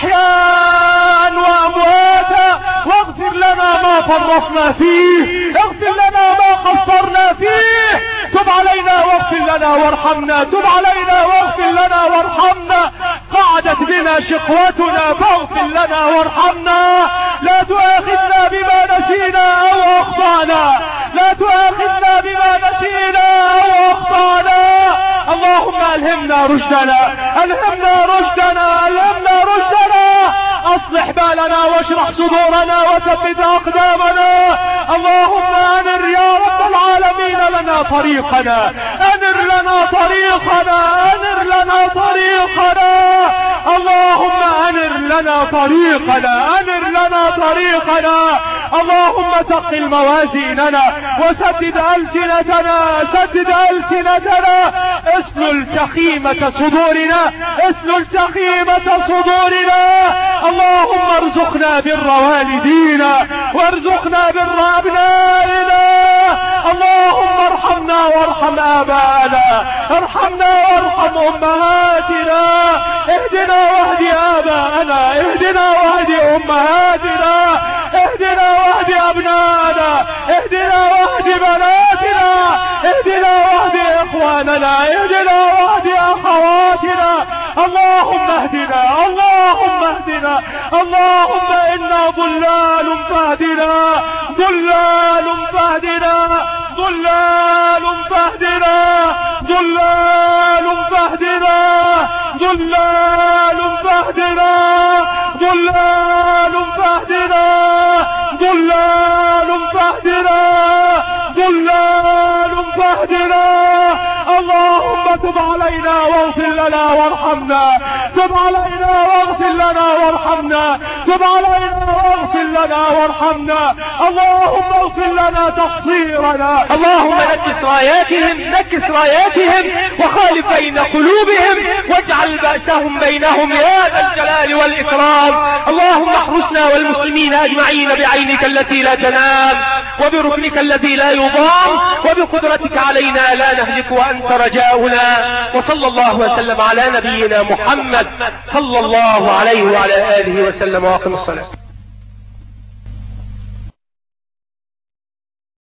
B: أحياء وأمواتا، واغفر لنا ما فرطنا فيه، اغفر لنا ما قصرنا فيه. تب علينا واغفر لنا وارحمنا، تب علينا واغفر لنا وارحمنا. قعدت بنا شقوتنا فاغفر لنا وارحمنا. لا تؤاخذنا بما نسينا أو أخطأنا، لا تؤاخذنا بما نسينا أو أخطأنا. اللهم ألهمنا رشدنا، ألهمنا رشدنا، ألهمنا رشدنا. أصلح بالنا واشرح صدورنا وثبت أقدامنا. اللهم أنر يا رب العالمين لنا طريقنا، أنر لنا طريقنا، أنر لنا طريقنا. اللهم أنر لنا طريقنا، أنر لنا طريقنا. اللهم ثقل موازيننا وسدد ألسنتنا، سدد ألسنتنا. اسلل سخيمة صدورنا، اسلل سخيمة صدورنا. اللهم ارزقنا بر والدينا، وارزقنا بر أبنائنا. اللهم ارحمنا وارحم آباءنا، ارحمنا وارحم أمهاتنا. اهدنا واهد آباءنا، اهدنا واهد أمهاتنا، اهدنا واهد أبنائنا، اهدنا واهد بناتنا، اهدنا واهد إخواننا، اهدنا واهد أخواتنا. اللهم اهدنا، اللهم اهدنا، اللهم إنا ضلال فاهدنا، ضلال فاهدنا، ضلال فاهدنا. ضلال فاهدنا ضلال فاهدنا ضلال فاهدنا ضلال فاهدنا ضلال فاهدنا اللهم تب علينا واغفر لنا وارحمنا تب علينا واغفر لنا وارحمنا تب علينا واغفر لنا وارحمنا اللهم اغفر لنا تقصيرنا
C: اللهم نكس راياتهم نكس راياتهم وخالف بين قلوبهم واجعل بأسهم بينهم يا ذا الجلال والإكرام اللهم احرسنا والمسلمين أجمعين بعينك التي لا تنام وبركنك الذي لا يضام وبقدرتك علينا لا نهلك وأنت رجاؤنا وصلى الله وسلم على نبينا محمد صلى الله عليه وعلى آله وسلم واقم الصلاة.